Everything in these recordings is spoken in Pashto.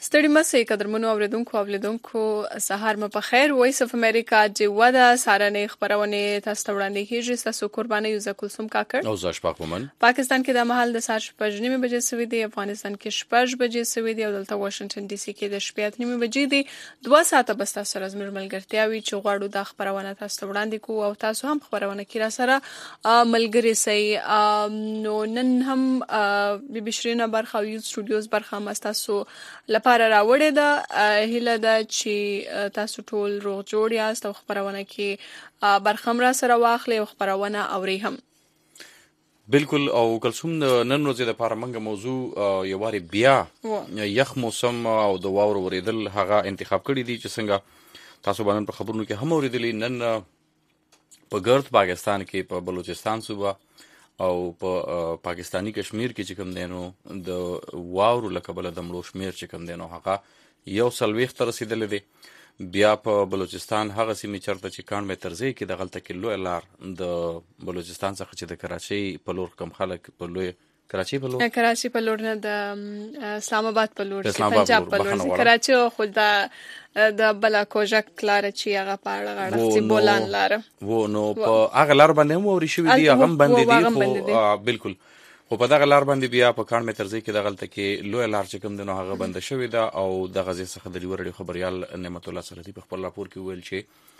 ستړي مسئ قدرمنو اوریدونکو سهار مو په خیر. وایس اف امریکا جوه د سهارنۍ خپرونې تاسو ته وړاندې کیږي. تاسو قرباني یو کلثوم کاکړ او زه اشفاق مومن. پاکستان کې د مهال د سهار 6:30 بجې سوي دي، افغانستان کې 6 بجې سوي دي او دلته واشنگټن ډي سي کې د 8:30 بجې دي. 2 ساعته بس تاسو سره زموږ ملګرتیا وي چې غواړو د خپرونه تاسو ته وړاندې کوو او تاسو هم خپرونه کې را سره ملګری سي. نو نن هم بي بي شيرینه برخه او یو سټوډیوز برخه هم تاسو لپاره راوړې ده. هیله ده چې تاسو ټول روغ جوړ یاست او خپرونه کې برخه را سره واخلئ او خپرونه اورئ هم. بالکل. او کلثوم نن ورځې د لپاره موږ موضوع یواري بیا یخ موسم او د واورو ورېدل هغه انتخاب کړی دي چې څنګه تاسو باندې په خبرونو کې هم اوریدلی. نن په ګرد پاکستان کې په بلوچستان صوبه او په پاکستانی کشمیر کې چې کوم دینو د واورو لکبله د مړو شمیر چې کوم دینو هغه 140 ته رسیدلې دي. بیا په بلوچستان هغه سیمې چرته چې کان مې ترځي کې د غلطه کې لوی لار د بلوچستان څخه چې د کراچۍ په لور کم خلک په لوی کراچۍ په لور نه د اسلام آباد په لور کې پنجاب په لور کراچۍ خو د بلا کوجک لار چې هغه په اړه چې بولان لار وو نو په هغه لار باندې مو وري شوې دي هغه باندې دي خو بالکل خو په دغه لار باندې بیا په کان مې ترځي کې د غلطه کې لوی لار چې کوم دنو هغه بند شوې ده. او د غزې څخه د لیورډي خبريال نعمت الله سرحدي په خپل راپور کې ویل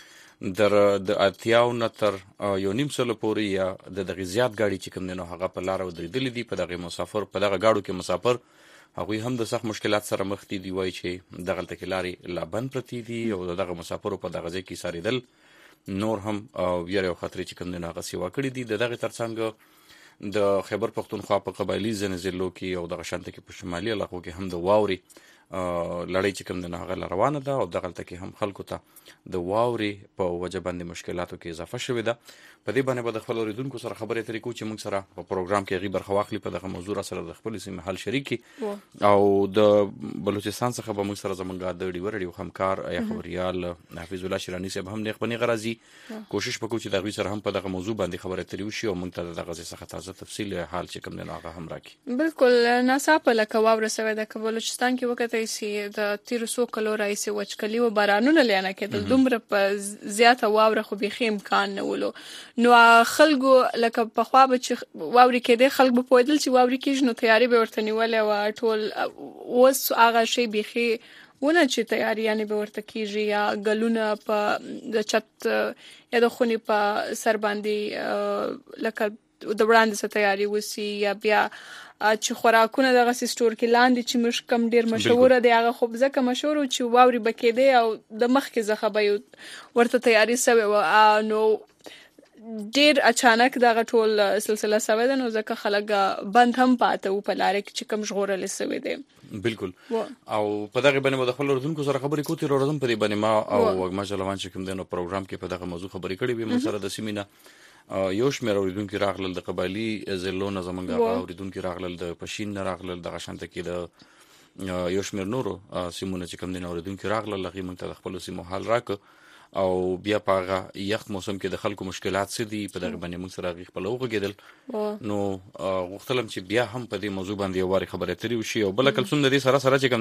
چې د اتیاو نتر یو نیم سل پورې یا د دغه زیات غاړي چې کوم دنو هغه په لار ودرېدل دي. په دغه مسافر په دغه غاړو کې مسافر هغه هم د سخت مشکلات سره مخ دي. وایي چې د غلطه کې لاري لا بند پرتی دي او دغه مسافر په دغه ځای کې ساریدل نور هم یو خطر چې کوم دنو هغه سیوا کړی دي. دغه ترڅنګ د خیبر پختونخوا په قبایلی ضلعو کې او د غشانته کې په شمالي علاقو کې هم د واوري لړۍ چې کوم د هغه روانه ده او دغه کې هم خلکو ته د واوري په وجه باندې مشکلاتو کې اضافه شوې ده. په دې باندې به د خپل اوریدونکو سره خبرې اترې کوو چې موږ سره په پروګرام کې غیبر خواخلي په دغه موضوع سره د خپل سیمه حل شریکي او د بلوچستان څخه به موږ سره زمونږ د ډیورډي همکار یا خبريال حفیظ الله شیرانی صاحب هم نیغ بنی غرازي کوشش وکړو چې دغه سره هم په دغه موضوع باندې خبرې اترې وشي او موږ ته دغه څخه تازه تفصیل حال چې کوم نه هغه هم راکړي. بالکل ناڅاپه لکه واوره سوي د بلوچستان کې وکړای شي د 1300 کلو راځي وچکلي و بارانونه لیانه کېدل دومره په زیاته واوره خو به خیم کان نه ولو. نو خلکو لکه په خوا به چې واوري کېده خلک به پوهېدل چې واوري کېږي نو تیاری به ورته نیولې و ټول اوس هغه شی بيخي ونه چې تیاری یعنی به ورته کېږي یا ګلونه په د چت یا د خوني په سر باندې لکه د وړاندې څه تیاری وسی یا بیا چې خوراکونه دغه سټور کې لاندې چې مش کم ډیر مشهور دی هغه خو ځکه مشهور چې واوري بکېده او د مخ کې زخه به ورته تیاری سوي و. نو ډیر اچانک دغه ټول سلسله سوي ده نو ځکه خلک بند هم پاته و په لار کې چې کم ژغورل سوي دي. بالکل. او په دغه باندې د خپل اوریدونکو سره خبرې کوتي ورځم په دې باندې ما او وګما جلوان چې کوم دنو پروګرام کې په دغه موضوع خبرې کړې وي. موږ سره د سیمینه یو شمېر اوریدونکو راغلل د قبایلی ضلعو نه زمونږ اوریدونکو راغلل د پښین نه راغلل د غشانته کې د یو شمېر نورو سیمونه چې کوم دنو اوریدونکو راغلل هغه موږ ته خپل سیمو حال راک او بیا په یخ موسم کې د خلکو مشکلات څه دي په دغه باندې موږ سره خپل وګیدل. نو غوښتلم چې بیا هم په دې موضوع باندې یو واری خبرې اترې وشي او بل کلثوم د دې سره چې کوم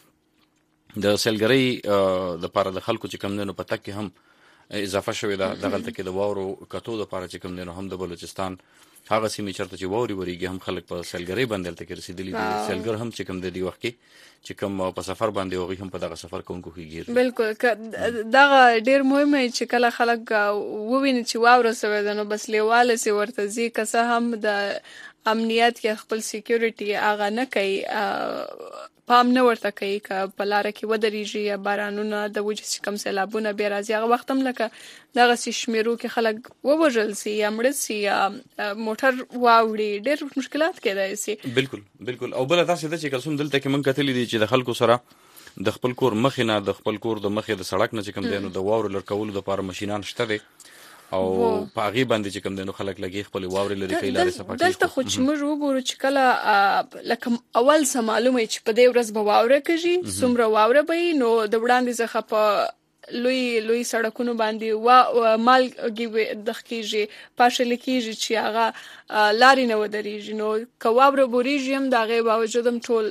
دی د سیلګرۍ د پاره د خلکو چې کوم دنو په تک کې هم اضافه شوې ده. دغه کې د واورو کتو د پاره چې کوم دنو هم د بلوچستان هغه سیمې چرته چې واوري وريږي هم خلک په سیلګرۍ باندې تل کې رسیدلي دي. سیلګر هم چې کوم د دی وخت کې چې کوم په سفر باندې وغي هم په دغه سفر کوونکو کېږي. بالکل دغه ډیر مهمه چې کله خلک وویني چې واوره سوي ده نو بس لیواله سي ورته زی کسه هم د امنیت کې خپل سکیورټي هغه نه کوي پام نه ورته کوي که په لار کې ودرېږي یا بارانونه د وجې کم سیلابونه بیا راځي هغه وخت هم لکه دغه شمیرو کې خلک ووژل سي یا مړه سي یا موټر واوړي ډېر مشکلات کېدای سي. بالکل. او بل تاسو د چې کلثوم دلته کې مونږ کتلې دي چې د خلکو سره د خپل کور مخې نه د خپل کور د مخې د سړک نه چې کوم دینو د واورو لړکولو لپاره ماشينان شته دي او په هغه باندې چې کوم دینو خلک لګي خپل واوري لري کوي لارې صفه کوي. دلته خو چې موږ وګورو چې کله لکه اول سم معلومه چې په دې ورځ به واوره کوي څومره واوره به نو د وړاندې څخه په لوی سړکونو باندې مالګي دخکیږي پاشل کیږي چې هغه لارې نه ودرېږي نو کواوره بوريږي هم دغه باوجود هم ټول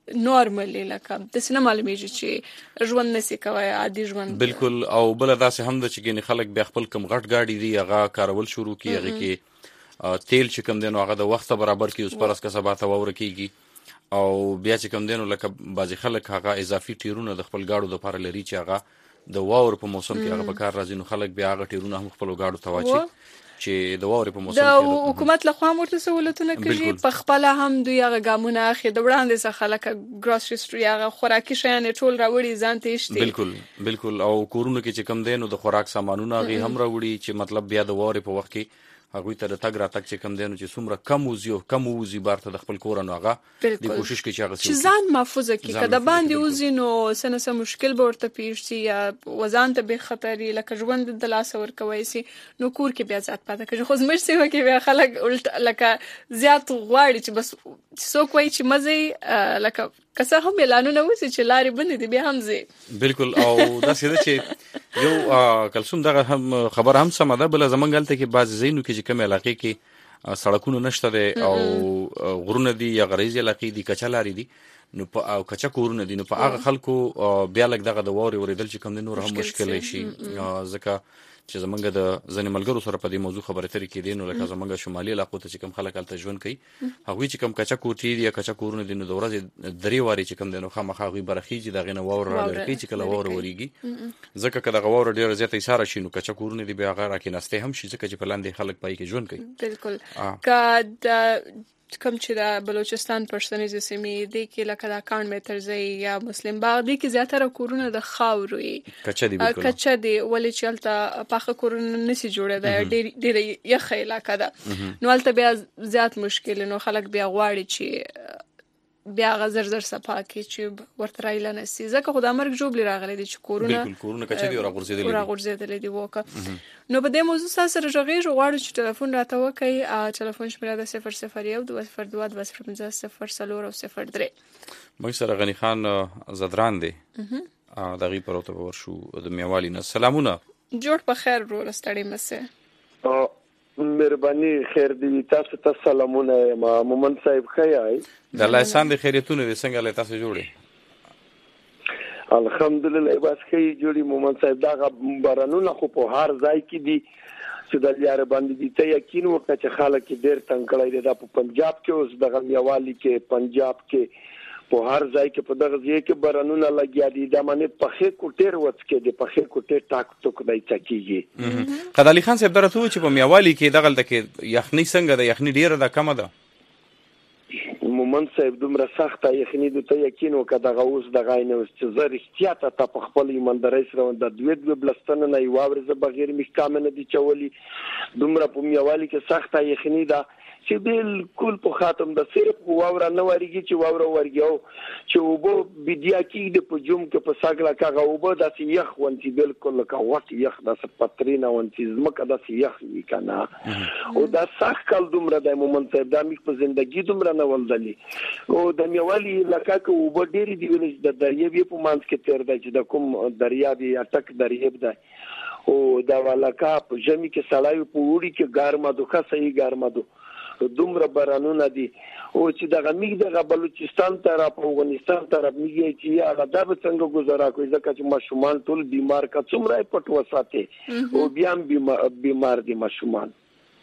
نورمالي لکه داسې نه معلومیږي چې ژوند نسي کوی عادي ژوند. بالکل. او بل داسې هم ده چې ګینې خلک بیا خپل کم غټ گاډي دي هغه کارول شروع کی هغه کې تیل چې کم دینو هغه د وخت برابر کی اوس پرس کا سبا ته وور کیږي او بیا چې کم دینو لکه بعضی خلک هغه اضافي ټیرونه د خپل گاډو د لپاره لري چې هغه د واور په موسم کې هغه په کار راځي نو خلک بیا هغه ټیرونه هم خپل گاډو ته واچي چې د واورې په موسم کې د حکومت له خوا ورته سہولتونه کوي په خپل هم دوی هغه ګامونه اخلي د وړاندې څخه لکه ګروسري سټور هغه خوراکي شیان ټول راوړي ځان ته شته. بالکل او کورونه کې چې کم دینو د خوراک سامانونه هغه هم راوړي چې مطلب بیا د واورې په وخت کې هغه ته د تګ را تک چې کم دینو چې څومره کم وزي بارته د خپل کور نه هغه د کوشش کوي چې هغه چې ځان محفوظ کړي کله باندې وزي نو سنه مشکل به ورته پیښ شي یا وزن ته به خطرې لکه ژوند د لاس ور کوي سي نو کور کې بیا ځات پاتې کوي خو زمر سي وکي بیا خلک لکه زیات غواړي چې بس څوک وایي چې مزه لکه کسه هم اعلانونه وسی چې لارې بند دي بیا هم زی. بالکل. او دا څه چې یو کلسوم دغه هم خبر هم سم ده بل زمونږ هلته کې بعض زینو کې چې کوم علاقې کې سړکونه نشته دي او غرونه دي یا غریزي علاقې دي کچا لارې دي نو په او کچا کورونه دي نو په هغه خلکو بیا لګ دغه د ووري ورېدل چې کوم دي نور هم مشکل شي ځکه چې زمونږ د ځنې ملګرو سره په دې موضوع خبرې اترې کې دي نو لکه زمونږ شمالي علاقو ته چې کوم خلک هلته ژوند کوي هغوی چې کوم کچا کوټې دي یا کچا کورونه دي نو د ورځې درې وارې چې کوم دي نو خامخا هغوی برخیږي د هغې نه واوره رالرې کوي چې کله واوره ورېږي ځکه که دغه واوره ډېره زیاته ایساره شي نو کچا کورونه دي بیا هغه راکېناستې هم شي ځکه چې په لاندې خلک پای کې ژوند کوي. بالکل. که کوم چې د بلوچستان پښتنیزې سیمې دي کې لکه د کان مترزی یا مسلم باغ دي کې زیاتره کورونه د خاورې کچا دي. بالکل کچا دي ولې چې هلته پاخه کورونه نسی جوړېدای ډېر یخ علاقه ده نو هلته بیا زیات مشکل نو خلک بیا غواړي چې بیا غزر صفا کې چې ورته رایله نسی ځکه خو د مرګ جوړ راغلي دي چې کورونه کچا دي راغورځېدلي دي وکه نو په دې موضوع سره غږیږو غواړو چې ټلیفون راته وکړي ټلیفون شمیره د 001 202 250 0 موږ سره غنی خان زدران دی دغه پروته ورشو د میوالي نه سلامونه جوړ په خیر ورو ستړي مسه مهرباني خیر دی تاسو ته سلامونه ما مومن صاحب خیای د الله احسان د خیریتونه دي څنګه له تاسو جوړي الحمدلله بس خی جوړي مومن صاحب دا بارانونه خو په هر ځای کې دي چې د لیار باندې دي ته یقین وکړه چې خلک ډېر تنګ کړی دی په پنجاب کې اوس دغه میوالي کې پنجاب کې په هر ځای کې په دغه ځای کې بارانونه لګیا دي دا باندې په خې کوټیر وڅکې دي په خې کوټې ټاک ټوک دی چکیږي. قدالي خان صاحب درته چې په میوالي کې دغه کې یخني څنګه ده یخني ډیره ده کمه ده مومن صاحب دومره سخته یخني د ته یقین وکړه دغه اوس دغه نه اوس چې زه رښتیا ته په خپل ایماندارۍ سره د دوی بلستانه نه یو ورځ بغیر محکمه نه دي چولي دومره په میوالي کې سخته یخني ده چې بالکل په خاتم د صرف واوره نه ورګي چې واوره ورګیو چې وبو بيدیا کې د پجوم کې په ساګلا کاغه وبو د یخ ونتي بالکل کا وټ یخ د سپترینا ونتي زمکه د یخ وکنا او دا سخت کال دومره د مومن صاحب د میخ په ژوندۍ دومره نه ولدلی او د میوالي لکه کو وبو ډېری دی ولې د دریاب په مانس کې تیر دی چې د کوم دریاب یا ټک دریاب دی او دا ولکه په ژمي کې سړی په وړي کې ګرمه دوه صحیح ګرمه دو دومره بارانونه دي او چې دغه میګ دغه بلوچستان طرف افغانستان طرف میږي چې یا دا به څنګه گزاره کوي ځکه چې ماشومان ټول بیمار کا څومره پټ وساتي او بیا بیمار دي ماشومان.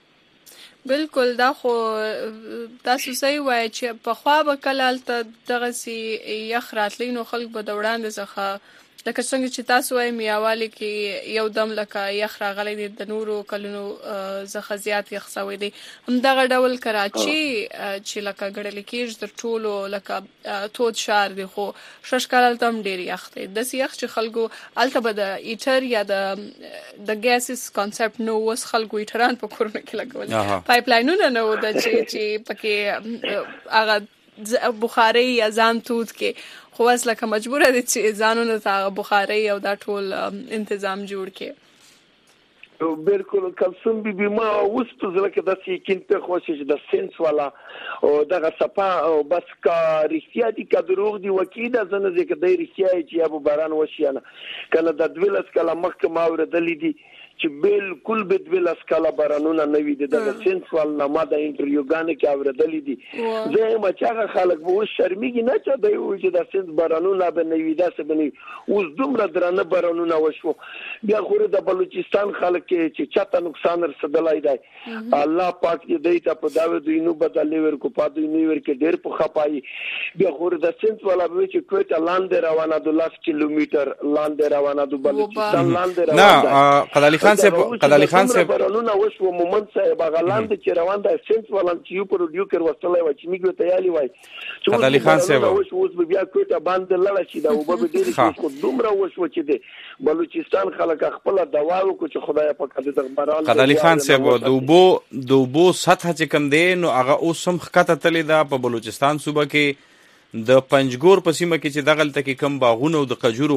بالکل دا خو تاسو صحیح وایي چې په خوا به کله ته دغه سي یخ راتلی نو خلک به د وړاندې څخه لکه څنګه چې تاسو وايي میاوالي کې یو دم لکه یخ راغلی دی د نورو کلونو څخه زیات یخ شوی دی همدغه ډول کراچي چې لکه ګړل کېږي تر ټولو لکه تود شهر دی خو شش کال تم ډیر یخ دی د یخ چې خلکو الته به د ایټر یا د ګیسز کانسپټ نو وس خلکو ایټران په کورونه کې لګول پایپ لاینونه نو د چې پکې هغه بخاري یا ځان تود کې خو اس لکه مجبوره دي چې ځانونه ته بخاري او دا ټول تنظیم جوړ کړي. بالکل کلسوم بي ما اوس په ځل کې د سیکین په خوښ د سنس والا او دغه صفا او بس کا رښتیا دي کا دروغ دي وکیدا زنه ځکه د رښتیا چې ابو باران وشي نه کنه د دولس کله مخکې ما اوردلې دي چې بالکل بدبل اسکاله بارانونه نه وي د سنس ول نه ما د انټرویوګانې کې اوریدلې دي زه ما چې خلک به شرمېږي نه چې دوی وایي چې د سنس بارانونه به نه وي داسې به نه اوس دومره درانه بارانونه وشو بیا خو د بلوچستان خلک چې چاته نقصان رسېدلی دی الله پاک دې دوی ته په داوی دوی نو بدلې ورکو په دوی نو ورکې ډېر په خپایي بیا خو د سنس والا به چې کوټه لاندې روانه د 10 کیلومتر لاندې روانه د بلوچستان لاندې روانه نه قدالي خان صاحب بارانونه وشو مومنت صاحب هغه لاندې چې روان دی سنس والا چې یو پر ډیو کې وستلای و چې میګو تیالي وای قدالي خان صاحب اوس بیا کوټه باندې لاله شي دا وب به ډېر خو دومره وشو چې دی بلوچستان خلک خپل دوا وکړي چې خدای په قدرت باران قدالي خان صاحب د اوبو سطح چې کم دی نو هغه اوس هم ښکته تللی ده په بلوچستان صوبه کې د پنجګور په سیمه کې چې دغلته کې کم باغونه او د قجورو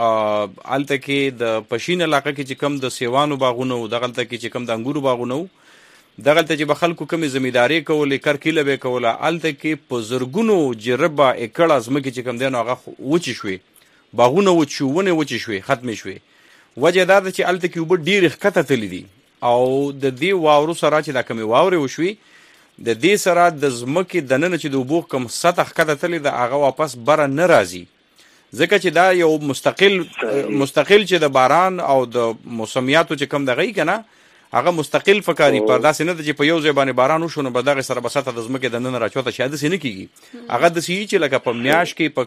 هلته کې د پشین علاقه کې چې کم د سیوانو باغونه او دغلته کې چې کم د انګورو باغونه دغلته چې به خلکو کمې زمینداري کولې کرکیله به کوله هلته کې په زرګونو جربه ایکړه ځمکې چې کم دی نو هغه وچې شوې باغونه وچ شو ونې وچې شوې ختمې شوې وجه دا ده چې هلته کې اوبه ډېرې ښکته تللي دي او د دې واورو سره چې دا کمې واورې وشوې د دې سره د ځمکې دننه چې د اوبو کم سطح ښکته تللې ده هغه واپس بره نه راځي ځکه چې دا یو مستقل چې د باران او د موسمیاتو چې کم دغه که نه هغه مستقل فکاري پر داسې نه ده چې په یو ځای باندې باران وشو نو به دغې سره به سطح د ځمکې دننه راچوته شي داسې نه کېږي هغه داسې چې لکه په میاشت کې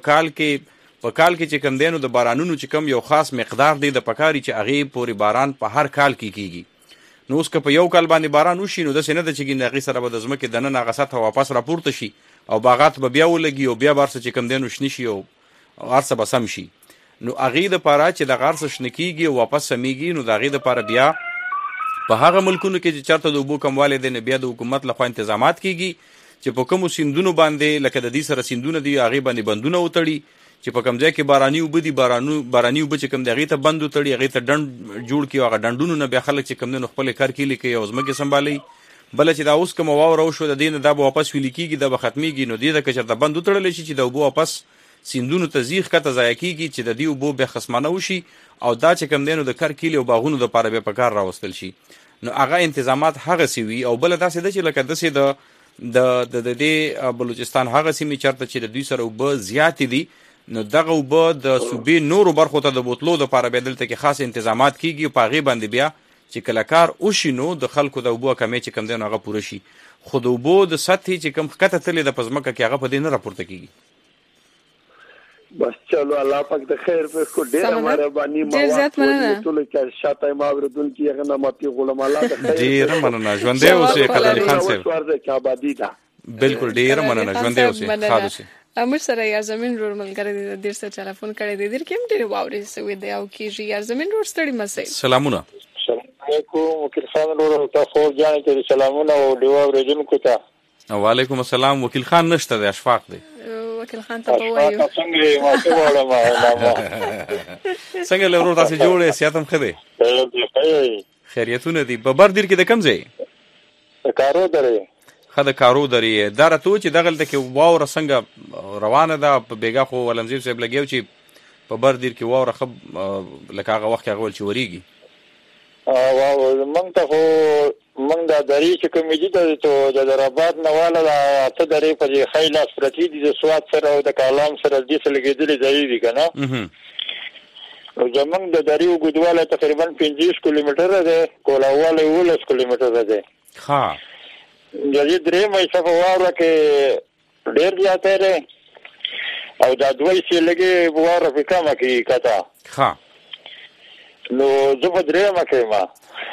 په کال کې چې کم دی نو د بارانونو چې کم یو خاص مقدار دی د پکاري چې هغې پورې باران په هر کال کې کېږي نو اوس که په یو کال باندې باران وشي نو داسې نه ده چې هغې سره به د ځمکې دننه هغه سطحه واپس راپورته شي او باغات به بیا ولګي او بیا به هر څه چې کم دی نو شنه شي او هر څه به سم شي نو هغې دپاره چې دغه هر څه شنه کېږي او واپس سمیږي نو د هغې دپاره بیا په هغه ملکونو کې چې چېرته د اوبو کموالی دی نو بیا د حکومت لخوا انتظامات کېږي چې په کومو سیندونو باندې لکه د دې سره سیندونه دي هغې باندې بندونه وتړي چې په کوم ځای کې باراني اوبه دي باراني اوبه چې کوم دی هغې ته بند وتړي هغې ته ډنډ جوړ کړي او هغه ډنډونو نه بیا خلک چې کوم دی نو خپلې کرکیلې کوي او ځمکې سنبالوي بله چې دا اوس کومه واوره وشوه د دې نه دا به واپس ویلي کېږي دا به ختمېږي نو دې ته که چېرته بند وتړلی شي چې د اوبو واپس سیندونو ته ځي ښکته ضایع کېږي چې د دې اوبو بیا خصمانه وشي او دا چې کوم دی نو د کرکیلې او باغونو دپاره بیا په کار راوستل شي نو هغه انتظامات هغسې وي او بله داسې ده چې لکه داسې د دې بلوچستان هغه سیمې چېرته چې د دوی سره اوبه زیاتې دي نو دغه اوبه د صوبې نورو برخو ته د بوتلو دپاره بیا دلته کې خاص انتظامات کېږي په هغې باندې بیا چې کله کار وشي نو د خلکو د اوبو کمې چې کم دی نو هغه پوره شي خو د اوبو د سطحې چې کم ښکته تللې ده په ځمکه کې هغه په دې نه راپورته کېږي بس چلو الله پاک د خیر په خو ډېره مهرباني ډېر زیات مننه ټول کې شاته ما اوریدونکي هغه نه ماتي غلام الله د خیر ډېره مننه ژوندی اوسې قدالي خان صاحب ورځ کې آبادي ده بالکل ډېره مننه ژوندی اوسې ښاد اوسې موږ سره یارزمین رور ملګری دی ډېر څه ټلیفون کړی دی ډېر کې ډېر واورې سوي دی او کېږي یارزمین رور ستړي مسئ سلامونه السلام علیکم وکیل خان رور تاسو جانې کې سلامونه او ډیو اوریدونکو ته وعلیکم السلام وکیل خان نشته دی اشفاق دی وکیل خان ته به وایو څنګه ما ته وړم څنګه له ورور تاسو جوړې سیات هم ښه دی خیریتونه دي په بردیر کې د کوم ځای کارو درې ښه د کارو درې دا راته چې دغلته کې واوره څنګه روانه ده په بیګا خو ولمزیب صاحب لګیو چې په بردیر کې واوره ښه لکه هغه وخت کې هغه ول چې ورېږي موږ ته خو موږ دا درې چې کومې دي ته د دراباد نه واله دا اته درې په دې ښی لاس پرتې دي د سوات سره او د کالام سره دې څه لګېدلې ځای دي که نه نو زموږ د درې اوږدوالی تقریبا 50 کیلومتره دی کولاوالی 11 کیلومتره دی ښه د دې درېیمه حصه په واوره کې ډېر زیاتی دی او دا دوه حصې لږې واوره پې کمه کېږي کته ښه نو زه په درېیمه کې یم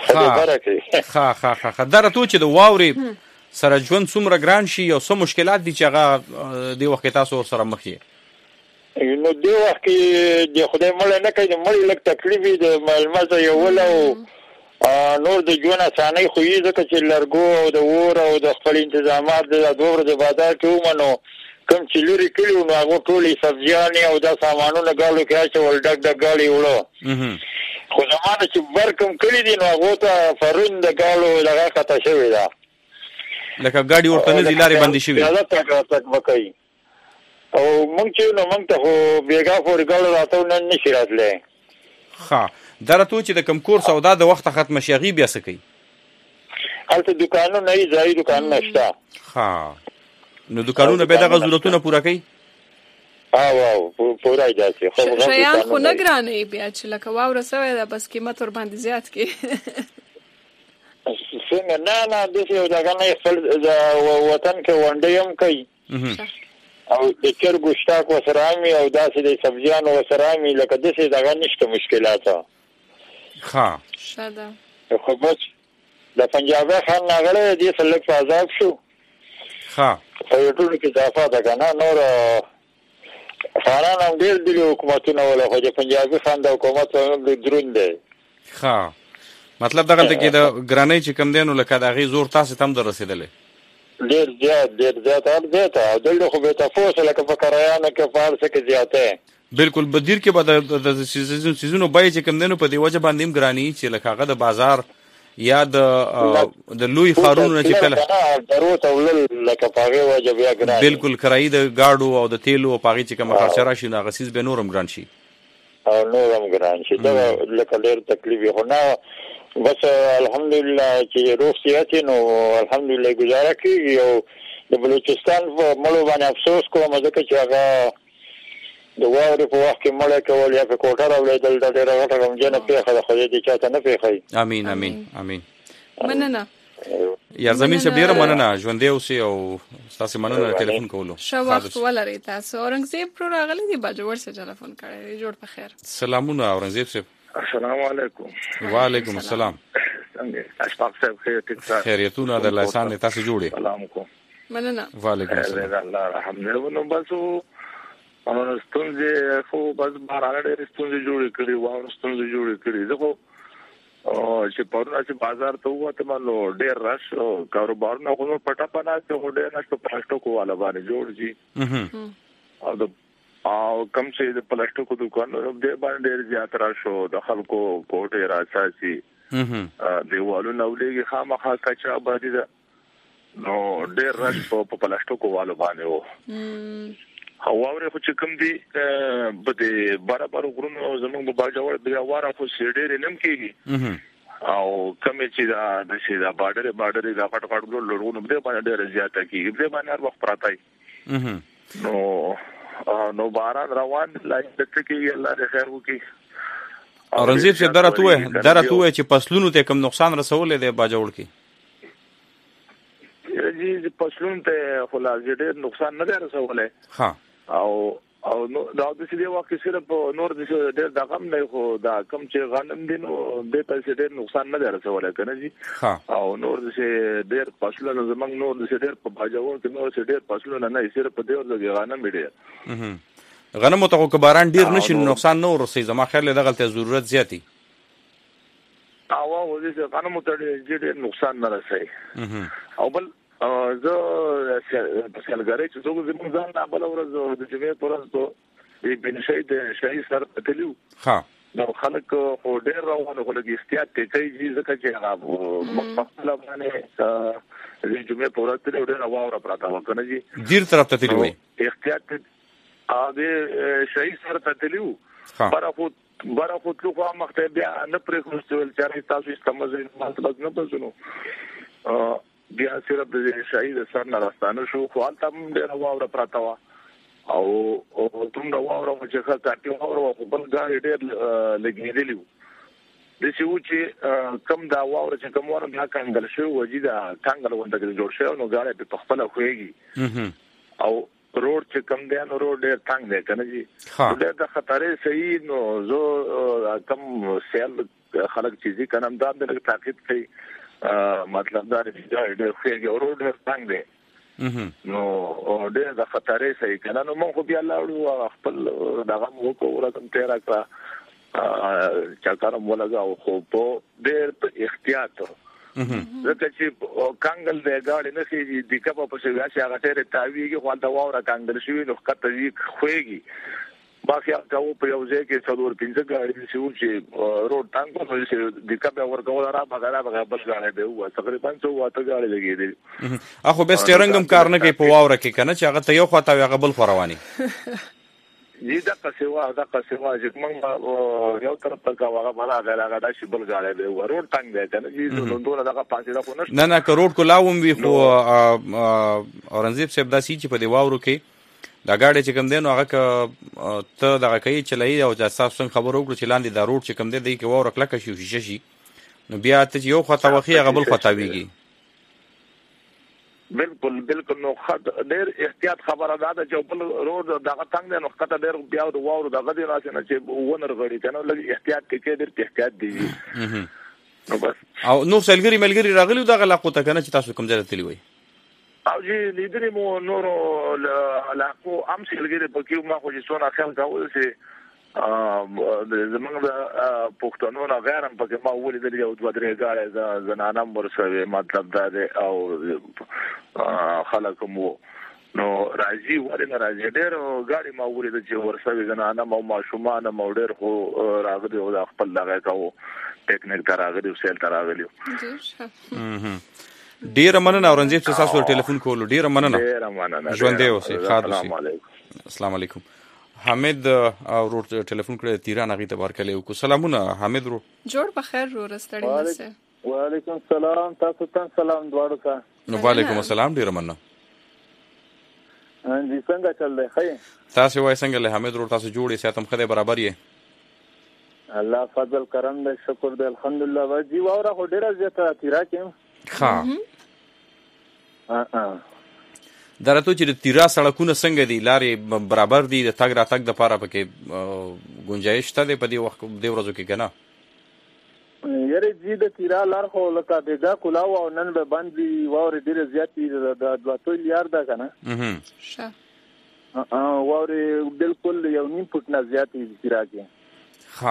ښه دا راته چې د واورې سره ژوند څومره ګران شي او څه مشکلات دي چې هغه دې وخت کې تاسو ورسره مخ یې نو دې وخت کې د خدای مړی نه کوي د مړي لږ تکلیف وي د ملمزه یول او نور د ژوند اسانۍ خو یې ځکه چې لرګو او د اور او د خپل انتظامات د دوه ورځې بازار کې ومنو کوم چې لرې کلي وو نو هغه ټولې سبزیانې او دا سامانونه ګاړو کې اچول ډک ډک ګاړې وړه خو زمانه چې بر کوم کلي دي نو هغو ته پرون د ګاړو دغه خطا شوې ده لکه ګاډي ورته نه دي لارې بندې شوي تک به کوي او موږ چې نو موږ ته خو بېګا پورې ګاړو راته نن نشي راتلی ښه دا راته چې د کم کور سودا د وخت ختم شي غي بیا څه کوي هلته دکانونه یې ځای دکانونه شته ها نو دکانونه به دغه ضرورتونه پوره کوي واو پوره ایجاسي خو شیان خو نه ګرانې بیا چې لکه واوره سوی ده بس قیمت ور باندې زیات کی څنګه نه د یو ځای نه خپل وطن کې ونډه هم کوي او د چرګ شتاک وسرامي او داسې د سبزیانو وسرامي لکه داسې دغه نشته مشکلات ها شاده خو بس د پنجاب خان ناغله دې سلک عذاب شو ها په ټول کې اضافه ده کنه نور خانان هم ډېر دي حکومتونه ولا خو د پنجابي خان د حکومت هم درون دی ها مطلب دغه کې د ګرانۍ چې کم دینو لکه د غي زور تاسو تم در رسیدلې ډېر زیات او دلته خو به تاسو لکه په کرایانه کې فارسه کې زیاته بالکل بدیر کې به د سيزونو بای چې کم دینو په دی وجه باندې هم ګرانی چې لکه هغه د بازار یا د لوی خارونو چې کله ضرورت ولل لکه پاغه وجه بیا ګرانی بالکل کرایي د گاډو او د تیلو او پاغي چې کوم خرچه راشي نو غسیز به نورم ګران شي او نورم ګران شي دا لکه ډېر تکلیف خو نه بس الحمدلله چې روغتيات نو الحمدلله گزاره کوي او د بلوچستان په مړو باندې افسوس کوم ځکه چې هغه د واورې په وخت کې مړه کول یا په کوټه راولېدل د ډېره غټه غمجنه پیښه ده خو دې چاته نه پیښي امين مننه یا زمين چې ډېر مننه ژوندې اوسې او تاسو مننه ټلیفون کولو ښه وخت ولرئ تاسو اورنګزیب پر راغلي دی باجوړ سره ټلیفون کړی جوړ په خیر سلامونه اورنګزیب صاحب السلام علیکم وعلیکم السلام څنګه اشفاق صاحب خیریتونه د لسان تاسو جوړې سلام کو مننه وعلیکم السلام الله الحمدلله نو بس ستونزې خو بس باران ډېر ستونزې جوړې کړې واه ستونزې جوړې کړې زه چې پرونه چې بازار ته وته مانو ډېر راش کاروبارونه خو پټه پنا ته ډېر نشته پلاستیکو والا باندې جوړ جی او کم چې د پلاستیکو دکانونو دې باندې ډېر زیات راشو د خلکو کوټه راځي دیوالو نو لګي خامخا کچا باندې نو ډېر راش په پلاستیکو والا باندې وو هواوره خو چې کوم دي بده برابر غرونو زمونږ په باجوړ د واره خو سیډې نم کېږي او کوم چې د شي دا بارډر دا پټ لورونو په باندې ډېر زیاته کېږي په باندې هر وخت پراته نو باران روان لای د کې الله دې خیر وکړي اورنګزیب چې درته وای چې فصلونو ته کم نقصان رسولې دی باجوړ کې چې فصلونو ته خلاص ډېر نقصان نه رسولې ها او نو دا د دې واقع صرف نور د ډېر د غم نه خو دا کم چې غنم دي نو د پیسې ډېر نقصان نه رسولې کنه جی او نور د ډېر فصلونو زمنګ نور د ډېر په باجوړ کې نور ډېر فصلونو نه صرف په دې ورځ غنم ډېر غنم ته خو باران ډېر نشي نقصان نه ورسي زما خیال دغه ته ضرورت زیاتی او دې غنم ته ډېر نقصان نه رسي او بل زه سلګری چې څنګه زموږ ځان نه بل ورځ د جمعې پرځ ته د بنشي د شهي سر تلو ها نو خلک خو ډېر روانه خو لګي استیات ته کوي ځکه چې هغه مخفله باندې د جمعې پرځ ته ډېر واوره پراته وکنه جی ډیر طرف ته تلوي احتیاط د شهي سر تلو برا خو خو مخته بیا نه پرې کوستل چې تاسو استمزه مطلب نه بزنو بیا صرف د شهید سر نه راستانه شو خو البته ډېر واوره پراته وا او تومره واوره چې خاطر واوره خو بل ځای ډېر لګېدلی د چې کم دا واوره چې کوم ورم بیا کانګل شو وجیدا کانګل ونده جوړ شو نو غاړه په خپل خوېږي او روډ چې کم دی نو روډ ډېر تنګ دی کنه جی ډېر د خطرې صحیح نو زه کم سیل خلک چیزی کنه دا د تاکید کوي مطلب دا چې ډېر خوږی او ډېر څنګه دی نو ډېر د خطرې صحیح کنه نو موږ بیا لاړو خپل دغه مو کوله کوم تیر کړه چاکارم ولګاو خو په ډېر احتیاط ځکه چې کانګل د گاډي نه سي د کپا په شویا چې هغه ټره تاویږي خو دا وره کانګل شوی نو کته یې خوږي باقي هغه په یو ځای کې څلور پنځه ګاډي چې روډ ټانګ په چې د کپا ورکول را بغلا بل غاړي به و تقریبا 100 غاړي لګېدل اخو به سترنګم کار نه کوي په واوره کې کنه چې هغه ته یو خواته هغه بل خورواني دغه سیوا چې موږ یو طرف ته هغه بالا غلا د شي بل غاړه دی ورور ټنګ دی کنه چې لوندونه دغه پاسې دا خو نشته نه کروڑ کو لاوم وی خو اورنګزیب صاحب دا سی چې په دی واورو کې دا گاډي چې کوم دی نو هغه ته دغه کوي چلای او د تاسو څنګه خبرو کړو چې لاندې دا روډ چې کوم دی دی کې وور کلک شي شیشه شي نو بیا ته یو خطا وخی هغه بل خطا ویږي بالکل نو ډېر احتیاط خبره ده چې بل روډ دغه څنګه نو خطا ډېر بیا د واورو دغه دی راځي نه چې ونر غړي کنه لږ احتیاط کې ډېر احتیاط دی نو بس او نو سلګری ملګری راغلی دغه لاقو ته کنه چې تاسو کوم ځای ته تللی وای او چې لیدرې مو نورو لاقو ام سلګری په کې ما خو چې څونه خیال کاوه چې زمونږ د پښتنو نه غیرم پکې ما ولیدل یو دوه درې غاړې زنانه مرسوي مطلب دا دی او خلک مو نو راځي ورنه راځي ډېر غاړي ما ولیدل چې ورسوي زنانه مو ماشومان مو ډېر خو راغلي او خپل دغه کاوه ټیکنیک ته راغلي او سیل ته راغلي ډېر مننه اورنګزیب چې تاسو ټلیفون کولو ډېر مننه ژوندې اوسئ خاطر اوسئ السلام علیکم حمید ورور ټلیفون کړی تیران هغه ته ورکړلی او سلامونه حمید ورور جوړ په خیر ورور ستړي مشه وعلیکم السلام تاسو ته سلام دواړو ته نو وعلیکم السلام ډیر مننه انځي څنګه چل دی خیر تاسو وای څنګه له حمید ورور تاسو جوړې ساتم خدای برابر یې الله فضل کرم دې شکر دې الحمدلله وجي واوره خو ډیره زیاته تیرا کې ها درته چې د تیرا سړکونه څنګه دي لارې برابر دي د تګ راتګ د پاره پکې گنجائش ته په دې وخت د ورځو کې کنه یاره جی د تیرا لار خو لکه دغه کولاو او نن به باندې واورې ډیره زیاتې د 2 یار ده کنه شه واورې بالکل یو نیم فوټ نه زیاتې تیرا کې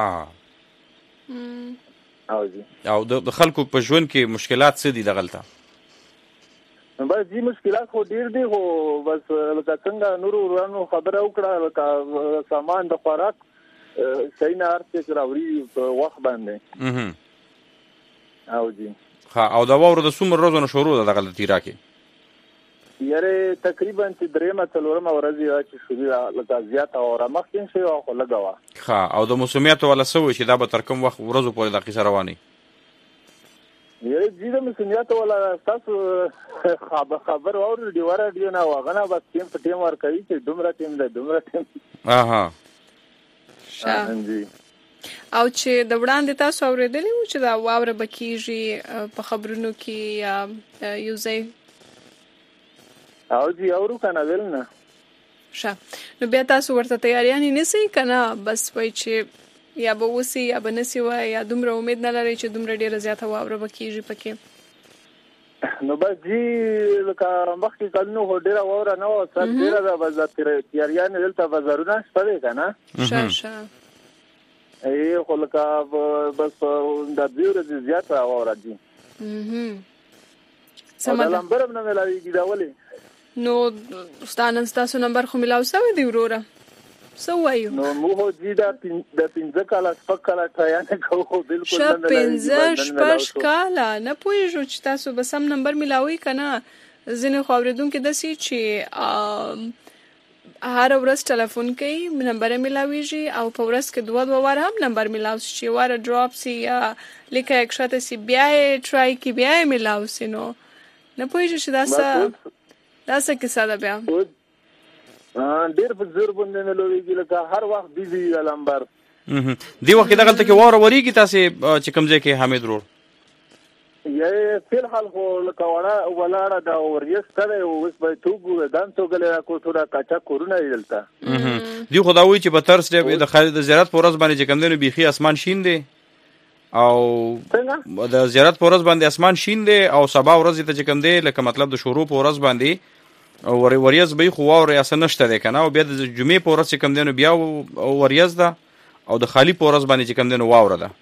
او د خلکو په ژوند کې مشکلات څه دي دغلطه بس دې مشکلات خو ډیر دي خو بس لکه څنګه نورو ورانو خبره وکړه لکه سامان د خوراک صحیح نه ارته راوړي په وخت باندې او جی او دا وره د څومره ورځې نه شروع ده دغه تیرا کې یاره تقریبا 3-4 ورځې چې شروع لکه زیات او رمخین شي او لګوا او د موسمیات ولا سوي چې دا به تر کوم وخت ورځو پورې د قصه رواني یاره جی د موسمیات ولا تاسو خبر اور دیواره نه واغنه بس ټیم په ټیم ور کوي چې دومره ټیم جی او چې د وړاندې تاسو اورېدلی و چې دا واوره بکیږي په خبرونو کې یا یو ځای او جی اورو کنه ولنه نو بیا تاسو ورته تیاریانې نیسئ کنه بس وای چې یا به وسی یا به نسی وای یا دومره امید نه لري چې دومره ډیره زیاته واوره بکیږي پکې نو بس جی لکه مخکې کلونو هو ډیره واوره نه و سر ډیره ده بس تیاریانې دلته بازارونه شته کنه شه ای خو لکه بس د دیوره زیاته واوره دي سمه نمبر هم نه ملاویږي دا ولې نو تاسو نمبر خو ملاو شوی دی وروره سو وایو نو موږ جی د 15 کاله سپک کاله ټایانه کوو بالکل نه 15 کاله نه پوهیږو چې تاسو به سم نمبر ملاوي کنه ځینې خو اوریدونکو داسي چې هر ورځ ټلیفون کوي نمبر ملاويږي او په ورځ کې 2 واره هم نمبر ملاوي شي واره ډراپ سي یا لیکه اکشاته سي بیا ټرای کی بیا ملاوي سي نو نه پوهیږو چې دا څه کیسه ده بیا ډیر په زور باندې نه لويږي لکه هر وخت بيزي نمبر دی وخت دغه ته کې واره وريږي تاسو چې کمزې کې حمید رور یې فل حال خو لکه ولاړه دا وريسته اوس به توګو دان توګل کو ټوډه کاچا کورونه یلته دی خو دا وی چې په ترس د خالد زیارت پورز باندې چې کمندونو بيخي اسمان شین دی او د زیارت پورز باندې اسمان شین دی او سبا ورځ ته چې کم دی لکه مطلب د شروع پورز باندې او وریاض به خو واورې اس نشته ده کنه او بیا د جمعې پورز چې کم دینو بیا وریاض ده او د خالی پورز باندې چې کم دینو واوره ده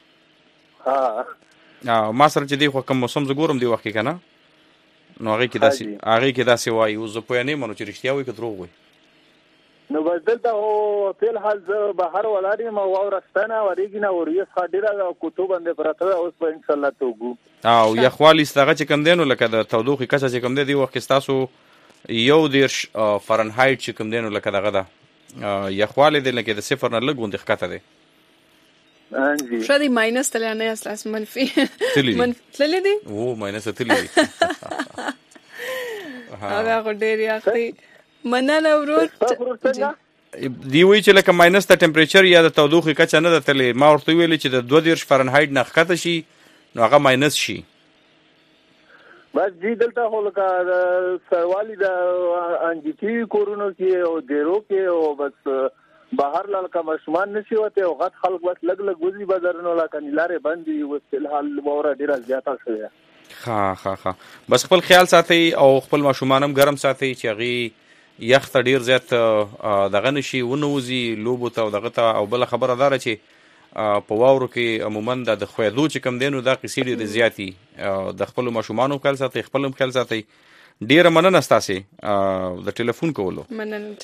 ما سره چې دی خو کوم موسم زګورم دی وخت کنه نو هغه کې داسې وایي او زه په نه مونږ چې رښتیا وایي که دروغ وایي نو بدلته او په حال زه بهر ولاري ما واورستانه وريګي نه وریاض خاډیره کوټو باندې پراته اوس په ان شاء الله توګو او یا خوالی ستغه چې کم دینو لکه د تودوخه کچه چې کم دی وخت تاسو یو دیرش فرنهایت چې کوم دینو لکه دغه ده یخوالی دی لکه د صفر نه لږ غوندې ښکته دی شاید ماینس تللی نه اصلاس منفي تللی دی ماینس تللی دی هغه خو ډېر یخ دی مننه ورور دی وایي چې لکه ماینس ته ټمپریچر یا د تودوخې کچه نه ده تللی ما ورته ویلي چې د 22 فرنهایټ نه ښکته شي نو هغه ماینس شي بس جی دلته خو لکه سروالي د انجیټي کورونو کې او دیرو کې او بس بهر لکه ماشومان نشي وته او غټ خلک بس لګ لګ وزي بازارونو لکه نیلاره باندې اوس په الحال ووره ډیره زیاته شوی ها بس خپل خیال ساتي او خپل ماشومان هم ګرم ساتي چې هغه یخ ته ډیر زیات دغه نشي ونوزي لوبو ته او دغه ته او بل خبره دار چې په واورو کې عموما د خویدو چې کم دینو دا قصې ډېرې زیاتي د خپلو ماشومانو خیال ساتئ خپل هم خیال ساتئ ډېره مننه ستاسې د ټلیفون کولو او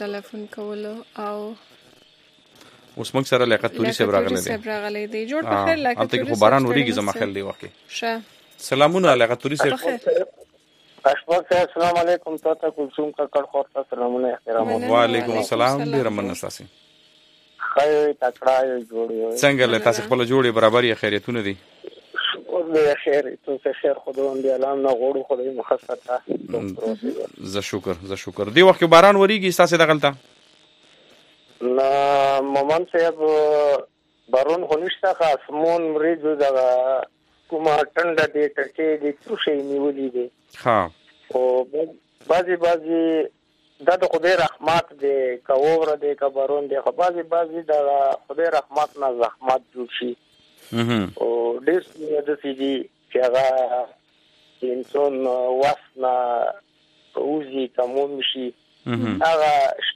اوس موږ سره لیاقت توري صاحب راغلی دی جوړ په خیر لیاقت توري خو باران وریږي زما خیال دی وخت سلامونه لیاقت توري صاحب اشفاق صاحب السلام علیکم تاسو کوم ککړ خورته سلامونه احترام وعلیکم السلام ډېره مننه ستاسې خیر تکړه جوړیو څنګه له تاسو خپل جوړې برابرۍ خیریتونه دي والله خیر ته خیر خدای دې علام نه غوړو خدای مخصصه زه شکر دی وخت باران وریږي تاسو دغلطه لا مومن صاحب بارون هنشتا اسمون مریض دغه کومه ټنډه دې ټکې دې څه شي نیولې دي ها او بعضی دا د خدای رحمت دی کاوره دی کبارون دی خو بعضی دا خدای رحمت نه زحمت جوړ شي او ډېر د سيدي چې هغه انسان واسنا اوزي کوم شي هغه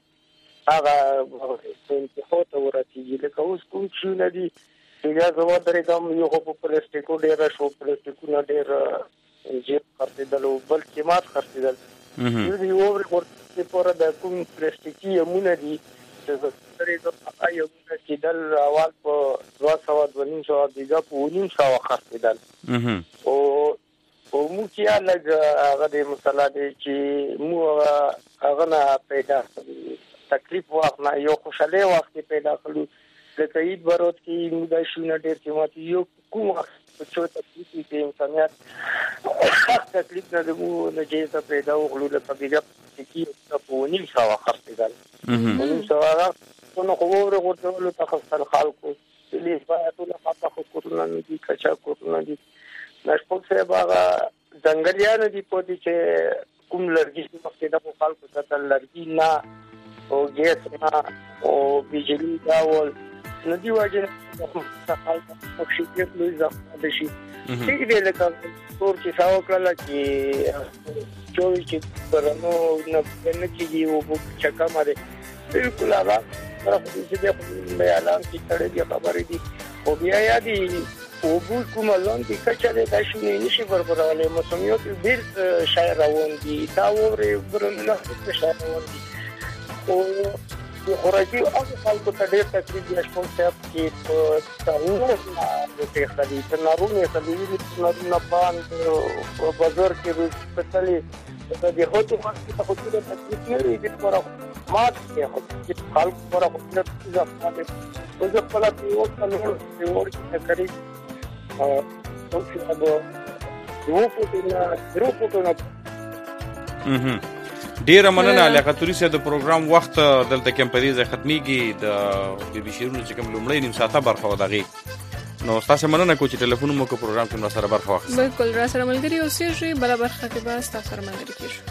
انتخاب ورته لکه اوس کوم چې نه دي چې زما درې کوم یو په پلاستیکو ډېر شو پلاستیکو نه ډېر جیب خرڅېدل او بل قیمت خرڅېدل دوی اور ورته پورا د کوم پلاستیکي یمونه دي چې درې د یمونه چې دل اول په 200 دیګه په 900 خرڅېدل او مو چې هغه د مصالحه دي چې مو هغه نه پیدا تکلیف واخنا یو خوشاله وخت پیدا کړو د کید ورot کې موږ د شونه ډېر قیمت یو کوم چې تکلیف کې انسانیت تکلیف نه دمو نه چې پیدا وغلو د طبيعت کې په ونی څو خرڅېدل ونی څو هغه نو خبره ورته تخصص خلکو چې فایته له خاطر کوټونه دي کچا کوټونه دي نشپوک سره هغه ځنګلیان دي په دې چې کوم لرګي په خپل خلکو ته لرګي نه او ګیس نه او بجلی داول ندی واجب صفای په شي کې لوي ځخ شي چې دې لکه تور چې ساو کړل چې چوي چې پرنو نه کېږي او چکا ماره بالکل هغه طرف دې دې په اعلان کې تړې دي خبرې دي او بیا یادي او کوم ځان دې کچره د شنو نشي برابرولې مسومیت ډیر شاعر روان دي دا وره برنه شاعر روان دي او خورجي او خلکو ته ډېر تکلیف دي شپون صاحب چې په تاونه د خالي تنارونه نه باندې په بازار کې پټلي د دې هوته خاصه ته خو ډېر تکلیف نه لري د پورا مات کې خلک پورا خپل ځخه او زه په لاره یو څلور کې کړی او څه هغه روپوټونه ډیره مننه لیاقت توري صاحب د پروګرام وخت دلته کمپریزه ختميږي د بي بي شیرونو چې کوم لومړی نیم ساعته برخه ودغې نو تاسو مننه کوم چې ټلیفون مو کو پروګرام کې سره برخه واخیسته بالکل را سره ملګری اوسېږي بل برخه کې به تاسو سره ملګری کیږي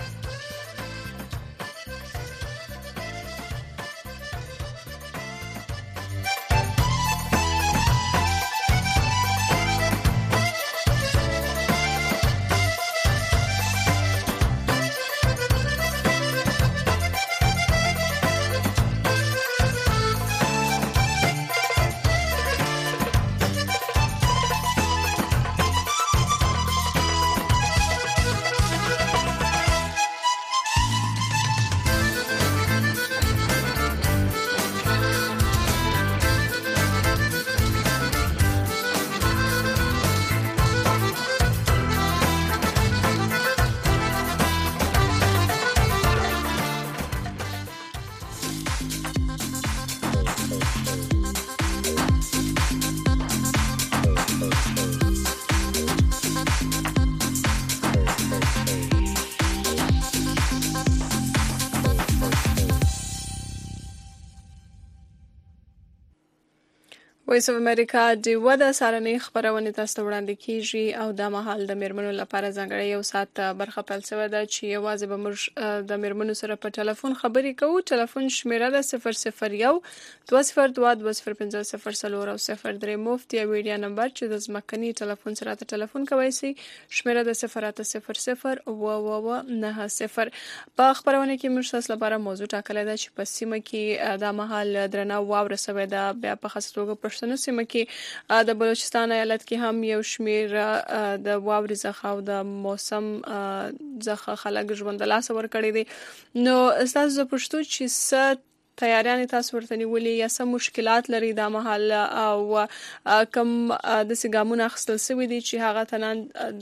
وایس اف امریکا د وده سارنې خبرونه تاسو وړاندې کیږي او د مهال د میرمنو لپاره ځانګړی یو ساعت برخه پیل شوې ده چې یوازې به موږ د میرمنو سره په ټلیفون خبرې کوو. ټلیفون شمیره ده 001 202 205 0 مفت یا ویډیا نمبر چې د ځمکني ټلیفون سره ته ټلیفون کوي سي شمیره ده 080 90. په خبرونه کې موږ تاسو لپاره موضوع ټاکلې ده چې په سیمه کې د مهال درنه واوره سوې ده. بیا په خاص توګه پښتون سیمه کې د بلوچستان ایالت کې هم یو شمیر د واورې څخه او د موسم څخه خلک ژوند له لاسه ورکړي دي. نو تاسو پښتو چې ست تیاریان تاسو ورته نیولې یا څه مشکلات لري د مهال او کم د سګامونه خپل سوي دي چې هغه تنان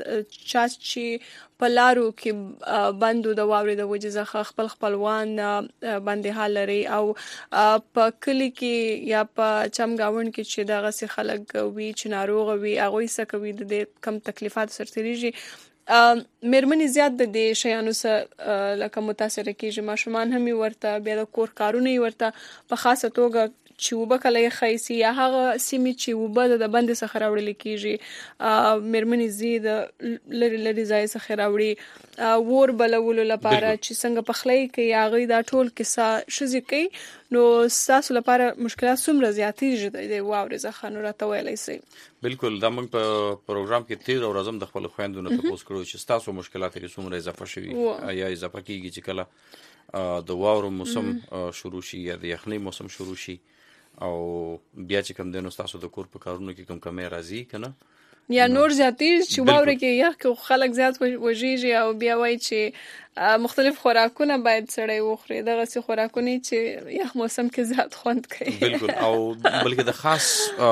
چې په لارو کې بندو د واورې د وجې څخه خپل خپلوان باندې حال لري او په کلی کې یا په چمګاون کې چې دغه سي خلک وي چې ناروغ وي هغه یې کوي د کم تکلیفات سرتېریږي. میرمنې زیات د دې شیانو سره لکه متاثر کیږي. ماشومان هم ورته بیا د کور کارونه ورته په خاصه توګه چې وبه کله خیسي یا هغه سیمې چې وبه د بند څخه راوړل کیږي میرمنې زید لری ځای څخه راوړي ور بلولو لپاره چې څنګه پخلی کوي هغه دا ټول کیسه شزي کوي. نو تاسو لپاره مشکلات څومره زیاتېږي د واورې څخه نو راته ویلی سي؟ بالکل دا موږ په پروګرام کې تیر ورځ هم د خپل خويندو نه تاسو کړو چې تاسو مشکلات یې څومره اضافه شوي یا اضافه کیږي چې کله د واورو موسم شروع شي یا د یخنۍ موسم شروع شي او بیا چې کوم دنو تاسو د کور په کارونو کې کوم کمې راځي کنه یا نور زیاتې چې واوره کې یخ کې خلک زیات وژيږي او بیا وایي چې مختلف خوراکونه باید سړی وخوري دغه سي خوراکونه چې یخ موسم کې زیات خوند کوي. بالکل او بلکې د خاص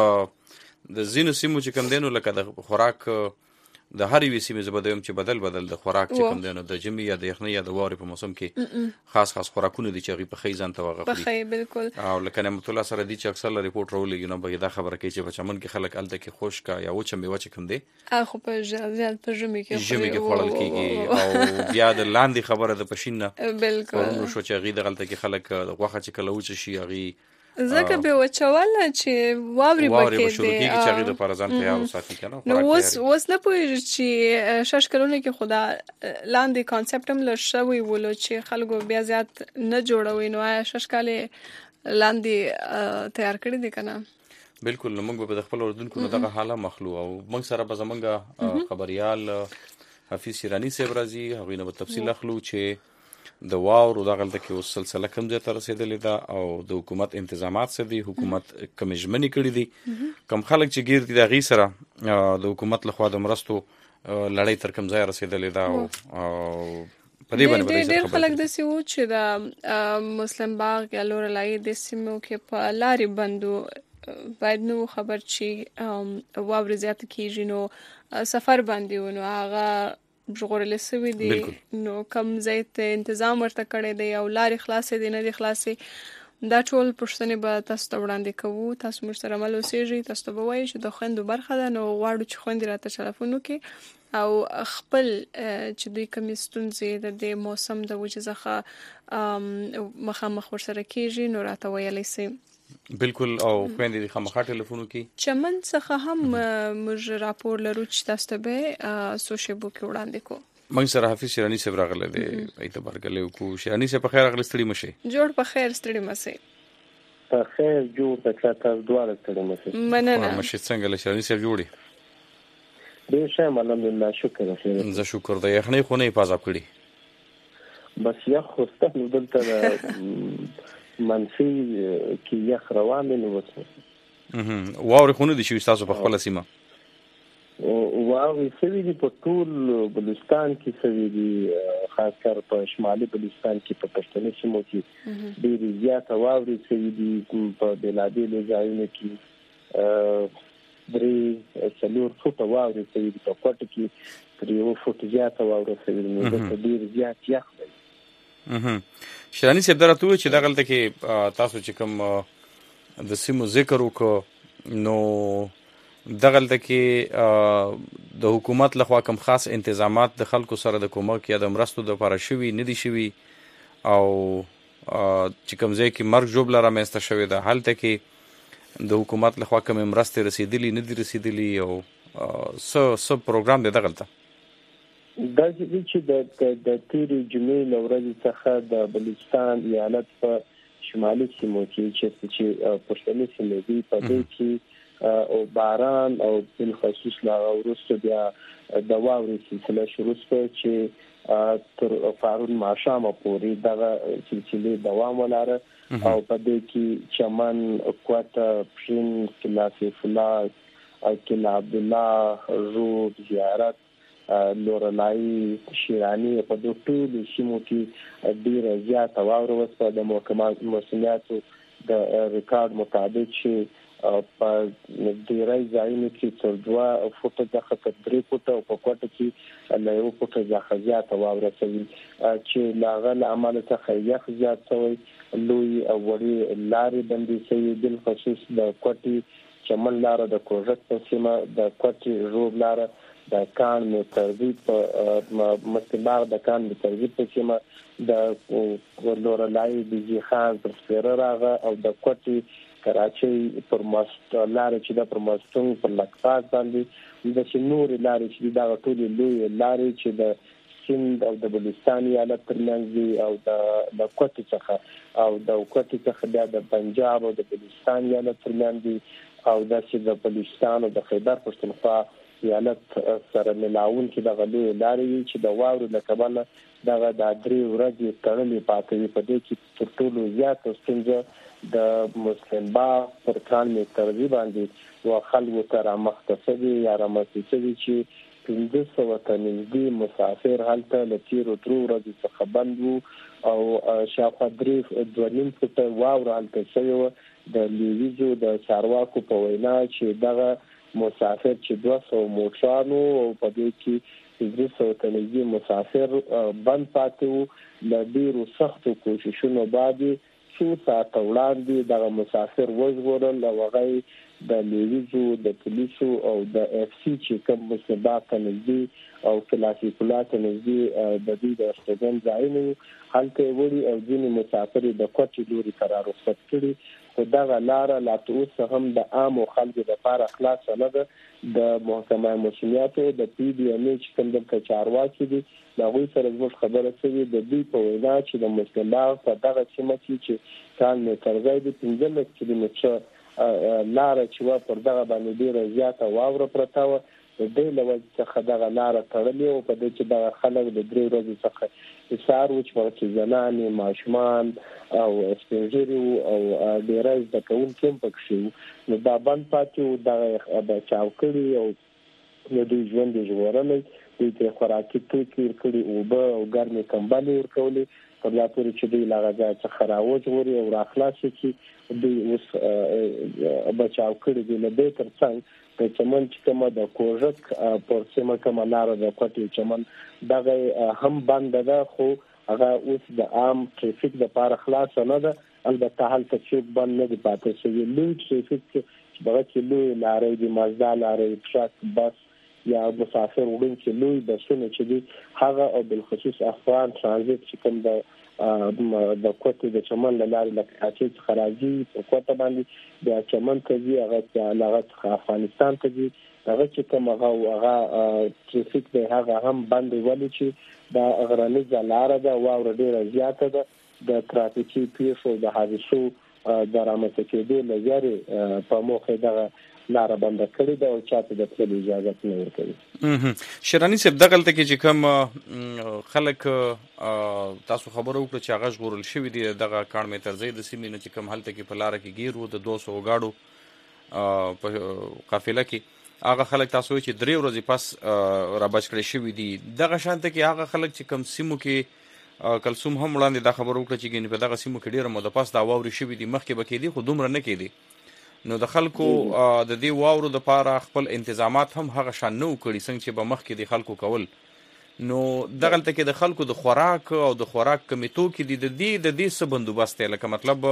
د زینو سیمو چې کوم دینو لکه د خوراک د هر یو سیمې زبدوم چې بدل د خوراک چې کوم دینو د جمی یا د یخنۍ یا د واورې په موسم کې خاص خوراکونه دي چې په خیزان ته وغفري بخي بالکل او لکه نعمت الله سره دي چې اکثر ریپورت راولېږي نو به دا خبره کوي چې په چمن کې خلک الته کې خوشکا یا وچه میوه چې کوم دي خو په زیات په جمی کې خوړل کیږي او بیا د لاندې خبره د پښینه بالکل نو شو چې غي د غلطه کې خلک غوخه چې کله وچه شي غي زکه به وچول چې واوري بکې شروع کیږي چې غي د پرزان تیار وساتي کنه نو اوس نه پوهیږي چې شش کلونه کې خدا لاندې کانسپټ هم لشوي ولو چې خلکو بیا زیات نه جوړوي نو شش کاله لاندې تیار کړی دي کنه. بالکل موږ په خپل اردوونکو دغه حاله مخلو او موږ سره به زمونږ خبريال حفیظ شیرانی صاحب راځي هغه نو تفصیل اخلو چې د واورو د غلطه کې اوس سلسله کم ځای ته رسیدلې ده او د حکومت انتظامات څه دي حکومت کمجمنی کړی دي کم خلک چې ګیر دي د غي سره د حکومت لخوا د مرستو لړۍ تر کم ځای رسیدلې ده او په دې باندې ډېر خلک د سیو چې د مسلم باغ یا لورلای د سیمو کې په لاري بندو باید نو خبر چی واوري زیات کیږي نو سفر باندې ونو هغه ژغورل سوي دي نو کم ځای ته تنظیم ورته کړی دی او لارې خلاصې دي نه دي خلاصې دا ټول پښتنې به تاسو ته وړاندې کوو. تاسو موږ سره مل اوسېږئ تاسو ته به وایي چې د خویندو برخه ده نو غواړو چې خویندې راته ټلیفون وکړي او خپل چې دوی کومې ستونزې د دې موسم د وجې څخه مخامخ ورسره کېږي نو راته ویلی سي. بالکل او خويندې خامخا ټلیفون کوي چمن څخه هم موږ راپور لرو چې تاسو ته به سوشیبو کې وړاندې کو. موږ سره حفیظ شیرانی صاحب راغله دی اعتبار کړو کو شیرانی صاحب په خیر راغله ستړي مشه جوړ په خیر ستړي مشه په خیر جوړ د تاسو دواړه ستړي مشه مننه مشه څنګه له شیرانی صاحب جوړي دې شه الحمدلله شکر زه شکر د یخنۍ خو نه حفاظت کړی بس یخ خوسته دلته منفي کې یخ روان دي نو وڅ واورې خونه دي چې تاسو په خپل سیمه واورې سوي دي په ټول بلوچستان کې سوي دي خاص کر په شمالي بلوچستان کې په پښتني سیمو کې ډېر زیات واورې سوي دي په بلادي ځایونو کې درې څلور فوټه واورې سوي دي په کوټه کې تر یو فوټ زیات واورې سوي دي نو ډېر زیات یخ دی. شیرانی صاحب درته چې دا غلطه کې تاسو چې کوم د سیمو ذکر وکړو نو دا غلطه کې د حکومت لخوا کوم خاص انتظامات د خلکو سره د کومک یا د مرستو د لپاره شوي نه دي شوي او چې کوم ځای کې مرګ جوړ لاره مېسته شوی ده هلته کې د حکومت لخوا کومې مرستې رسیدلي نه دي رسیدلي او څه پروګرام دی دغلته؟ دا چې د تېرې جمعې له ورځې څخه د بلوچستان ایالت په شمالي سیمو کې چې پښتني سیمې دي په دې کې او باران او بالخصوص لا وروسته بیا د واورې سلسله شروع شوه چې تر پرون ماښامه پورې دغه سلسله دوام ولاره او په دې کې چمن، کوټه، پښین، کلاسي فلاس او کلا عبدالله، روب، زیارت، لورلای، شیرانی په دوه ټولو سیمو کې ډیره زیاته واوره وسوه. د محکمه موسمیاتو د ریکارډ مطابق چې په ډیری ځایونو کې تر 2 فوټه څخه تر 3 فوټه او په کوټه کې له 1 فوټه څخه زیاته واوره شوې چې لاغه له عمل څخه یخ زیات شوی. لوی او وړي لارې بندې شوې، بالخصوص د کوټې چمن لاره، د کوژک په سیمه، د کوټې روب لاره، د کان میترزی په مستباغ، د کان میترزی په سیمه، د لورلای بیجی خان پر سپیره راغه او د کوټې کراچۍ پر ماست لاره چې د پر ماستون پر لکپاس باندې د شنور لارې چې دا ټولې لوی لارې چې د سند او د بلوچستان ایالت ترمنځ دي او د کوټې څخه او د کوټې څخه بیا د پنجاب او د بلوچستان ایالت ترمنځ دي او د چې د بلوچستان او د خیبر پښتونخوا ایالت سره ملاون کې د غلو لارې چې د واورو له کبله دغه د 3 ورځې تړلې پاتې وي. په دې کې تر ټولو زیاته ستونزه د مسلم باغ پر کان میترزی باندې و خلکو ته رامخته شوي یا رامخته شوي چې 1500 ته نږدې مسافر هلته له تیرو 3 ورځې څخه بند وو او شاوخوا 2.5 فوټه واوره هلته شوې وه. د لیویزو د چارواکو په وینا چې دغه مسافر چې 200 موټرانو او په دې کې 300 ته نږدې مسافر بند پاتې وو. له ډېرو سختو کوششونو باندې څو ساعته وړاندې دغه مسافر وژغورل او هغه د لیویزو د پولیسو او د اف سی چې کوم مسبا ته نږدې او کلاسي فلاس ته نږدې د دې د استګن ځایونه هلته وړي او ځینې مسافر د کوټې لوري قرار رخصت کړي. خو دغه لاره لا اوس هم د عام خلکو لپاره خلاص نه ده. د محکمه موسمیاتو د پی ډی ام ای چې کوم د چارواکي دي دا غوي سره زموږ خبره شوې د دې په وینا چې د مسلمان په دغه سیمه چې کان میترزی د 15 کیلومتره لاره چې و پر دغه باندې ډیره زیاته واوره پرته و. د دې له وجې څخه دغه لاره تړلې او په دې چې دغه خلک د 3 ورځې څخه حصار و چې په زنانې، ماشومان او سپینږیري او ډیری زده کوونکي هم پکې وو. نو دا بند پاتې و، دغه بچاو کړي او د دوی ژوند یې ژغورلی. دوی ته خوراکي توکي ورکړي، اوبه او ګرمې کمبلې ورکولې تر دا پورې چې دوی له هغه ځایه څخه راوژغوري او راخلاص کړي. دوی اوس بچاو کړي دي. له دې تر څنګ د چمن چې کومه د کوژک پر سیمه کومه لاره د کوټې چمن دغه هم بنده ده، خو هغه اوس د عام ټریفیک لپاره خلاص نه ده. البته هلته څوک بند نه دي پاتې شوي. لوی ټریفیک چې دغه کې لوی لارې دي، مازدا لارې، ټرک، بس یا مسافر وړونکي لوی بسونه چې دي هغه او بالخصوص افغان ترانزیت چې کوم د کوټې د چمن له لارې له کراچۍ څخه راځي په کوټه باندې بیا چمن ته ځي، هغه څخه افغانستان ته ځي. هغه چې کوم هغه ټریفیک دی هغه هم بند ولې چې دا غرنیزه لاره ده، واوره ډیره زیاته ده. د ترافیکي پیښو د حادثو د رامنځته کېدو له ویرې په موخه دغه لاره بنده کړې ده او چاته د تللو اجازه نه ورکوي. شیراني صاحب دغلته کې چې کوم خلک تاسو خبرو وکړه چې هغه ژغورل شوي دي دغه کاڼ میترزی د سیمې نه چې کوم هلته کې په لاره کې ګیر و د 200 ګاډو په قافله کې هغه خلک تاسو چې 3 ورځې پس رابچ کړي شوي دي. دغه شانته کې هغه خلک چې کوم سیمو کې کلثوم هم وړاندې دا خبرو وکړه چې په دغه سیمو کې ډیره موده پس دا واورې شوي دي، مخکې به کېدي خو دومره نه کېدي. نو د خلکو د دې واورو د پاره خپل انتظامات هم هغه شان نه وکړي څنګه چې به مخکې د خلکو کول. نو دغلته کې د خلکو د خوراک او د خوراک کمیټو کې د دې څه بندوبست دی، لکه مطلب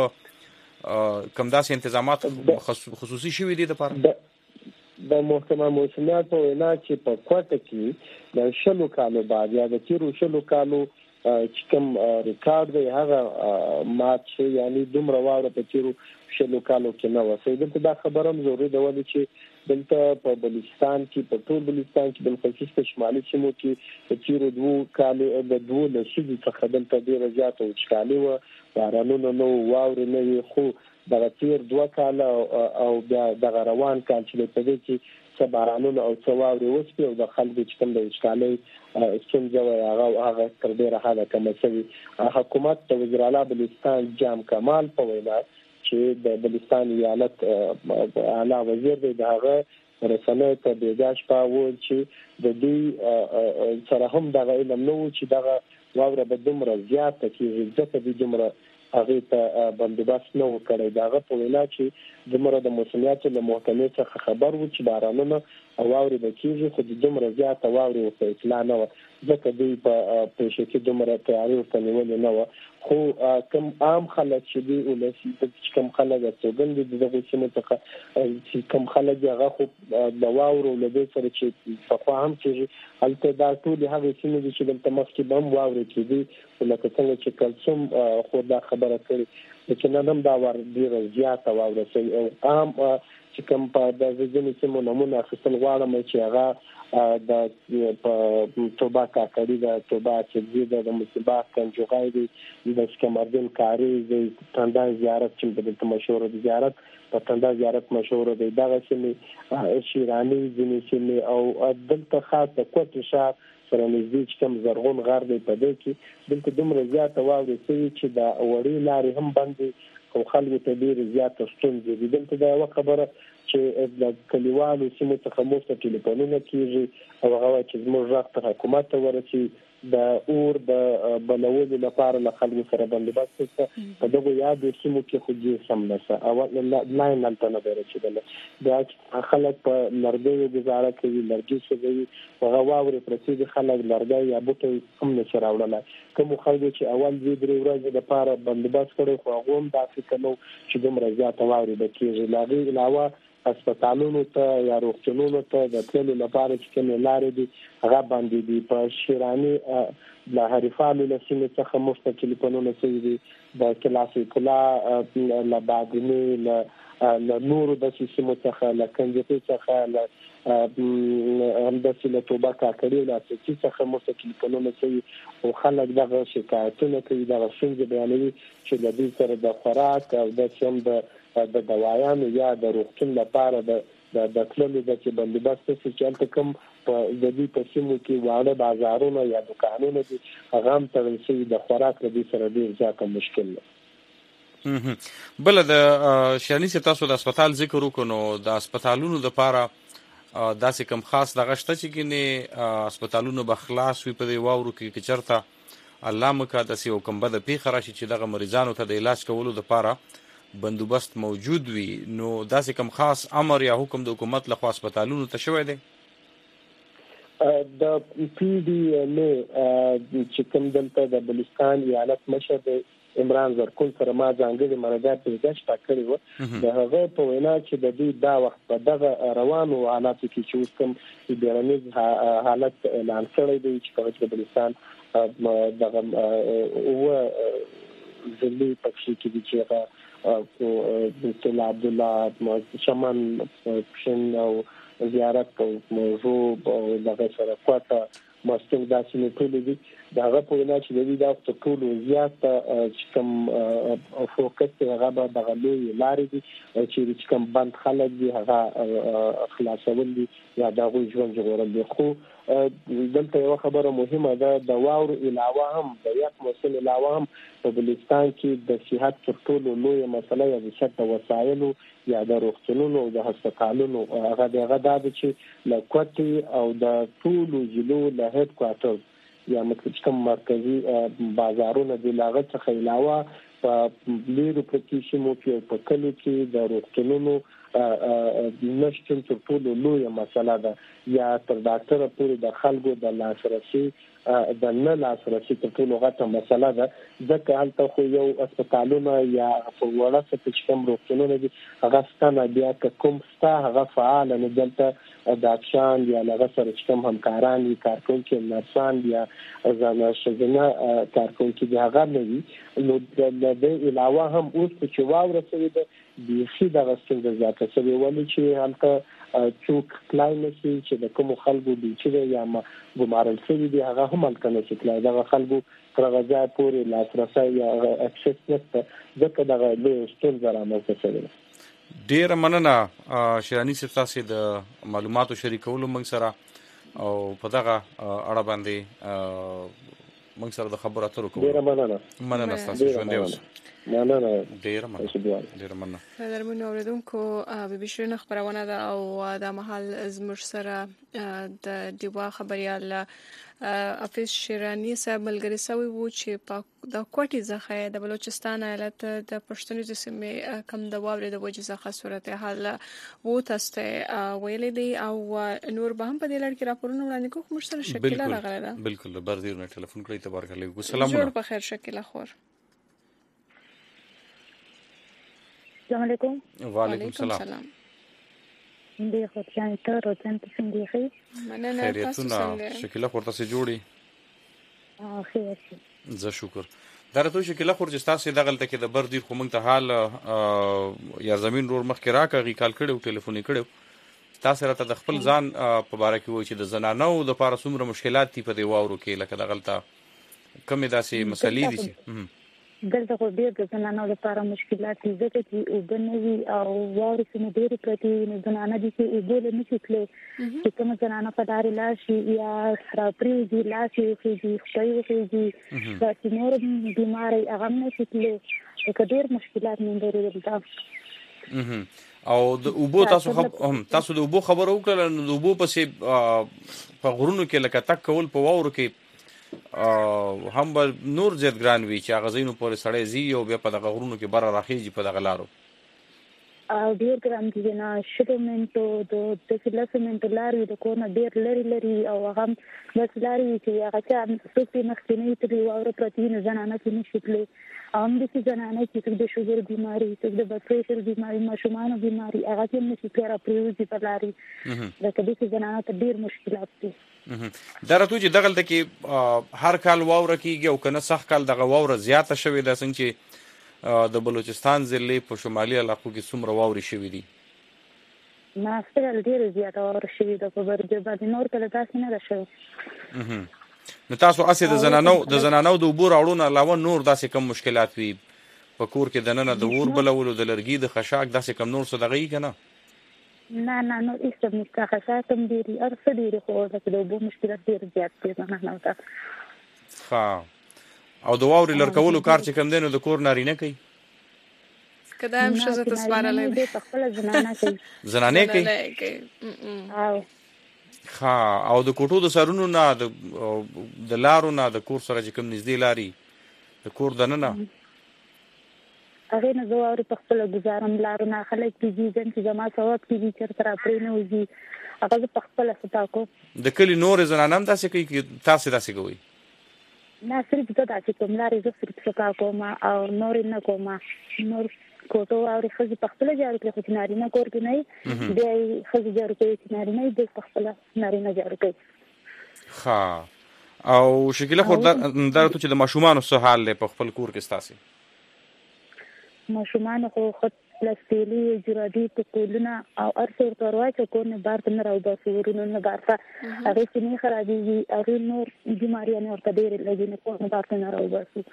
کوم داسې انتظامات خصوصي شوي دي دپاره؟ د محکمه موسمیاتو وینا چې په کوټه کې د 20 کالو بعد یا د تیرو 20 کالو چې کوم ریکارډ دی هغه مات شي، یعنی دومره واوره په تیرو شلو کالو کې نه وه. دلته دا خبره هم ضروري ده ولې چې دلته په بلوچستان کې، په ټول بلوچستان کې، بالخصوص په شمالي سیمو کې په تیرو 2 کالو د 2 لسیزو څخه دلته ډېره زیاته وچکالي وه، بارانونه نه وو، واورې نه وي. خو دغه تیر 2 کاله او بیا دغه روان کال چې په دې کې څه بارانونه او څه واورې وشوې او د خلکو چې کوم د وچکالۍ ستونزه وه هغه تر ډېره حده کمه شوې. حکومت د وزیراعلی بلوچستان جام کمال په وینا چې د بلوچستان ایالت اعلی وزیر دی، د هغه رسنیو ته بېګا شپه وویل چې د دوی سره هم دغه علم نه و چې دغه واوره به دومره زیاته کېږي، ځکه دوی دومره هغې ته بندوبست نه و کړی. د هغه په وینا چې دومره د موسمیاتو له محکمې څخه خبر و چې بارانونه او واورې به کېږي، خو د دومره زیاته واورې ورته اطلاع نه وه، ځکه دوی په پیښه کې دومره تیاري ورته نیولې نه وه. خو کوم عام خلک چې دي ولسي چې کوم خلک استوګن دي د دغو سیمو څخه چې کوم خلک دي هغه خو د واورو له دې سره چې پخوا هم کېږي، هلته دا ټولې هغې سیمې دي چې دلته مخکې به هم واورې کېدي، لکه څنګه چې کلسوم خو دا خبره کړې چې نن هم دا ډېره زیاته واوره شوې. او عام چې کوم په د ځینو سیمو نمونه اخیستل غواړم چې هغه د توبه کاکړي ده، توبه اچکزي ده، د مصباح کنجوغی دی، د سکمردین کاریز دی، تندان زیارت چې دلته مشهوره دی، زیارت په تندان زیارت مشهوره دی، دغه سیمې شیراني ځینې سیمې او دلته خاص د کوټ ښار سره نږدې چې کوم زرغون غر دی په دې کې دلته دومره زیاته واورې شوې چې د وړې لارې هم بندې او خلکو ته ډېرې زیاته ستونزې دي. دلته دا یوه خبره چې د کلیوالو سیمو څخه موږ ته ټلیفونونه کېږي او هغه وایي چې زموږ غږ تر حکومت ته ورسي، د اور د بلولو لپاره له خلکو سره بندوبست شته. په دغو یادو سیمو کې خو ډېر سم نشته، لاین هلته نه دی رسېدلی. بیا خلک په لرګیو ګزاره کوي، لرګي سوځوي، هغه واورې پرتې دي، خلک لرګی یا بوټی هم نشي راوړلی. کومو خلکو چې اول 2-3 ورځې لپاره بندوبست کړی خو هغو هم دا فکر نه و چې دومره زیاته واورې به کېږي. له هغې علاوه هسپتالونو ته یا روغتونونو ته د تللو لپاره چې کومې لارې دي هغه بندې دي. په شیراني له حریفانو له سیمې څخه موږ ته ټلیفونونه شوي دي، د کلاسیک الله له بادینې له نورو داسې سیمو څخه، له کنجقي څخه، همداسې له توبه کاکړي له اساسي څخه موږ ته ټلیفونونه شوي او خلک دغه شکایتونه کوي، دغه ستونزې بیانوي چې له دوی سره د خوراک او داسې هم د دوايانو یا د روغتون لپاره د تللو داسې بندوبست شي چې هلته کوم په دوی په سیمو کې واړه بازارونه یا دوکانونه دي هغه هم تړل شوي، د خوراک له دوی سره ډېر زیاته مشکل ده. بله د شیراني صاحب تاسو د هسپتال ذکر وکړو، نو د هسپتالونو دپاره داسې کوم خاص دغه شته چې ګینې هسپتالونه به خلاص وي په دې واورو کې که چېرته الله مکه داسې یو کوم بده پیښه راشي چې دغه مریضانو ته د علاج کولو دپاره بندوبست موجود وي، نو داسې کوم خاص امر یا حکم د حکومت لخوا هسپتالونو ته شوی دی؟ د پی ډي ام چې کوم دلته د بلوچستان ایالت مشر دی عمران زرکون سره ما ځانګړې مرکه پیشکش کړې وه، د هغه په وینا چې د دوی دا وخت په دغه روانو حالاتو کې چې اوس کوم بیړنیز حالت اعلان کړی دی چې کوم د بلوچستان دغه ضلعي پکښې کې دي چې هغه دکتر عبدالله شمن پشن او زیارت او موضوع او دغه سره کوټه مستنګ داسې نه ټولې دي. د هغه په وینا چې د دوی دا وخت ټولو زیات چې کوم فوکس دی هغه به دغه لویې لارې دي چې کوم بند خلک دي هغه خلاصول دي یا د هغوی ژوند ژغورل دي. خو دلته یوه خبره مهمه ده، د واورو علاوه هم د یخ موسم علاوه هم په بلوچستان کې د صحت تر ټولو لویه مسله یا د صحت د وسایلو یا د روغتونونو او د هسپتالونو هغه دا ده چې له کوټې او د ټولو ضلعو له هیډ کوارټرز یا مطلب کوم مرکزي بازارونه دي له هغه څخه علاوه په لیرو پرتې سیمو کې په کلیو کې د روغتونونو نشټون تر ټولو لوی مسله ده یا تر ډاکټر پورې د خلکو د لاسرسي د نه لاسرسي تر ټولو غټه مسله ده ځکه هلته خو یو هسپتالونه یا په وړه سطح چې کوم روغتونونه دي هغه ستنه بیا کوم ستا هغه فعال نه دلته ډاکټران یا هغه سره چې کوم همکاران دي کارکونکي نرسان یا ځانه شګنه کارکونکي دي هغه نه وي نو د علاوه هم اوس چې واوره سوي ده بیخي دغه څنګه زیاته سوي ولې چې هلته څوک کلای نشي چې د کوم خلکو دي چې یا ګمارل شوي دي هغه هم هلته نشي کلای دغه خلکو تر هغه ځای پورې لاسرسی یا اکسس نشته ځکه دغه لویه ستونزه رامنځته شوې ده. ډېره مننه شیراني صاحب تاسې د معلوماتو شریکولو موږ سره او په دغه اړه باندې موږ سره د خبرو اترو کوو. ډېره مننه ستاسو ژوندی اوسئ. ډېره مننه. درمونو اوریدونکو بي شیرین خبرونه ده او د محل زموږ سره د دیوا خبريال حافظ شیرانی صاحب ملګری سوی وو چې په د کوټي ځخه د بلوچستان ایالت د پښتوني سیمې کم د واورې د وجې ځخه صورتحال وو تاسو ویلې دی او نور به هم په دې لړ کې راپورونه وړاندې کوو موږ سره شکیله راغله ده. بالکل بردیر نه ټلیفون کړی تبارک الله. السلام جوړ په خیر شکیله خور. السلام علیکم. وعلیکم السلام. دې خو ځان ته راځم چې څنګه یې مننه تاسو څنګه شکیله خور تاسو جوړي خیر زه شکر درته شکیله خور چې تاسو دغلته کې د بردیر خو موږ ته حال یا زمين رور مخ کې راکغي کال کړو ټلیفوني کړو تاسو راته د خپل ځان په باره کې وایي چې د زنانو د لپاره څومره مشکلات دي په دی واورو کې لکه دغلته کومې داسې مسلې دي دلته خو ډېر د زنانو لپاره مشکلات دي ځکه چې وبنوي او واورې سمې ډېرې پرتې نو زنانه دي چې وبول نه شي تللی چې کومه زنانه په لارې لاړ شي یا راپرېوځي لاس یې وخېږي خدای وخېږي داسې نور بیمارۍ هغه هم نه شي تللی لکه ډېر مشکلات موندلي دلته او د اوبو تاسو د اوبو خبره وکړه نو د اوبو پسې په غرونو کې لکه تک کول په واورو کې هم به نور زیات ګران وي چې هغه ځایونو پورې سړی ځي او بیا په دغه غرونو کې بره راخېږي په دغه لارو ډېر ګران دي نه شلو منټو د 10 منټو لارې د کور نه ډېر لري او هغه بس لارې چې هغه چې څوک مخکینی ترې واوره پرتې نه زنانه کې نشي تللی هم د زنانه چې د شوګر بیماری د بلډ پريشر بیماری ماشومان بیماری هغه کې نشي کېرا پریوزي په لارې د کډې زنانه ته ډېر مشکلات دي درته چې دغلته کې هر کال واوره کیږي او کنه سخت کال دغه واوره زیاته شوې ده څنګه چې د بلوچستان ضلع په شمالي علاقو کې څومره واوري شوې دي نه ستل ډېر زیاته واوره شوې ده په برګ باندې نور کله تاسو نه راشه نو تاسو اسې د زنانو د عبور اړون علاوه نور داسې کم مشکلات وي په کور کې دننه د ور بلولو د لرګي د خشاک داسې کم نور څه دغې کنه نه نو ایسته مستا خشاکم ډېری ارڅ ډېری خو د عبور مشکلات ډېر زیات دي نه ها او د واوري لړکولو کار چې کم دینو د کور نارینه کوي کدا هم شزه تسوارلې دي په خپل زنانه کوي زنانه کوي ها او د کوټو د سرونو نه د لارو نه د کور سره چې کم نږدې لاري د کور دننه هغه نه زواري په خپل گزارم لارو نه خلک کیږي چې جما ثواب کیږي چې تر پرې نه وځي هغه په خپل خطا کو د کلی نور زنانم تاسو کوي تاسو داسې کوي نه صرف د تاسو کوم لارې زه صرف څه کوم او نور نه کوم نور کوټو او خزي په خپل جارو کې خو نارینه کور کې نه دی خزي جارو کې نارینه د خپل نارینه جارو کې ها او شکیله خو درته چې د ماشومان سره حال له په خپل کور کې ستاسي ماشومان خو خود پلاستیلی جرادي په کولونه او ارسور ترواچ کو نه بار نه راو باسو ورونو نه بارته هغه چې نه خرابېږي هغه نور بیماریاں ورته ډېر لګي نه کو نه بار نه راو باسو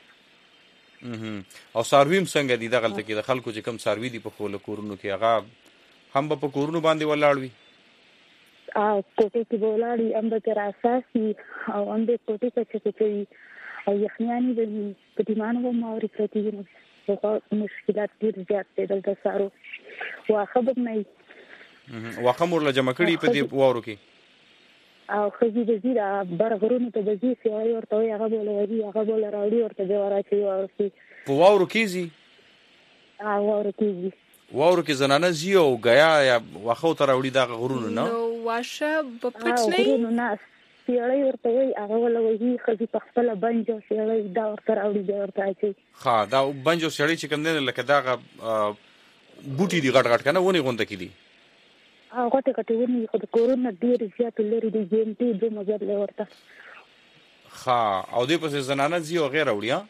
او سارویم څنګه دي دغلته کې د خلکو چې کم ساروي دي په خپل کورونو کې هغه هم په کورونو باندې ولاړ وي کوټې کې ولاړی هم به تر اساسي او هم د کوټې څخه کوي او یخنیانی د پټیمانو ماوري پرتیږي مشکلات ډېر زیات دي دلته سارو واخه به نه واخه مور له جمع کړي په دې وورو کې او خزي د زیرا برغرونو ته د زی سیوي ورته هغه بوله وږي هغه بوله راوړي ورته جوړا شي ورسي په وورو کې زی وورو کې واورو کې زنانه زی او غیا یا واخو تر وړي دا غرونه نه نو واشه په پټ نه سیړی ورته وي هغه ولوي خزي په خپل بنجو سیړی دا ورته راوړي دا ورته اچي ها دا بنجو سیړی چې کوم نه لکه دا بوټي دی غټ غټ کنه ونی غونډه کې دي هغه ته ونی خو د کورونا ډیر زیات لري دی ګینټي د مزر له ورته ها او دې په زنانه زی او غیر وړیا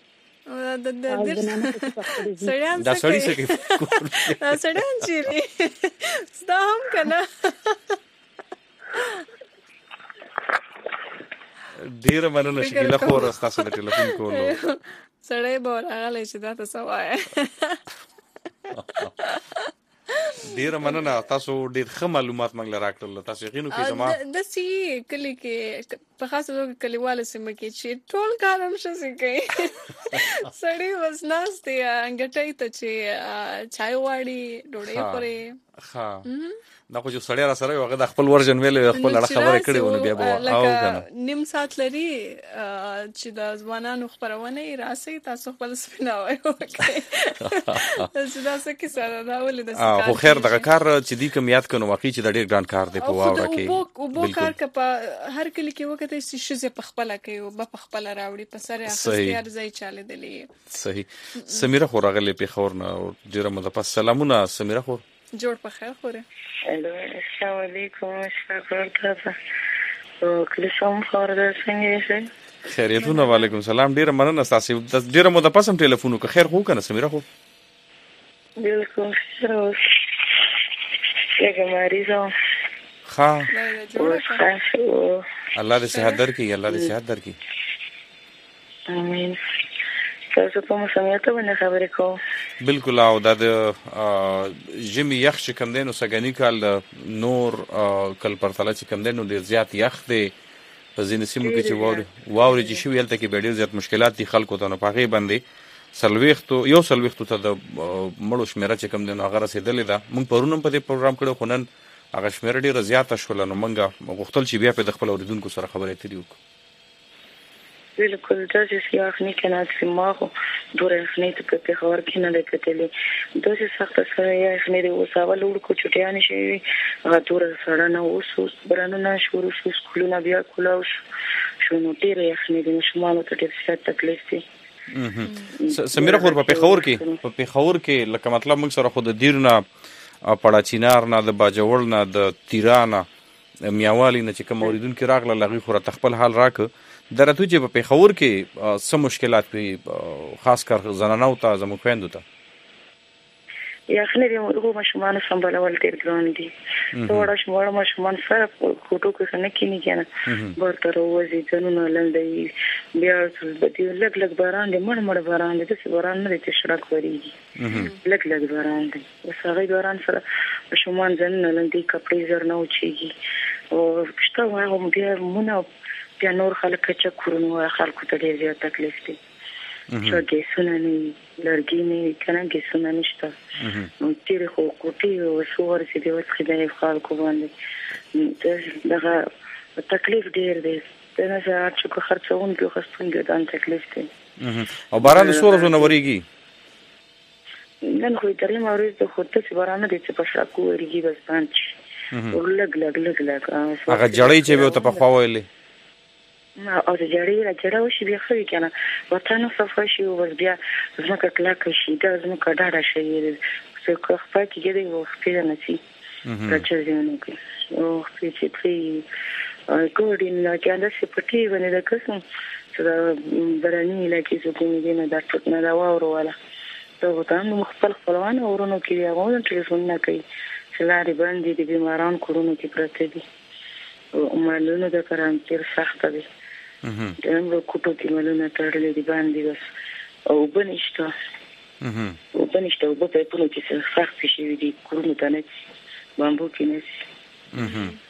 دا سړی څه کوي دا سړی چیرې ستا هم کنه ډیره مننه شکیله خور تاسو د ټلیفون کولو سړی به راغلی چې دا څه وایي ډیره مننه تاسو ډیر ښه معلومات موږ له راکړل تاسو یقینو کې زما د سی کلی کې په خاصه توګه کلیواله سیمه کې چې ټول کار هم شي کوي سړی وسناست یا انګټای ته چې چای واړي ډوډۍ پرې ها دا خو چې سړی را سره هغه د خپل ورژن ویلې خپل اړه خبره کړې ونه بیا به او کنه نیم ساعت لري چې د ځوانانو خبرونه راسي تاسو خپل سپیناوي وکړي دا څه کې سره دا ولې د خو خیر دغه کار چې دی کوم یاد کنو واقعي چې د ډیر ګران کار دی په واوره کې او بو کار ک په هر کلی کې وکړي چې شزه په خپل کوي او په خپل راوړي په سره اختیار ځای چاله دلې صحیح سمیره خو راغله په خور نه ډیره مده پس سلامونه سمیره خور جوړ په خیر خوره السلام علیکم شکر تاسو او کله کوم خبر څنګه یې خیریتونه وعلیکم سلام ډیره مننه تاسو ډیره مده پسم ټلیفون وکړ خیر خو کنه سمیره خو بالکل سره څنګه مریضو ها الله دې صحت درکړي الله دې صحت درکړي امين تاسو په مسامیته باندې خبرې کوم بالکل او د جمی یخ چې کم دینو سګنی کال نور کل پرتله چې کم دینو ډیر زیات یخ دی په ځینې سیمو کې چې واوري چې شوی هلته کې ډیر زیات مشکلات دي خلکو ته نه پاغي باندې سلويختو ته د مړو شمیره چې کم دینو هغه رسیدلې ده موږ پرونم په دې پروګرام کړو خو نن هغه شمیره ډیره زیاته شول نو موږ غوښتل چې بیا په د خپل اوریدونکو سره خبرې ترې وکړو بالکل دا چې یاخني کنه چې ما خو دوره یاخني ته په خبر کې نه لکتلې دا چې سخت سره یاخني د وساول ورکو چټیان شي هغه دوره سره نه اوس برانه نه شروع شو سکولونه بیا کولاو شو نو ډیره یاخني د مشمانو ته ډیر څه تکلیف دي سمیره خور په پیښور کې لکه مطلب موږ سره خو د دیرونه پړاچینار نه د باجوړ نه د تیرانه میاوالی نه چې کوم اوریدونکو راغله لغوی خو را خپل حال راک درته چې په پیښور کې څه مشکلات په خاص کر زنانو ته زموږ خويندو ته یاخني د موږ مشمان سمبالول ډیر ګران دي ټول شموړ مشمان سره فوټو کې نه کینی کنه ورته روزي جنونه لندې بیا د دې لګ باران دې مړ باران دې چې باران نه دې شړک وريږي لګ باران دې وسغې باران سره شومان جنونه لندې کپڑے زر نه وچیږي او شته واه بیا مونږ بیا نور خلک چې کورونو خلکو ته ډیر زیات تکلیف دي چې ګیسونه نه لرګي نه کنه ګیسونه نشته نو تیر خو کوټي او شوور چې دی وڅ خدای خلکو باندې دغه تکلیف ډیر دی دا نه چې خرڅون کې خستون کې دا تکلیف دی او باران سور زونه وریږي نن خو درې مورز د خود ته باران دي چې په شاکو وریږي بس پانچ ورلګ هغه جړې چې به ته په خوا ویلې او د جړې وشي بیا خو کنه وطن صفه شي او بیا زمکه کلاک شي دا زمکه ډاډه شي څه خپل کېږي او خپل نسی راځي نو کې او چې په ګورین لا کې انداسه پټي باندې د قسم چې براني لکه څه کومې دي نه دا ټوټ نه دا وورو ولا ته وته خپل خپلوان اورونو کې هغه ټلیفون نه کوي چې لاري باندې د بیماران کورونو کې پراته دي او مالونه د کرانتیر سخت دي دغه کوټو کې مالونه تړلې دي باندې بس او بنشته او په پلو کې سخت شي دي کورونه ته نه بامبو کې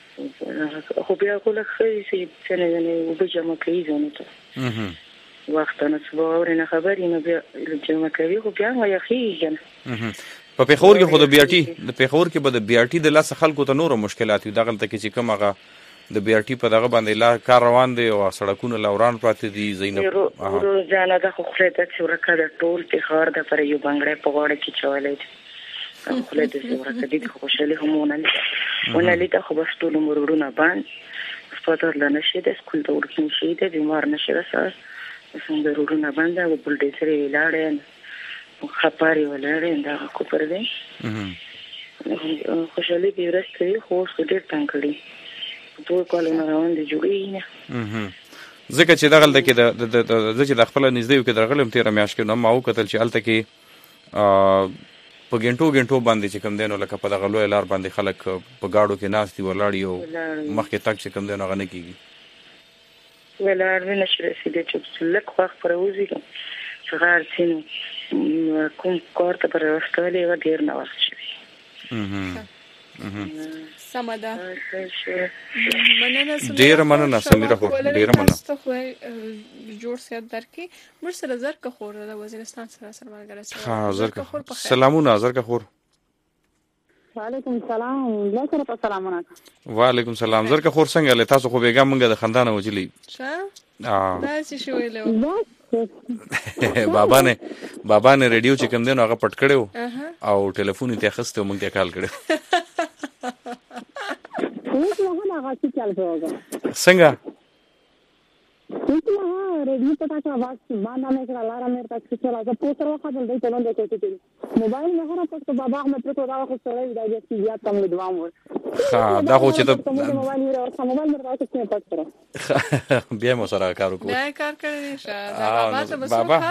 نه خو بیا کوله خې چې نه وبجما کوي ځنه ته وخت نه سبا ورنه خبرې نه بیا جمع کوي خو بیا وایي خېږي په پیښور کې خو د پیښور کې به د بیاټي د لاس خلکو ته نور مشکلات وي دغه ته کې چې کوم هغه د بیاټي په دغه باندې لا کار روان دي او سړکونه لوران پراته دي زینب ورو ځاله د خو خره د څورکه د ټول پیښور د پر یو بنگړې په غاړه کې چولې خو له دې ورته دې خوشاله همونه لیدا خو بس ټول مرورونه باندې سپاتر لنه شي د سکول ته ورکې شي د بیمار نشي راسه څنګه مرورونه باندې او بل دې سره لاړې خپاري ولاړې دا کو پر دې خوشاله دې ورسته خو ډېر تنګ کړی دوه کالونه روان دي جوړی نه ځکه چې دغه لکه د خپل نږدې یو کې درغلم 13 میاشت کې نو ما وکتل چې الته کې په ګنټو باندې چې کم دینو لکه په دغه لوی لار باندې خلک په گاډو کې ناشتي ولاړی او مخکې تک چې کم دینو غنه کیږي ولر نه شي رسیدې چې لک وخت پروزي څنګه سينو کوم کارت پر واستولې و ډیر نه وخت شي سمدا ډیر مننه سمیره خو ډیر مننه جوړ سیات درکې مر سره زرکه خور د وزیرستان سره مرګره ها زرکه خور سلامونه زرکه خور وعلیکم السلام لکه سلامونه وعلیکم السلام زرکه خور څنګه له تاسو خو بیګا مونږ د خندانه وجلی دا څه شویلو بابا نه ریډیو چې کوم دینو هغه پټ کړو او ټلیفون ته خسته مونږ ته کال کړو څنګه रेडियो पता का आवाज बांधा में करा लारा मेरे तक चला का पोस्टर वाला बंद दे चलन दे के मोबाइल में हरा तो बाबा में तो दावा को चले जाए कि या कम दुआम हो ها دا خو چې ته موبایل مې راځي چې پټ کړو بیا مو سره کار وکړو بیا کار کوي شه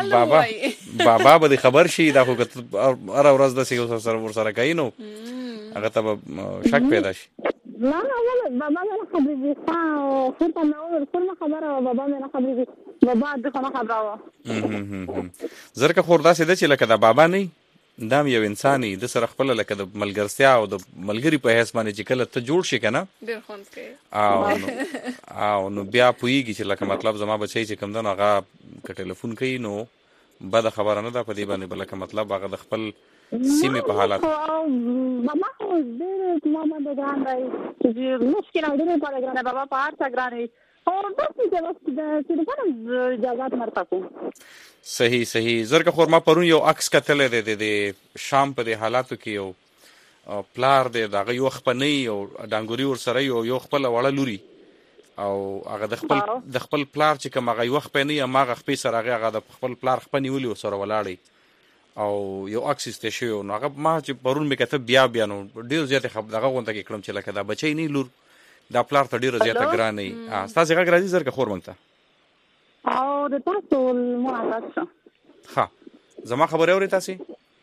بابا به خبر شي دا خو هر ورځ د سیو سره کوي نو هغه ته شک پیدا شي لا بابا مې خبرې ښه خو ته نو ټول خبره بابا مې خبرې بابا د خبره خبره زرکه خور دا سده چې لکه دا بابا نه دام یو انساني د سره خپل لکه د ملګرتیا او د ملګری په حیث باندې چې کله ته جوړ شي کنه ډیر خوند کوي او نو بیا پویږي چې لکه مطلب زما بچی چې کوم دغه هغه ټلیفون کوي نو بد خبره نه ده په دې باندې بلکې مطلب هغه د خپل سیمه په حالت ماما خو دې ماما د ګران دی چې مشکل او دې په ګران بابا په هر څه ګران دی او بس چې په اجازه مرته کو صحیح زرکه خور ما پرون یو عکس کتلې د شام په د حالاتو کې یو پلار د یو خپنی او ډنګوري ور سره یو خپل وړه لوري او هغه د خپل پلار چې کوم هغه یو خپنی هغه خپې سره هغه د خپل پلار خپنی ولي سره ولاړی او یو عکس است شو نو هغه ما چې پرون مې کتب بیا نو ډیر زیات دغه غونډه کې کړم چې لکه دا بچی نه لور دا پلار ته ډیر زیاته ګرانه تاسو هغه راځي زرکه خور مونږ ته او د تاسو مراقبه ها زما خبره اوري تاسو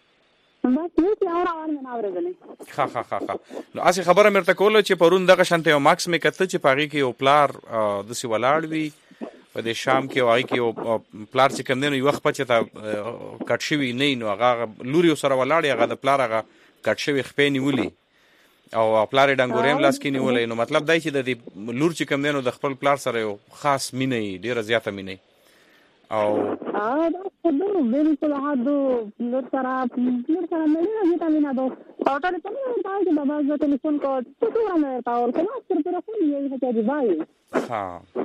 بس نو چې اوران نه اورېدلې ها نو اسی خبره مرته کوله چې پرون دغه شانته یو ماکس مې کته چې پاغي کې یو پلار د سی ولاړ وی په د شام کې وای کې یو پلار چې کوم دی یو وخت په چته کټ شوی نه نو هغه لوري سره ولاړ هغه د پلار هغه کټ شوی خپې نیولي او پلار ډنګوریم لاس کې نیولې نو مطلب دای چې د لور چې کوم دی نو د خپل پلار سره یو خاص مینې ډیره زیاته مینې او دا څه بالکل هادو لور سره مې نه مینا دو او ته ته نه چې بابا زه ټلیفون کو څه څنګه مې تاول کنه تر خو یې هڅه دی بای ها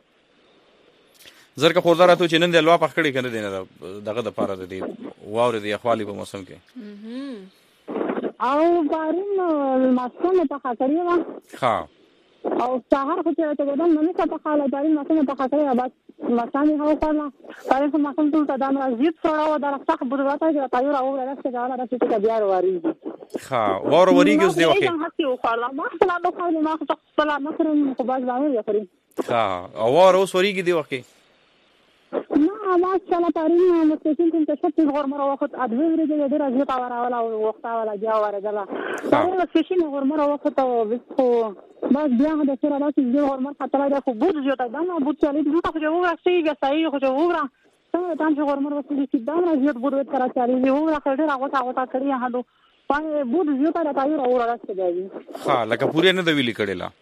زرکه خوردار ته چې نن د لوا پخ کړي کنه دینه دغه د پاره د واورې د اخوالي په موسم کې او بارون ماسونه په خاطرې وا ها او سهار خو چې ته ګدم نه څه په خاله بارون ماسونه په خاطرې بس ماسانه هو کړل پاره ماسون ټول ته دام راځي څوړو دا څخه بودواته چې تاسو راو راځي دا راځي چې بیا وریږي ها واره وریږي اوس دی وخت ما هڅه وکړم ما خپل نو خو ما خپل نه کړم خو باز باندې یې ها او واره اوس وریږي دی وخت نه ما شاء پارین مستقیم کوم ته شت غرمره وخت ادوی ورته د راځي تا وراولا او وخت ولا جا ورغلا دا سپیشل غرمره وخت او خو بس بیا د سره راځي د غرمره خطر ده خو بود جوړه دا نه بود چالي د خو جو راځي بیا صحیح خو جو وګرا څنګه تاسو غرمره وسلی چې دا راځي بود ورته راځي وګرا خړې راغوتا کړی هادو پای بود جوړه راځي او راځي دی ها لکه پوره نه د ویلي کړي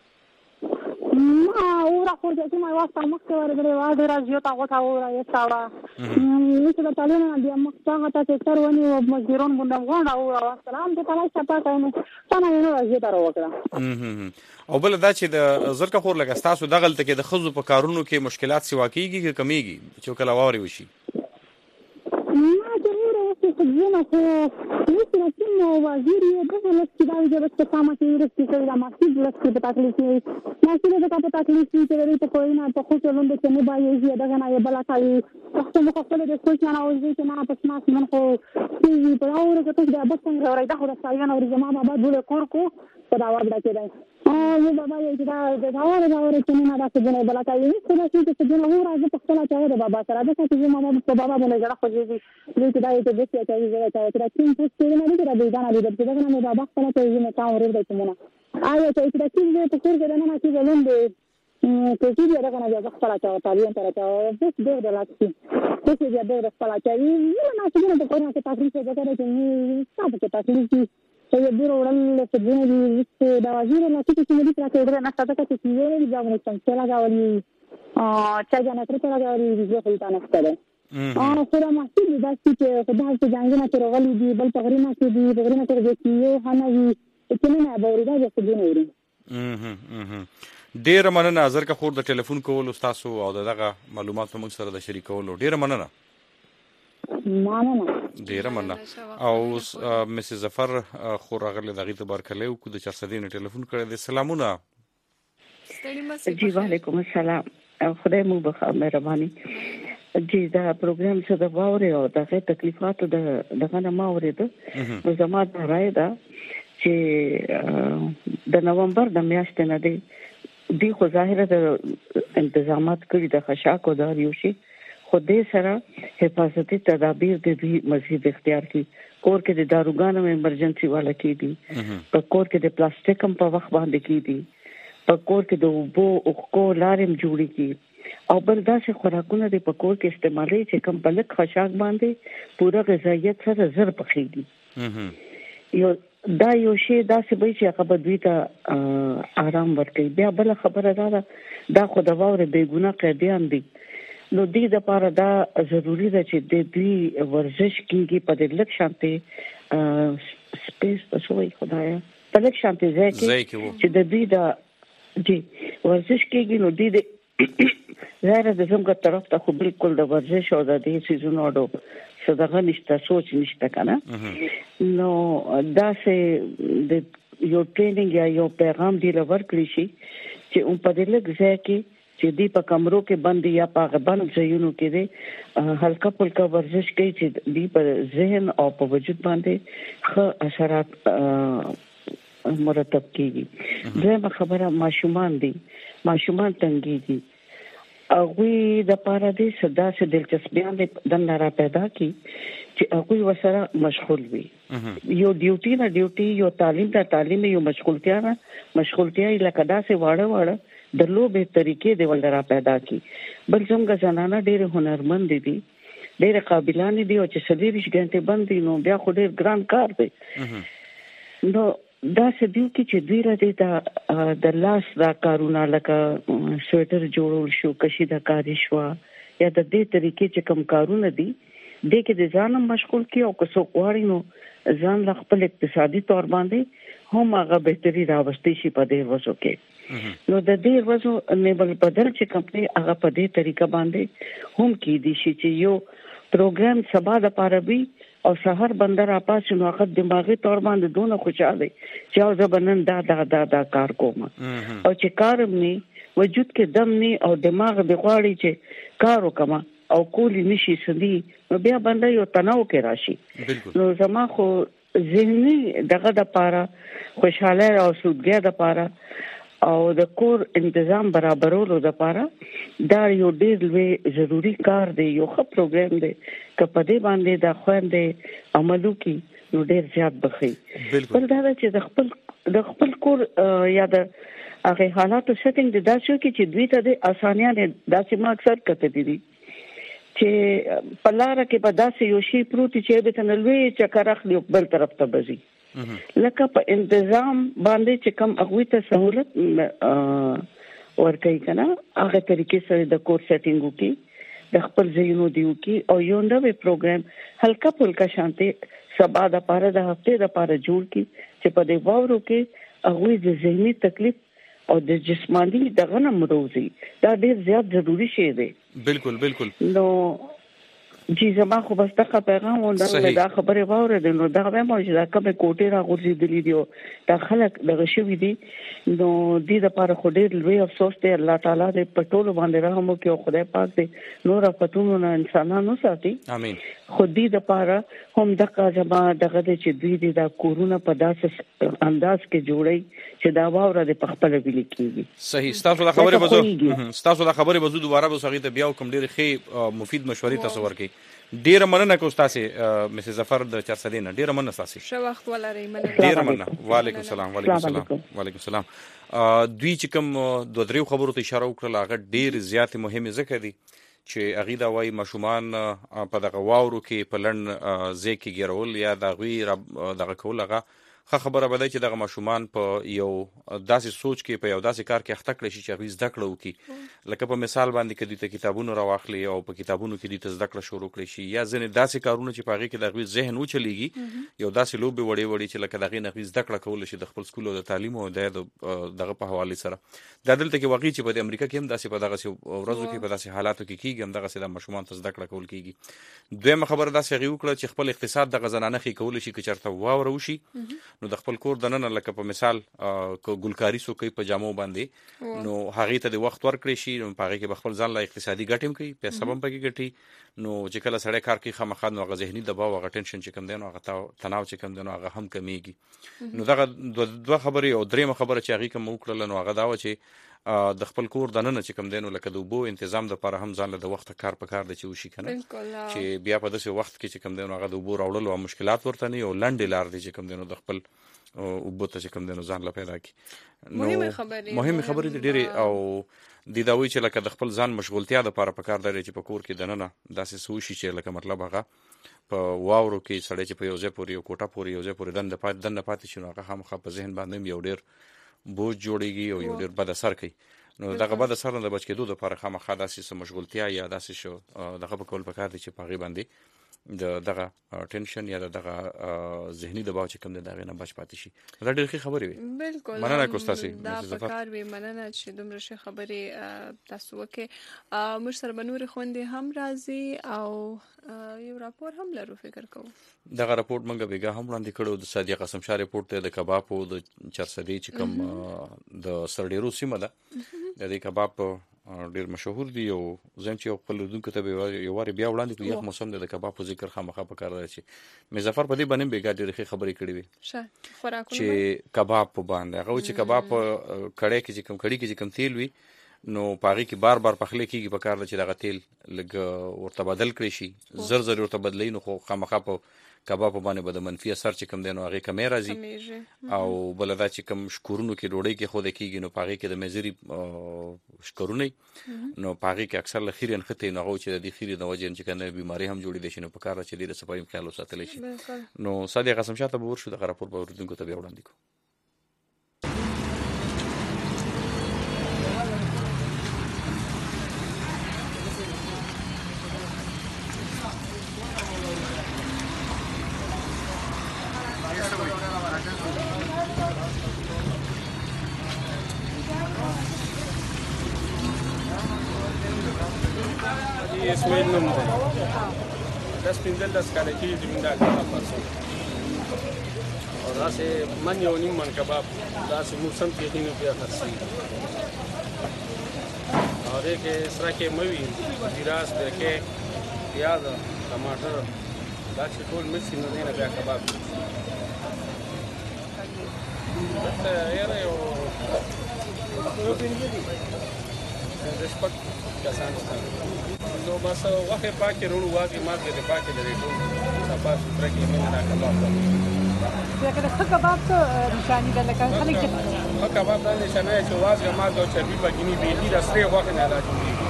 اورا خو دې ما واسطه مخ ورغلې و دا راځي تا غوتا اورا یې تاوړه چې دا تعلیم دې مخ څنګه ته تر ونی او مزګرون باندې غونډه اورا سلام ته تاسو ته پاتاینو څنګه یې راځي تا وکړه او بل دا چې د زرکه خور لګا تاسو د غلطه کې د خزو په کارونو کې مشکلات سوا کیږي کې کمیږي چې کله واوري وشي ما ضرور خدمه خو مثل كنا وزير دغه لسه د استقامت ورسته کړه ماسي د لسه په تکلیف ماسي د تکلیف چې د کوینه په خو چلون د نه بایي دغه نه بلا کوي تاسو مخ خپل د سوچ نه اوځي چې نه پس ما من خو چې په اورو کې ته د بس څنګه راځي دا خو د سایان او زما بابا دله کور کو په دا وړه کې دی او بابا یې دا دا اورو چې نه دا څه نه بلا کوي چې څه نه راځي په خپل چا د بابا سره دا چې ما بابا باندې جوړه خوځي چې دا یې د څه چې ترڅیم پوسټ نه لري دا بیان لري چې دا نه بابا خپل ته یې نه تا ورې دی چې مونږ آیا چې ترڅیم دې په کور کې نه چې ولون دې چې دې دا کنه دا خپل چا تعلیم تر چا بس دې د لاستي چې دې د خپل چا یې نه چې نه په کور کې تکلیف ده چې نه څه په تکلیف چې دې وړل چې دې دا وزیر نه چې دې تر نه ستاسو ته چې یې دا موږ څنګه لګاولي چا جنا تر څنګه لګاولي دې خپل تاسو ستاره سره ماسي د داسې چې خدای ته ځانګړنه تر غلي دی بل تغریمه کې دی تغریمه تر دې چې یو هنوي چې نه باورې دا څه دی نوري ډیر مننه نظر کا خور د ټلیفون کول استاد او دغه معلومات موږ سره د شریکولو ډیر مننه ډیر مننه او مسز ظفر خور غل دغه تبار کله کو د 400 ټلیفون کړی د سلامونه جی وعلیکم السلام خدای مو بخا مهرباني جی دا پروګرام څه د واورې او دغه تکلیفات دغه نه ما اورېده نو زما دا رائے ده چې د نومبر د میاشتې نه دی خو ظاهره د انتظامات کړي د خشاک او د ریوشي خو دې سره حفاظتي تدابیر د مزید اختیار کړي کور کې د داروګانو ایمرجنسي والا کېدي په کور کې د پلاستیک هم په وخت باندې کېدي په کور کې د اوبو او کو لارم جوړي کړي او بل داسې خوراکونه د پکور کې استعمالي چې کم بلک خشاک باندې پوره غذایت سره زر پخېږي یو دا یو شی داسې به چې هغه دوی ته آرام ورکړي بیا بل خبره دا خو د واورې بې ګناه قیدیان دي نو دې د پاره دا ضروری ده چې د دوی ورزش کیږي په دې لک شانتي سپیس پسوي خدایا په لک شانتي ځای کې چې د دوی د جی ورزش کیږي نو دې زهره د زموږ طرف ته خو بالکل د ورزش او د دې سيزونو اډو صدقه نشته سوچ نشته کنه نو دا سه د یو ټریننګ یا یو پیغام دی لور کړی شي چې په دې لږ ځای کې چې دی په کمرو کې بند یا په بند ځایونو کې دی هلکا پلکا ورزش کوي چې دی په ذهن او په وجود باندې ښه اثرات مرتب کیږي دا خبره ماشومان تنګيږي هغه د پاره دې صدا سه دلچسپیان د نارا پیدا کی چې هغه وسره مشغول وي یو ډیوټي یو تعلیم یو مشغولتیا لکه دا سه واړه د لوبې طریقې د ولرا پیدا کی بل څنګه زنانه ډېر هنرمند دي ډېر قابلان دي او چې 30 غنټه باندې نو بیا خو ډېر ګران کار دی نو دا سدیو کې چې دوی راځي د لاس دا کارونه لکه سویټر جوړول شو کشي دا کاری شو یا د دې طریقې چې کوم کارونه دي د کې د ځان مشغول کی او کوڅو غواړي نو ځان ل خپل اقتصادي تور باندې هم هغه بهتري راوستي شي په دې وځو کې نو د دې وځو نیبل بدل چې کمپنی هغه په دې طریقه باندې هم کې دي چې یو پروګرام سبا د پاره او سحر بندر اپاس نو هغه دماغي تور باندې دونه خوشاله چې او زبنن دا کار کوم او چې کارم نه وجود کې دم نه او دماغ د غواړي چې کار وکما او کولی نشي سدي نو بیا باندې یو تناو کې راشي نو زما خو ذهني دغه د پاره خوشاله او سودګي د پاره او د کور تنظیم برابرولو د پاره دا یو ډېر لوی ضروری کار دی یو ښه پروګرام دی که په دې باندې د خويندې عملو کې نو ډېر زیات بخي بل دا چې د خپل کور یا د هغه حالاتو سیټینګ د داسو کې چې دوی ته د اسانیانه داسې ما اکثر کته دي چې په لار کې په داسې یو شی پروت چې به تنلوي چکر اخلي بل طرف ته بزي لکه په انتظام باندې چې کوم هغه ته سہولت ورکړي کنه هغه طریقې سره د کور سیټینګ وکي د خپل ځایونو دیو کی او یو نوې پروګرام هلکا پلکا شانته سبا د پاره د هفته د پاره جوړ کی چې په دې وورو کې هغه د ذهني تکلیف او د جسمانی دغه نه مروزي دا ډیر زیات ضروری شی دی بالکل نو جی زما خو بس دغه پیغام وندل دا خبره واره د نو دغه به موږ دا کومه کوټه را غوړېدلې دی دا خلک دغه شوی دي نو دې د لپاره خو ډېر لوی افسوس دی الله تعالی دې په ټولو باندې رحم وکړي او خدای پاک دې نور افتونو نه انسانانو ساتي امين خو دې د لپاره هم دغه زما دغه چې دوی د کورونا په داسې انداز کې جوړي چې دا واره د خپل ویل کیږي صحیح تاسو دا خبره بزو دوباره به صحیح ته بیا کوم ډېر ښه مفید مشورې تاسو ورکړي ډیره مننه کوم تاسو مسز ظفر د 400 نه ډیره مننه تاسو ښه وخت ولرئ ډیره مننه وعلیکم السلام وعلیکم السلام دوی چې کوم دوه درې خبرو ته اشاره وکړه هغه ډیر زیات مهمه ځکه دي چې هغه دا وایي ماشومان په دغه واورو کې په لړن ځای کې ګرول یا دغه کول هغه خبره بده چې دغه ماشومان په یو داسې سوچ کې په یو داسې کار کې اخته کړی شي چې هغه زده کړه وکړي لکه په مثال باندې کې دوی ته کتابونه راواخلي او په کتابونو کې دوی ته زده کړه شروع کړي شي یا ځینې داسې کارونه چې په هغې کې د هغوی ذهن وچلېږي یو داسې لوبې وړې چې لکه د هغې نه هغوی زده کړه کولی شي د خپل سکول او د تعلیم او دغه په حوالې سره دا دلته کې واقعي چې په امریکا کې هم داسې په دغسې ورځو کې په داسې حالاتو کې کېږي همدغسې د ماشومان ته زده کړه کول کېږي دویمه خبره داسې هغې وکړه چې خپل اقتصاد دغه زنانه ښې کولی شي که چېرته واوره وشي نو د خپل کور دننه لکه په مثال که ګلکاري څوک کوي په جامو باندې نو هغې ته د وخت ورکړی شي نو په هغې کې به خپل ځان له اقتصادي ګټې هم کوي پیسه به هم پکې ګټي نو چې کله سړی کار کوي خامخا نو هغه ذهني دباو هغه ټینشن چې کوم دی نو هغه تناو چې کوم دی نو هغه هم کمیږي نو دغه دوه خبرې او دریمه خبره چې هغې کوم وکړله نو هغه دا وه چې د خپل کور دننه چې کوم دی نو لکه د اوبو انتظام دپاره هم ځان له د وخته کار په کار دی چې وشي که نه چې بیا په داسې وخت کې چې کوم دی نو هغه د اوبو راوړلو او مشکلات ورته نه وي او لنډې لار دی چې کوم دی نو د خپل اوبو ته چې کوم دی نو ځان له پیدا کړي مهمې خبرې دي ډېرې او دې دا وایي چې لکه د خپل ځان مشغولتیا دپاره په کار دی چې په کور کې دننه داسې څه وشي چې لکه مطلب هغه په واورو کې سړی چې په یو ځای پورې یو کوټه پورې یو ځای پورې دننه پاتې شي نو هغه خامخا په ذهن باندې هم یو ډېر بوج جوړېږي او یو ډېر بد اثر کوي نو دغه بد اثر نه د بچ کېدو دپاره خامخا داسې څه مشغولتیا یا داسې شو دغه په کول پکار دی چې په هغې باندې دغه ټینشن یا دغه ذهني دباو چې کوم دی د هغې نه بچ پاتې شي دا ډېرې ښې خبرې وې بالکل مننه کوم ستاسې دا پکار وي مننه چې دومره ښې خبرې تاسو وکړې موږ سره به نورې خوندې هم راځي او یو راپور هم لرو فکر کوو دغه راپورټ موږ بېګا هم وړاندې کړی د صادق قسم شاه رپورټ دی د کبابو د چرسدې چې کوم د سرډېرو سیمه ده د دې کباب ډېر مشهور دي او زم چې خپل لیدونکو ته به یو وارې بیا وړاندې کړو یخ موسم د کباب په ذکر خامخا پکار دی چې مظفر په دې باندې بېګا ډېرې ښې خبرې کړې وې چې کباب په باندې هغه چې کباب په کړی کې چې کوم کړي کې چې کوم تیل وي نو په هغې کې بار بار پخلی کېږي پکار ده چې دغه تیل لږ ورته بدل کړی شي زر زر ورته بدلوي نو خو خامخا په کباب باندې به د منفي اثر چې کوم دی نو هغې کمی راځي او بله دا چې کوم شکرونو کې ډوډۍ کې ښوده کېږي نو په هغې کې د میزري شکرونه نو په هغې کې اکثر له خیرې نښتې نو هغه چې د دې خیرې د وجې چې کنه بیمارۍ هم جوړېدی شي نو په کار ده چې دې د صفایي خیال وساتلی شي نو صادق قسم شاه ته به ورشو دغه راپور به اورېدونکو ته بیا وړاندې کړو اسماعیل نوم دی 10-15 کاله کېږي موږ دا کباب خرڅوو او داسې من یو نیم من کباب داسې موسم کېږي نو بیا خرڅېږي او دې کې سره کې موي ګیراس دکې پیاز ټماټر دا چې ټول مکس نو دې نه بیا کباب دلته یاره یو شپږ کسان شته نو بس غوښې پاکې روڼ واګې مالګې دې پاکې لري ټول صفا سوتره کې مینه دا کباب ده بیا که د ښه کباب څه نشاني ده لکه خلک چې ښه کباب دا نشانه یې چې وازګه مالګه او چربي پکې نه وي بیخي د سرې غوښې نه را جوړېږي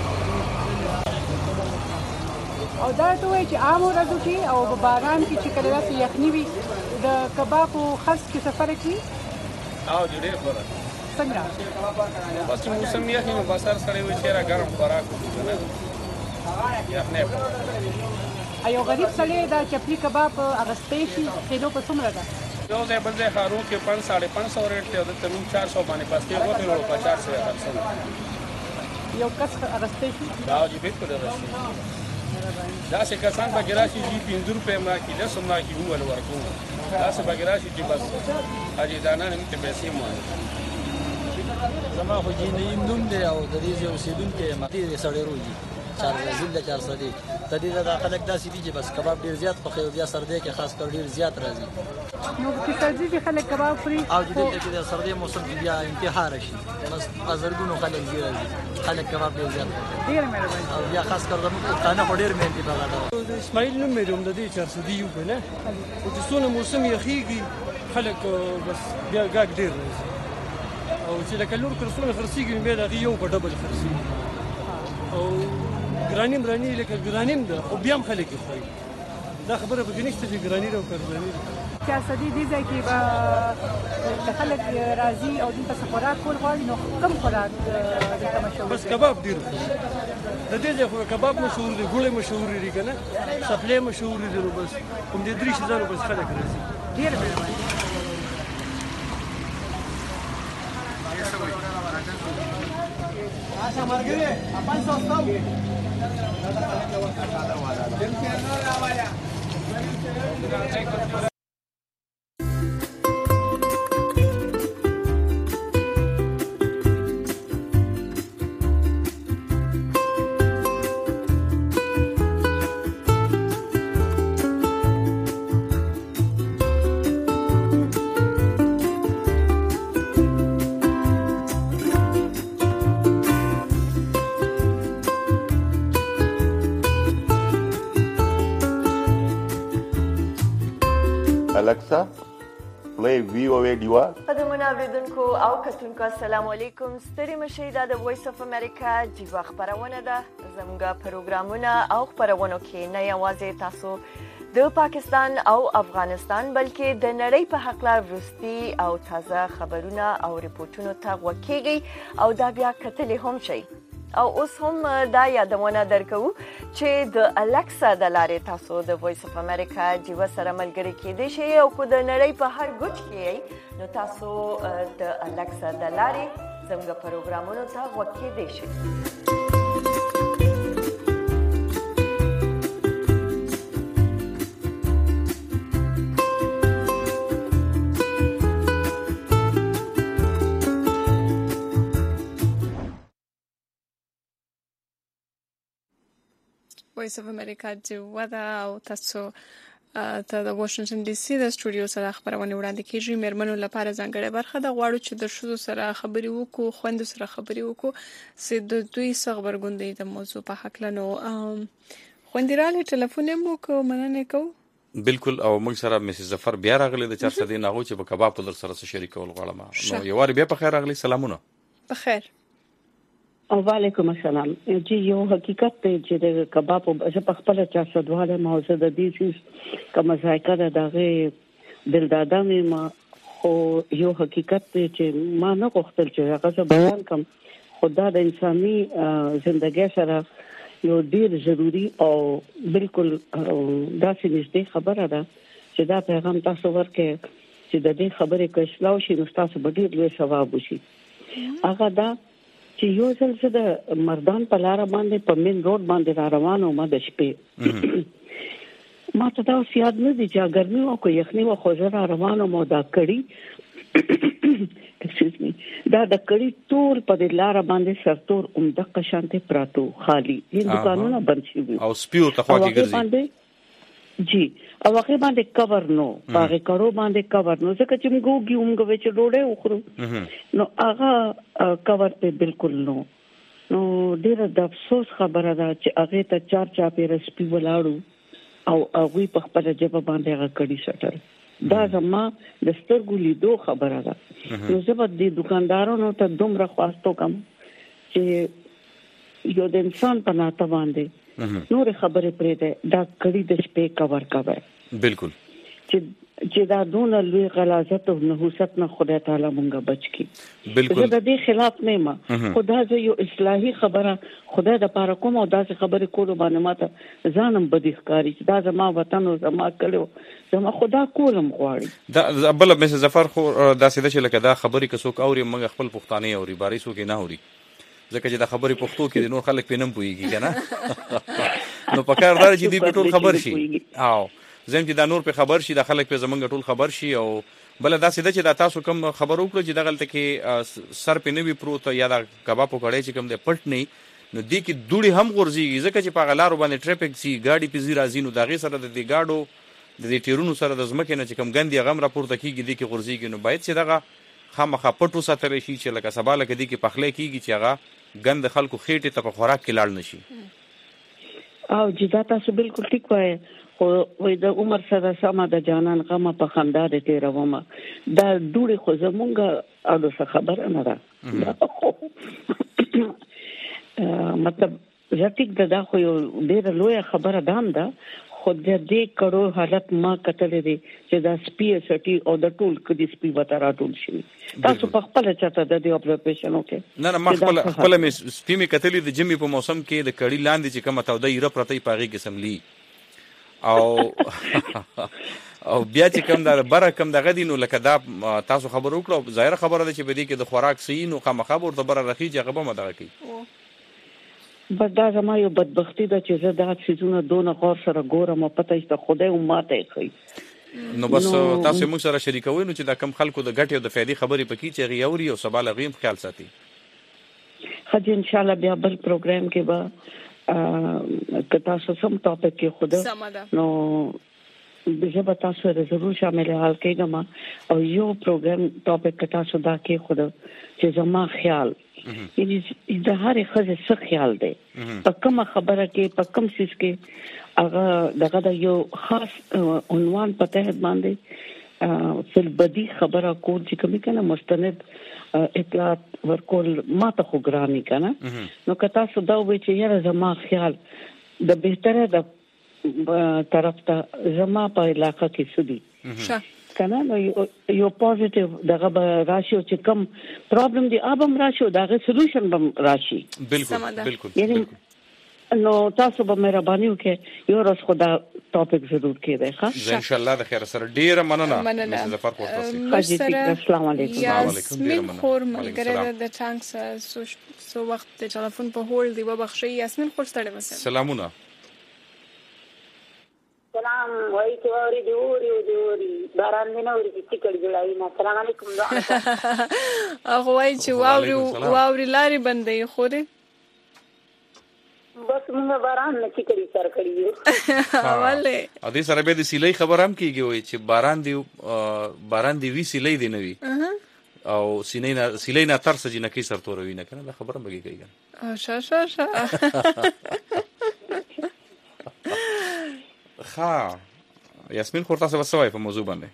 او دا ته وایي چې عام ورځو کې او په باران کې چې کله داسې یخني وي د کبابو خرڅ کې څه فرق وي او ډېر فرق څنګه بس چې موسم یخ نو بازار سړی وایي چېرې ګرم خوراک وکړو نه یخنۍ یو غریب سړی دا چپلي کباب اخیستی شي کیلو په څومره ده یو ځای بل ځای ښارونو کې 500-550 ریټ دی او دلته موږ 400 باندې پستې غوښې وړو په 400 خرڅوو یو کس اخیستی شي دا جی بالکل اخیستی داسې کسان به راشي چې 5 روپۍ ما کې 10 ما کې وول ورکوم داسې به راشي چې بس اجدانان هم ته پیسې مو زما خو جینیم نوم دی او د دې اوسیدونکو مدیر سړی روزي 4 ضلع 400 دی د دې د خلک داسې دي چې بس کباب ډیر زیات پخې او بیا سردی کې خاص کر ډیر زیات راځي نو چې سردی کې خلک کباب خوري او د دې کې د سردی موسم کې بیا انتها راشي بس بازارګونو خلک زیات خلک کباب ډیر زیات ډیر مهرباني او بیا خاص کر زموږ پښتانه خو ډیر مهنتي بغاړه اسماعیل نوم مې دوم د دې 400 دی یو کنه او چې څونه موسم یخیږي خلک بس بیا ګاګ ډیر راځي او چې لکه لور کرسونه خرڅیږي بیا د یو په ډبل خرڅیږي او ګرانیم رانی لکه ګرانیم ده خو بیا هم خلک خوري دا خبره به نشته چې ګرانی او ګرانی چې سدي دي ځکه به خلک راضي او د خوراک کول غواړي نو کم خوراک د مشهور بس کباب ډیر د دې ځای خو کباب مشهور دي ګوله مشهور دي کنه سپلې مشهور دي نو بس کوم دې درې شزانو بس خلک راځي ډیر مهرباني اچھا مرګره اپن سوستاو Alexa, play VOA Diva. قدمونه اوریدونکو او کتونکو السلام علیکم ستړي مشئ دا د وایس اف امریکا جیوا خبرونه ده زموږ پروګرامونه او خبرونه کې نه یوازې تاسو د پاکستان او افغانستان بلکې د نړۍ په حق لا وروستي او تازه خبرونه او ریپورتونو ته وکیږي او دا بیا کتلې هم شي او اوس هم دا یادونه درکو چې د الکسا د لارې تاسو د وایس اف امریکا جیوا سره ملګری کېدئ شئ او کو د نړۍ په هر ګوټ کې نو تاسو د الکسا د لارې زموږ پروګرامونو ته وکیدئ شئ وایس اف امریکا جیوا دا او تاسو ته د واشنگټن ډي سي د سټوډیو سره خبرونه وړاندې کیږي مېرمنو لپاره ځانګړې برخه د غواړو چې د شذو سره خبرې وکړو خويندو سره خبرې وکړو چې د دوی خبرګوندې د موضوع په حق لنو خوندراله ټلیفون مو کو مننه کو بالکل او موږ سره مسز ظفر بیا راغلی د 400 ناغو چې په کباب په در سره شریکول غواړم نو یو واری بیا په خیر راغلی سلامونه په خیر وعلیکم السلام جی یو حقیقت ته چې د کباب په خپل 400 واله موضوع د دې چې کوم ذایقه ده دغه دلداده ما خو یو حقیقت ته چې ما نه غوښتل چې هغه بیان کوم خدا د انساني ژوندۍ سره یو ډیر ضروری او بالکل داسې نږدې خبره ده چې دا پیغام تاسو ورکې چې د دې خبرې کې اصلاح شي نو تاسو به ډیر لوی ثواب وشي هغه دا چې یو ځل چې د مردان په لار باندې په مین روډ باندې روانو ما د شپې ما ته دا یاد نه دي چې ګرمي او کو یخني او خوځره روانو مو دا کړی دا د کړي ټول په لار باندې سرتور عمدقه شانته پراتو خالی هیڅ دکانونه بند شي او سپیو ته خواږي ګرځي جی او هغه باندې کور نو هغه کړو باندې کور نو ځکه چې موږ ګوګي چې ډوډۍ وخورو نو هغه کور په بالکل نو ډیره د افسوس خبره ده چې هغه ته چا پیر سپی ولاړو او هغه په خپل جبه باندې هغه کړي سټر دا زما د سترګو لیدو خبره ده نو زه به د دکاندارانو ته دومره خواستو کوم چې یو د انسان په ناته باندې نور خبره پرې ده دا کړي د شپې کور کوي بالکل چې دا دون لوی غلاظت او نحوست نه خدای تعالی مونږه بچ کی بالکل د دې خلاف نه ما خدای زه یو اصلاحي خبره خدای د پاره کوم او دا خبره کولو باندې ماته ځانم بدیخکاری دا زما وطن او زما کلو زما خدا کولم غواړي دا بل مس ظفر خو دا سیده چې لکه دا خبرې کڅوک اوري موږ خپل پښتانه اوري باري سو کې نه اوري ځکه چې دا خبرې پښتو کې نور خلک پینم پويږي کنه نو په کار دار چې دې ټول خبر شي او زم چې دا نور په خبر شي د خلک په زمونږ ټول خبر شي او بل دا سیده چې دا تاسو کوم خبر وکړو چې دغلته کې سر په نوي پروت یا دا کباب پکړې چې کوم د پټ نه نو دې کې دوړي هم غورځي ځکه چې په غلارو باندې ټریفیک سي ګاډي په زیرا زینو دغه سره د دې گاډو د دې ټیرونو سره د زمکه نه چې کوم ګندي غم راپورته کیږي دې کې غورځيږي نو باید چې دغه خامخا پټو ساتل شي چې لکه سبا لکه دې کې پخلې کیږي چې هغه ګند خلکو خېټه ته په خوراک کې لاړ نشي او جدا تاسو بالکل ټیک وایي خو وای د عمر سره سم د جانان غمه په خندا د تیرومه دا دوړي خو زمونږ او د خبره نه ده مطلب ځکه دا خو یو ډېر لوی خبره دام ده خو د دې کړو حالت ما کتلې دي چې دا سپی سټي او د ټول کدي سپی وته راټول شي تاسو په خپل چاته د دې ابزرویشن وکړئ نه ما خپل مې سپی مې کتلې د جمی په موسم کې د کړي لاندې چې کومه توده یې رپرتې پاغي قسم لی او بیا چې کوم دا بره کوم دغه دي نو لکه دا تاسو خبر وکړو ظاهر خبره ده چې به دې کې د خوراک سین او خامخا ورته بره رخیږي هغه به مدغه کوي بس دا زما یو بدبختی ده چې زه دا سيزونه دونه غور سره ګورم او پته چې خدای او ماته کوي نو بس تاسو موږ سره شریکوي نو چې دا کم خلکو د ګټي او د فائدې خبرې پکې چې غيوري او سبا لغیم خیال ساتي خځه ان شاء الله بیا بل پروګرام کې به که تاسو سم ټاپک کې خود نو دغه به تاسو ضرور شامل حال کېږم او یو پروګرام ټاپک کې تاسو دا کې خود چې زما خیال یعنی د هر خزه څه خیال دی په کومه خبره کې په کوم سیس کې هغه دغه یو خاص عنوان په تحت باندې فل بدی خبره کول چې کوم کنه مستند اطلاعات ورکول ما ته خو ګرامي کنه نو که تاسو دا وایي چې یاره زما خیال د بهتره د طرف ته زما په علاقه کې سدي کنه نو یو پوزټیو دغه راشي چې کم پرابلم دی ابم راشي دغه سولوشن بم راشي بالکل یعنی نو تاسو به مهرباني وکړئ یو ورځ خدا ټاپک ضرور کېږي ښه ان شاء الله د خیر سره ډیره مننه ظفر کوټاسي السلام علیکم یاسمین خور ملګری د ټانکس سو وخت د ټلیفون په هول دی وبخښي یاسمین خور ستړي وسه سلامونه سلام وای چې اوري دی باران نه اوري چې ټیکل جوړای نه السلام علیکم هغه وای چې واوري لاري بندې خوره بس موږ باران نه ټیکل سر کړیو حواله ا دې سره به د سیلې خبر هم کیږي وای چې باران دی وی سیلې دی نوي او سیلې نه تر سجنه کې سر توروي نه کنه دا خبره بګی کوي ها یاسمین خورتا څه وسوي په موضوع باندې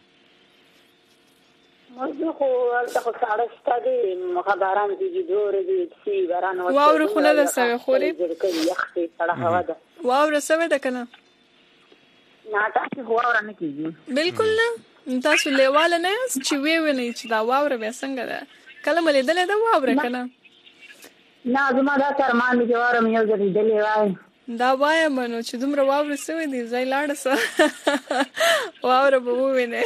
موضوع خو تاسو سره ستاسو مخابران دي جوړ دي چې باران واور خو نه سوي خوري یخي سره هوا ده واور سوي ده کنه نه تاسو واور نه کیږي بالکل نه تاسو لیواله نه چې وی ونی چې دا واور به څنګه ده کله ملي دلې دا واور کنه نه زما دا سرمان دي جوارم یو ځای دلې وای دا وایم نو چې دومره واور سوي دي ځای لاړ سه واور به وینه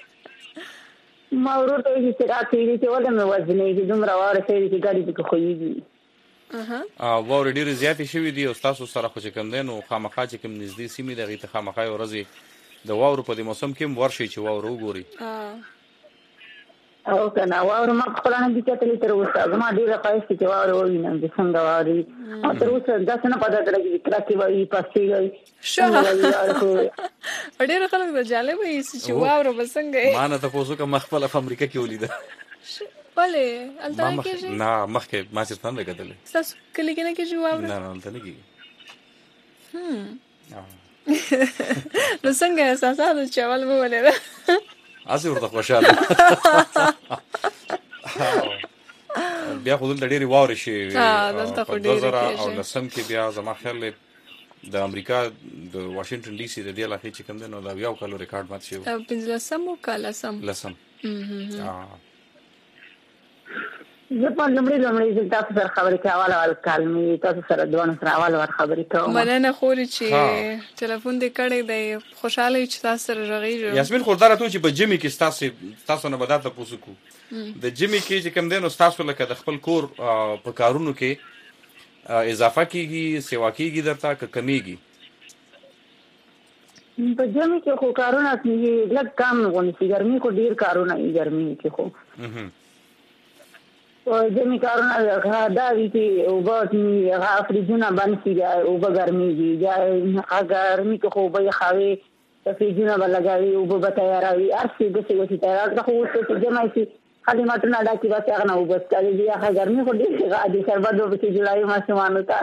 ما ورته چې راځي چې ولې مې وځنې چې دومره واور سوي چې ګاډي کې خوېږي واور ډېر زیاتې شوي دي او تاسو سره خو چې کوم دی نو خامخا چې کوم نږدې سیمې دغې ته خامخا یو ورځې د واورو په دې موسم کې ورشي چې واور وګوري او کنه واور ما خپل نه دي کتلې تر اوسه زما ډیره خواهش چې واور ووینم د څنګه واوري او تر اوسه دا څنګه پاتې درګي ترکي وایي پاسي وایي ډیره خلک د جالب وي چې واور بسنګ ما نه تاسو کوم خپل په امریکا کې ولیده بله الته کېږي نه مخکې ما چې څنګه کتلې تاسو کلی کې نه کېږي واور نه الته نه کېږي نو څنګه احساسات چې اول مو ولیده اسې ورته خوشاله بیا خو دلته ډېرې واورې شوې په 2010 کې بیا زما خیال د امریکا د واشنګټن ډي سي د دې علاقې چې کوم دی نو دا یو کال ریکارډ مات شو 15 کال لسم زه په لمړي تاسو سره خبرې کوم اول کلمې تاسو سره دوه سره اول خبرې کوم مننه خوري چې ټلیفون دې کړی دی خوشاله چې تاسو سره رغېږم یاسمین خوردار ته چې په جمی کې تاسو نه بداته پوسو کو د جمی کې چې کوم دی نو تاسو لکه د خپل کور په کارونو کې اضافه کیږي سیوا کیږي درته کمیږي په جمع کې خو کارونه لږ کم غونډي سي ګرمي خو ډیر کارونه یې ګرمي کې خو او جمع کارونه دا وی چې او بس ني هغه فریجونه باندې سي او به ګرمي دي یا هغه ګرمي کې خو به خاوي فریجونه بلګاوي او به تیاروي ارسي د څه وسی تیار د خو څه جمع سي خالي ماټونه ډاکي واسه هغه نو بس کړي دي هغه ګرمي خو ډیر غادي شربت به چې جولای ماسه مانو تا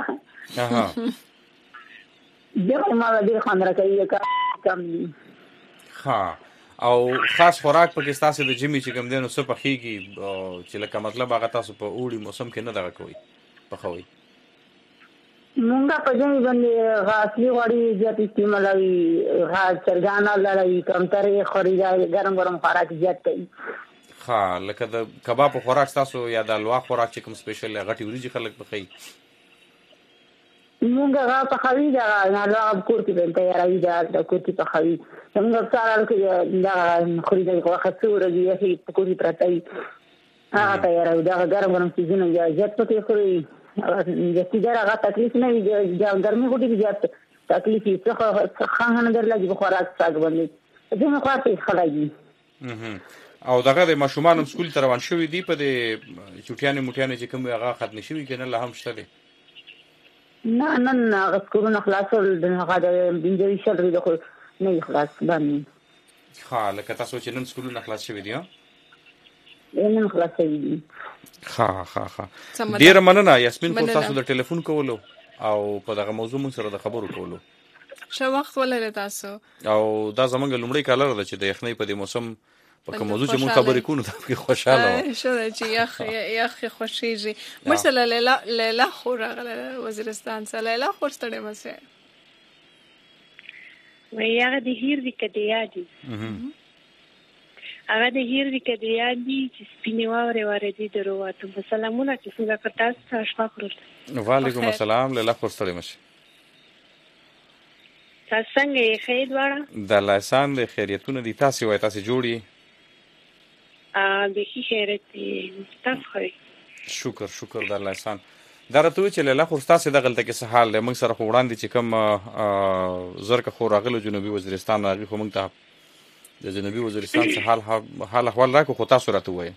دغه ما ډیر خاندره کوي کم ها او خاص خوراک پکې تاسو د جمی چې کوم دینو څه پخېږي چې لکه مطلب هغه تاسو په اوړي موسم کې نه دغه کوي پخوي مونږه په جمی باندې غاصلي وړي زیات استعمالوي غا چرګانا لړۍ کمترې خوريږي ګرم ګرم خوراک زیات کوي ها لکه د کباب خوراک تاسو یا د الوا خوراک چې کوم سپیشل غټي وريجي خلک پخې مونږه غا په خوي دا نه کور کې بنته راوي دا کور کې په خوي څنګه څارل کې دا خوريږي خو خاصو ورګي هي په کور کې پرتاي هغه تیار دا ګرم ګرم سيزونه زیات پکې خوري د سیګار هغه تکلیف نه وي دا ګرمي غوډي زیات تکلیف یې څه خانه درلږي په خوراک څاګ باندې دغه خاطر خلایي او دغه د ماشومان سکول ته روان شوی دی په د چټیانې موټیانې چې کوم هغه ختم شوی کنه له هم شته دي نه سکولونه خلاصول هغه د بنجوي شلري د خو نه خلاص باندې ها لکه تاسو چې نن سکولونه خلاص شوی دی نن خلاص شوی دی ها ډیر مننه یاسمین کو تاسو د ټلیفون کولو او په دغه موضوع مون سره د خبرو کولو شو وخت ولر تاسو او دا زمونږ لومړی کالر ده چې د یخنۍ په دې موسم په کوم موضوع چې مون خبرې کوو ته په خوشاله شو چې یخ خوشیږي مثلا لیلا خور غل وزیرستان سره لیلا خور ستړي مسه وای هغه د هیر د کډیادي هغه د هیر د کډیادي چې سپینې واورې واردې دروته سلامونه چې څنګه تاسو اشفاق ورته وعلیکم السلام لیلا خور ستړي مسه تاسو څنګه خیر وړه د لایسان د خیریتونه دي تاسو وای تاسو جوړی د خیرت تاسو شکر د لایسان درته چې لیلا خو تاسو د غلطه کې سهال له موږ سره وړاندې چې کوم زرکه خو راغلو جنوبي وزیرستان راغی خو موږ ته د جنوبي وزیرستان څخه حال احوال راکو خو تاسو راته وای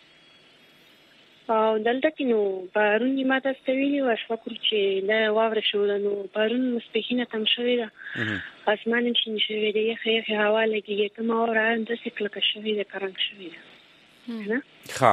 او دلته کې نو پرون ما تاسو ته ویلي و شپه چې دا واوره شو نو پرون مستحینه تم شوې ده اسمان شین شوې ده یخ هوا لګي کوم اوره د سکل کې شوې ده کرنګ شوې ده نه ها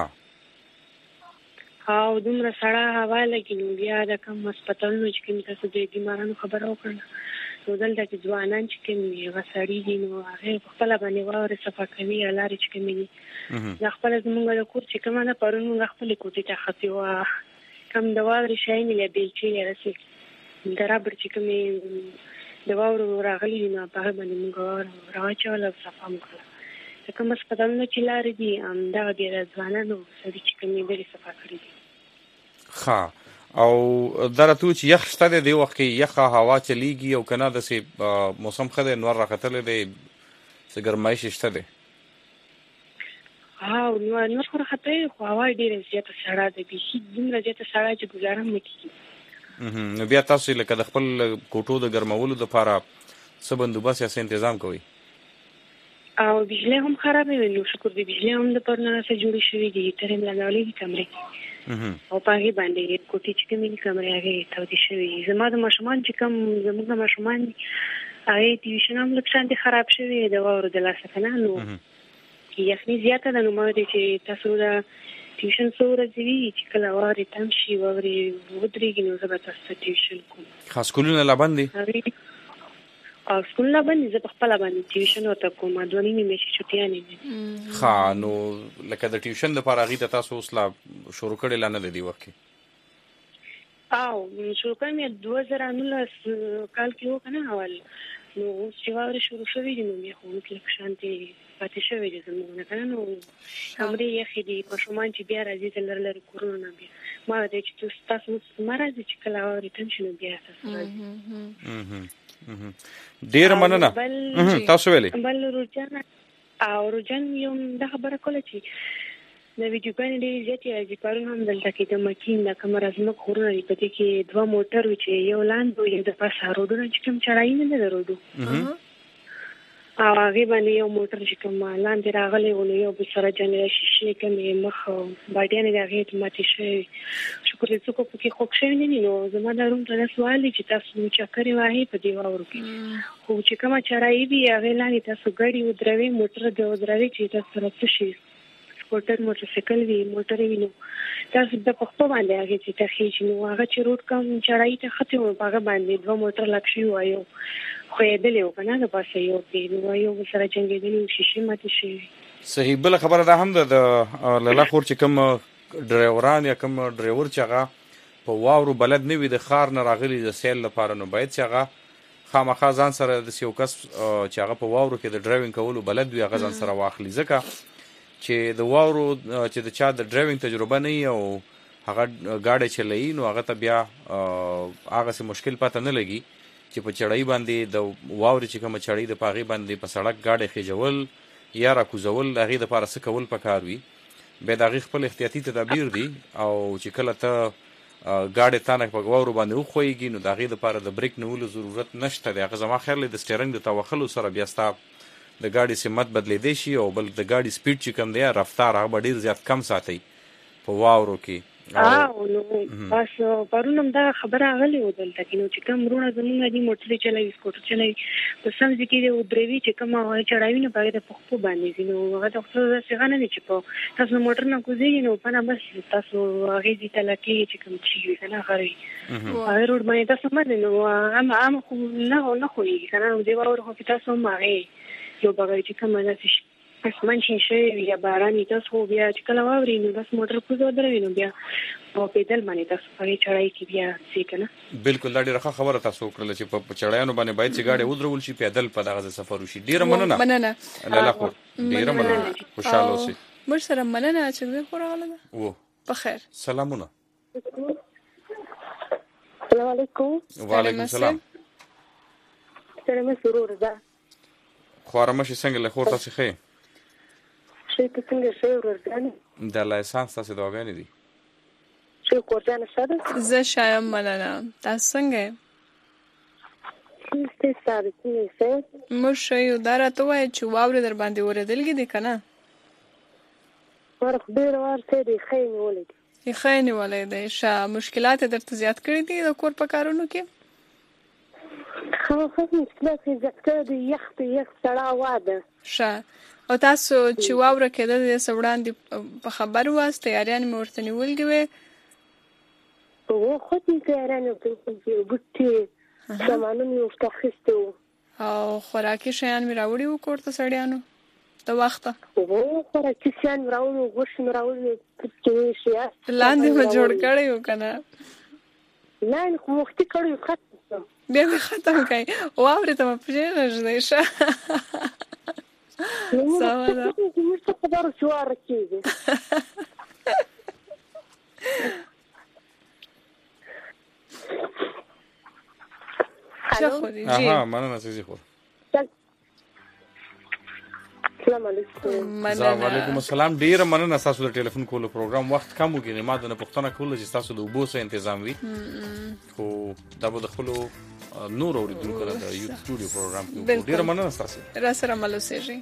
او دومره سړه هوا لګي نو بیا د کوم هسپتالونو چې کوم تاسو د بیمارانو خبره وکړه نو دلته کې ځوانان چې کوم غسړي دي نو هغه خپل باندې واورې صفه کوي لارې چې کوم دي د خپل زمونږ د کور چې کومه نه پرون خپل کوټې ته خطي وا کم د واورې شاین له بیلچې راسي درابر چې کوم د واورو راغلي نو په باندې موږ راوچول صفه موږ کوم هسپتالونه چې لارې دي دا ډېر ځوانانو سړي چې کوم دې صفه کړی دي ها او درته چې یخ شته دی وخت کې یخه هوا چلیږي او کنه د سي موسم خده نور راختل دی څه ګرمایش شته دی او نو خو راختل خو هوا ډیره زیاته سړه ده به هیڅ دومره زیاته سړه چې گزارم نه کیږي نو بیا تاسو لکه د خپل کوټو د ګرمولو لپاره څه بندوبست یا تنظیم کوي او بجلی هم خرابه وي نو شکر دې بجلی هم د پرنه سره جوړې شوې دي ترې ملګرولې دي کمرې او پاګې باندې کوټې چې کومې کمرې هغه تودې شوې زما د ماشومان چې کوم زموږ ماشومان هغه ټیوشن هم لږ شانتي خراب شوی د واورو د لاسه کنه نو یخني زیاته ده نو ما دې چې تاسو دا ټیوشن څوره دی چې کله واره تم شي ووري ودرېږي نو زه به تاسو ټیوشن کوم خاص کولونه لا باندې او سکول لا باندې زه په خپل باندې ټیوشن وته کوم دوه نیمه میاشتې چټیانې دي ها نو لکه د ټیوشن لپاره غي ته تاسو اوس لا شروع کړل نه دی وخت او شروع کړم 2019 کال کې وکنه اول نو چې واوره شروع شوې دي نو مې خو کې شانتي پاتې شوې دي زموږ نه کنه نو کمرې یې خېدي په شومان چې بیا راځي تلر لر کورونه بیا ما دې چې تاسو مرزه چې کله اوري تنشن بیا تاسو ډیر مننه تاسو ویلي بل روجان یو د خبره کوله چې د ویډیوګانې ډېر زیاتې راځي پرون هم دلته کې د مکین د کمره زموږ خورونه دي په دې کې دوه موټر وي چې یو لاندې یو د پاسه روډونه چې کوم چړایي نه ده روډو او هغه باندې یو موټر چې کوم لاندې راغلی و نو یو بل سره جنګ شي کومې مخ باډیانه د هغه ماتې شي شکر دې څوک په کې خوښ شوی نه نو زما دا روم ته سوال چې تاسو چې کړی وایي په دی واورو کې خو چې کومه چرای دی هغه لاندې تاسو ګاډي ودروي موټر د ودروي چې تاسو سره څه شي سکوټر موټرسایکل وی موټر وینو تاسو د پخپو باندې هغه چې تخې نو هغه چې روډ کوم چړای ته خته و هغه باندې دوه موټر لکشي وایو خو یې دلې وکنه د پاسه یو دی نو یو سره جنګېدل شي ماته شي صحیح. بل خبره ده هم د لاله خور چې کوم ډرایوران یا کوم ډرایور چې هغه په واورو بلد نه وي د خار نه راغلي د سیل لپاره نو باید چې هغه خامخا ځان سره د یو کس چې هغه په واورو کې د ډرایوینګ کولو بلد وي هغه ځان سره واخلي ځکه چې د واورو چې د چا د ډرایوینګ تجربه نه وي او هغه ګاډی چلوي نو هغه ته بیا هغه څه مشکل پته نه لګي چې په چړای باندې د واورې چې کومه چړای د پاغي باندې په سړک ګاډی خېجول یا راکوزول هغه د پاره څه کول پکار وي به د هغه خپل احتیاطي تدابیر دي او چې کله ته ګاډی تانه په واورو باندې وخويږي نو د هغه د پاره د بریک نیولو ضرورت نشته د هغه زما خیر د سټیرنګ د توخلو سره بیا ستا د ګاډي سمت بدلیدي شي او بل د ګاډي سپیډ چې کم دی رفتار هغه ډیر زیات کم ساتي په واورو کې نو بس پرونم دا خبره غلې ودلته کې نو چې کوم رونه زمونږ دي موټر چلوي سکوټر چلوي په سم ځکه دی او دروي چې کوم هغه چړاوي نه پاره د پخپو باندې نو هغه د خپل څنګه نه چې په تاسو موټر نه کوزي نو په نه بس تاسو هغه دي تلکی چې کوم چی کنه غري هغه روډ باندې تاسو باندې نو عام خو نه خوي کنه نو دی ورو خو تاسو ماغه یو بغیر چې کوم نه شي اسمان شي یا باران تاسو بیا چې کله واوري نو بس موټر کوزو دروي نو بیا او پیدل باندې تاسو په چړای کې بیا څه کنه بالکل دا ډیره خبره تاسو کړل چې په چړایانو باندې باید چې گاډي ودرول شي پیدل په دغه سفر وشي ډیره مننه لاله خور ډیره مننه خوشاله اوسئ مر سره مننه چې خو راغله وو په خیر سلامونه السلام علیکم وعلیکم السلام سلام سرور ده خوارمشي څنګه له خور تاسو خې شي ته څنګه شي ورځانه د لایسنس تاسو دواګانې دي شي کورځانه ساده زه شایم مننه تاسو څنګه څه ساده څه مر شي دا راته وای چې واورې در باندې ورېدلګي دي کنه ورخ ډیر ورته دی خاين ولید خاين ولید شه مشکلات درته زیات کړی دي د کور په کارونو کې خو مشکلات زیات کړی دي یخ سړا واده شه او تاسو چې واوره کېده د سوړاندې په خبر واست تیاریان مورته نیولګوي او خو دې تیارانه په ګټي زمانو یو تخستو او خوراکي شیان مې راوړي و کوړه سړیانو د وخت او خوراکي شیان راوړو غوښ راوړو چې شي لاندې ما جوړ کړی و کنه لاندې خو وخت کړی ختم بیا مې ختم کړي واورې ته مې پېژنه دې شه سواده موږ څه خبر شو ورکېږي مننه سيزي خور السلام علیکم وعلیکم السلام ډیر مننه تاسو د ټلیفون کولو پروګرام وخت کم وګڼئ ما د پښتنه کول چې تاسو د وبو سره تنظیم وي خو دا به د خپل نور اوریدونکو د یوټیوب سټوډیو پروګرام کې ډیر مننه تاسو را سره ملو سيږي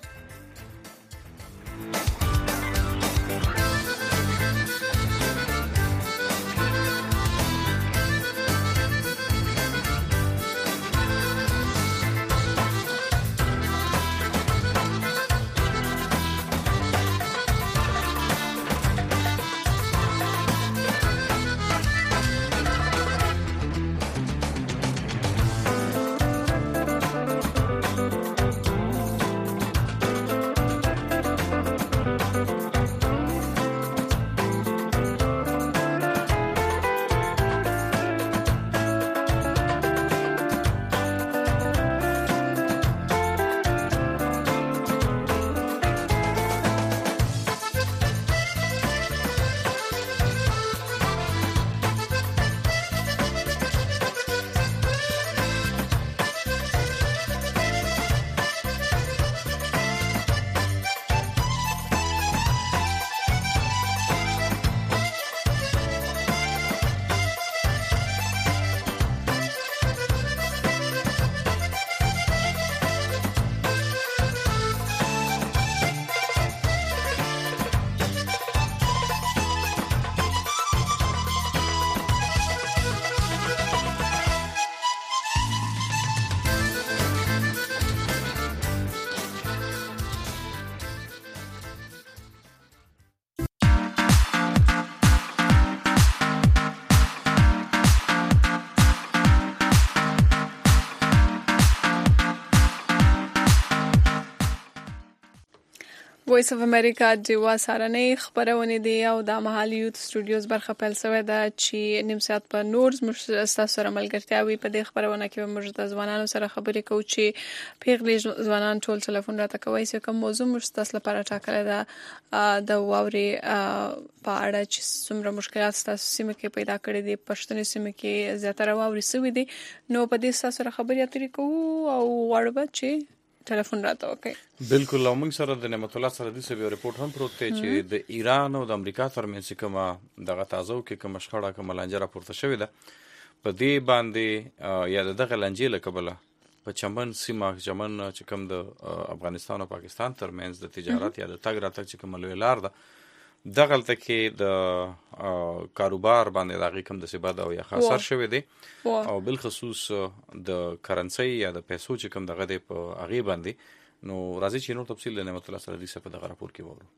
وایس اف امریکا د سارنې خبرونه دي او د مهال یوت سټوډیوز برخه پیل شوې ده چې نیم ساعت په نور زموږ تاسو سره ملګرتیا وي. په دې خبرونه کې موږ د ځوانانو سره خبرې کوو چې پیغلي ځوانان ټول ټلیفون راته کوي چې کوم موضوع موږ تاسو لپاره ټاکلې ده د واوري په اړه چې څومره مشکلات تاسو سیمه کې پیدا کړې دي. پښتنې سیمه کې زیاتره واوري سوي دي نو په دې تاسو سره خبرې اترې کوو او غواړو چې ټلیفون راته وکړي. بالکل موږ سره د نعمت الله سره د سبي ریپورت هم پروت دی چې د ایران او د امریکا ترمنځ کومه دغه تازه کې کوم شخړه کوم لنجره پورته شوې ده. په دې باندې یا دغه لنجې لکبله په چمن سیمه چمن چې کوم د افغانستان او پاکستان ترمنځ د تجارت یا د تګ راتګ چې کوم لوی لار ده دغلته کې د کاروبار باندې دغه کوم د سبد او یا خاصر شوی دی او بل خصوص د کرنسي یا د پیسو چې کوم دغه دی په هغه باندې نو راځي چې نور تفصیل نعمت الله سره د په دغه راپور کې وورو.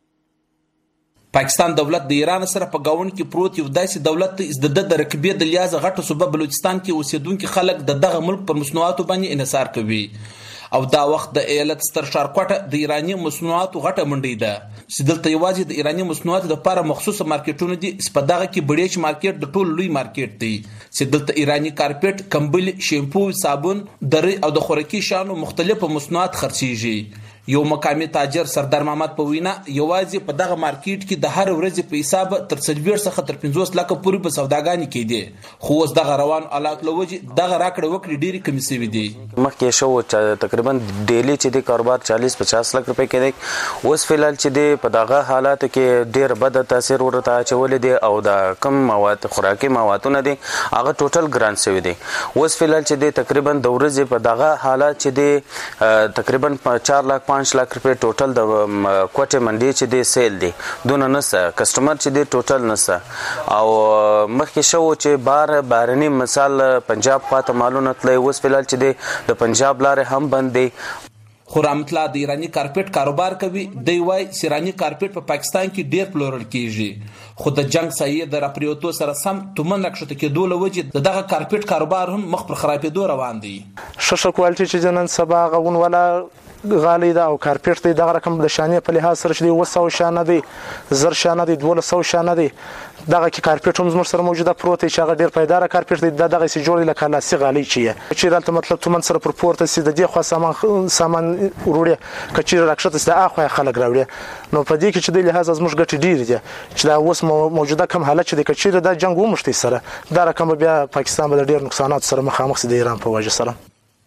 پاکستان دولت د ایران سره په گاوند کې پروت یو داسې دولت د رقبې د لیاز غټه صوبه بلوچستان کې اوسیدونکو خلک د دغه ملک پر مصنوعاتو باندې انحصار کوي او دا وخت د ایالت ستر ښارکوټه د ایراني مصنوعاتو غټه منډي ده چې دلته یوازې د ایراني مصنوعاتو لپاره مخصوصه مارکیټونه دي. په دغه کې بډیچ مارکیټ د ټول لوی مارکیټ دی چې دلته ایراني کارپټ، کمبل، شیمپو، صابون، درې او د خوراکي شیانو مختلف مصنوعات خرڅيږي. یو مقامی تاجر سردار محمد په وینا یوازې په دغه مارکیټ کې د هر ورځې په حساب تر 40 څخه تر 50 لک پورې په سوداګانې کې دي خو اوس دغه روان حالات لوجي دغه راکړه وکړي ډېری کمی سوي دي. مخکې شو تقریبا ډیلی چې د کاروبار 40-50 لک روپۍ کې دی اوس فلحال چې دی په دغه حالات کې ډېر بد تاثیر ورته اچولې دي او د کم مواد خوراکي موادونه دي هغه ټوټل ګران شوی دي. اوس فلحال چې دی تقریبا د ورځې په دغه حالات چې دی تقریبا 4 لک 5 لک روپۍ ټوټل د کوټه منډي چې دی سیل دی دونه نسه کسٹمر چې دی ټوټل نسه او مخکې شو چې بارني مثال پنجاب خواته مالونه تللی اوس فلحال چې دی د پنجاب لارې هم بند دی. خو رحمت الله د ایرانی کارپټ کاروبار کوي دی وای ایرانی کارپټ په پاکستان کې ډیر پلورل کیږي خو د جنگ سایه د راپریوتو سره سم تومن نقشته کې دوله وجه دغه کارپټ کاروبار هم مخ پر خرابېدو روان دی. شوشل کوالټي چې جنن سبا غون ولا غالي دا او کارپټ دی دغه رقم د شانې په لحاظ سره چې 200 شانه دی 1000 شانه دی 1200 شانه دی دغه کې کارپټ هم زموږ سره موجوده پروت دی چې هغه ډیر پایدار کارپټ دی دغه سي جوړ لکه لاسي غالي چې دلته مطلب تومن سره پر پورته سي د دې خو سامان وروړي کچیر راکشته سي اخو خلک راوړي نو په دې کې چې د لحاظ زموږ ګټ ډیر دي چې دا اوس موجوده کم حالت چې د کچیر د جنگ ومشتي سره دا رقم بیا پاکستان به ډیر نقصانات سره مخامخ سي د ایران په وجه سره.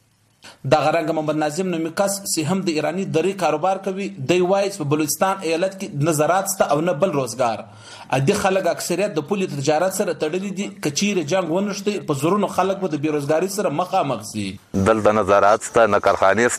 دغه رنګ محمد ناظم نومیکاس چې هم د ایرانی درې کاروبار کوي دی وایي په بلوچستان ایالت کې نظارات ست او نه بل روزګار ادي خلک اکثریت د پولی تجارت سره تړلي دي کچیر جنگ ونشته په زورونو خلک به د بیروزګاری سره مخامخ سي دل د نظارات ست نه کارخانه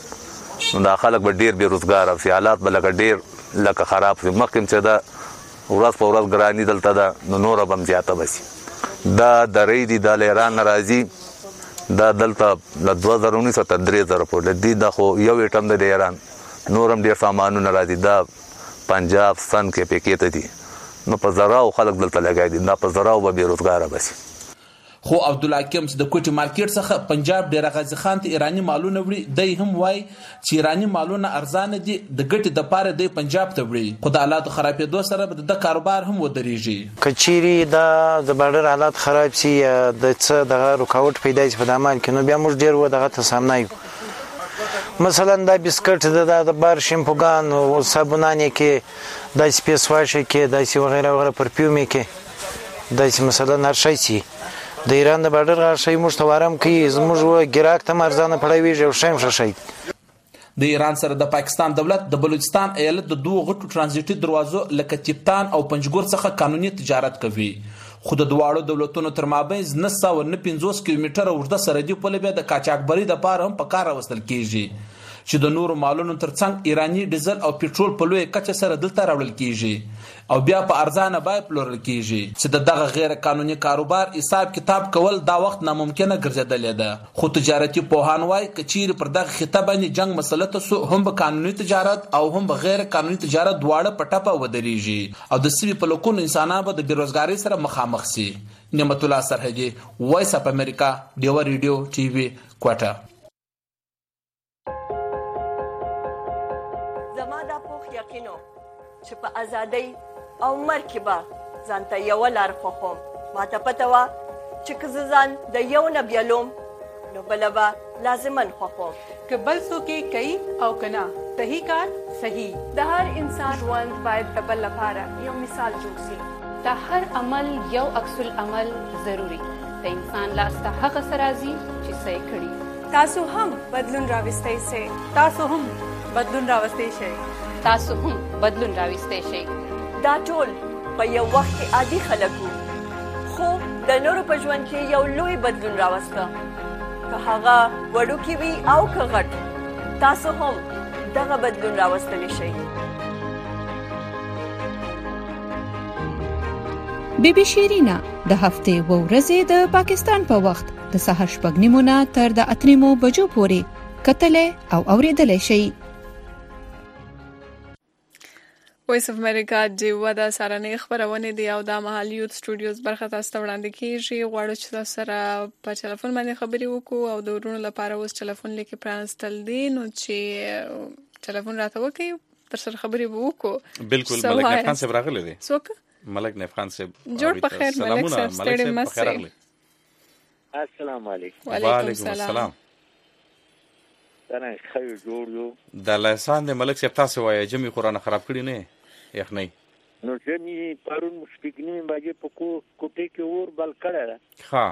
ست نو دا خلک به ډیر بیروزګار او حالات بل ډیر لکه خراب سي مخکې چې دا ورځ په ورځ ګرانی دلته دا نور بم زیاته بسي دا درې دي د ایران ناراضي دا دلته ل 2019 تر 3000 پورې د دې د خو یو ایټم د ایران نورم ډیر سامانونه راځي دا پنجاب سن کې پکېته دي نو په زراو خلک دلته لګای دي دا په زراو به بیروزګار بس. خو عبد الله حکیم د کوټي مارکیټ څخه پنجاب ډیر غازی خان ته ایرانی مالونه وړي دی هم وای چې ایرانی مالونه ارزانه دي د ګټې د پاره دی پنجاب ته وړي خو د حالات خرابېدو سره د کاروبار هم ودرېږي کچيري د بارډر حالات خراب سي د څه د رکاوټ پیدا شي په دامان کې نو بیا موږ ډیر و دغه ته سامنا یو مثلا د بسکټ د بار شیمپوګان او صابونانه کې د سپیس واشه کې د سی وغیرہ وغیرہ پرفیوم کې د مثلا هر شي سي د ایران د بارډر غشي مشتوارم کې زموږ ګراک ته مرزانه پړوي جو شیم شي د ایران سره د پاکستان دولت د بلوچستان ایالت د دوه غټو ترانزیټي دروازو لکه تیپتان او پنجګور څخه قانوني تجارت کوي خو د دواړو دولتونو تر مابین 950 کیلومتره اوږده سرحدي پوله به د قاچاقبري د پاره هم په کار وستل کیږي چې د نورو مالونو ترڅنګ ایرانی ډیزل او پېټرول په لوی کچه سره دلته راوړل کیږي او بیا په ارزانه بای پلورل کیږي چې دغه غیر قانوني کاروبار حساب کتاب کول دا وخت ناممکنه ګرځیدل ده خو تجارتي پوهان وايي کچیر پر دغه خطه باندې جنگ مسله ته هم به قانوني تجارت او هم به غیر قانوني تجارت دواړه په ټاپه ودرېږي او د سوي په لکونو انسانان به د بیروزګاری سره مخامخ سي. نعمت الله سرحدي وایس اف امریکا ډیو ریډیو ټي وي کوټه. زما د پوخ یقینو چې په ازادۍ او مرګ کې به ځانته یوه لار خوښوم. ماته پته وه چې که زه ځان د یو نه بیلوم نو بله به لازماً خوښوم. که بل څوک یې کوي او که نه، صحیح کار صحیح. د هر انسان ژوند باید د بل لپاره یو مثال جوړ شي. د هر عمل یو عکس العمل ضروري. د انسان لاس ته هغه څه راځي چې څه یې کړي. تاسو هم بدلون راوستی شئ. تاسو هم بدلون راوستی شئ. تاسو هم بدلون راوستی شئ. دا ټول په یو وخت کې عادي خلک وو، خو د نورو په ژوند کې یو لوی بدلون راوسته. که هغه وړوکی وي او که غټ، تاسو هم دغه بدلون راوستلی شئ. بیبي شیرینا د هفتې و ورځې د پاکستان په وخت د سهار 6:30 نه تر د 8 بجو پورې کتلې او اوریدلې شي. وایس اف امریکا جیوا د سارنې خبرونه دی او د مهال یوت سټوډیوز برخه تاسو ته وړاندې کیږي. غواړو چې تاسو سره په ټلیفون باندې خبرې وکړو او د ورونو لپاره اوس ټلیفون لیکي پرانستل دي، نو چې ټلیفون راته وکړي تر سره خبرې وکړو. بالکل ملک نفخان صاحب راغلی دی. څوک؟ ملک نفخان صاحب. جوړ په خیر ملک صاحب، ستړي مسئ. السلام علیکم. وعلیکم السلام. څنګه خیر جوړ یو؟ د لسان د ملک صاحب تاسو وایي جمی قرآن خراب کړی نه یخنی. نو جمی پرون مشپګنی باندې په کوټه کې اور بل کړه. ها.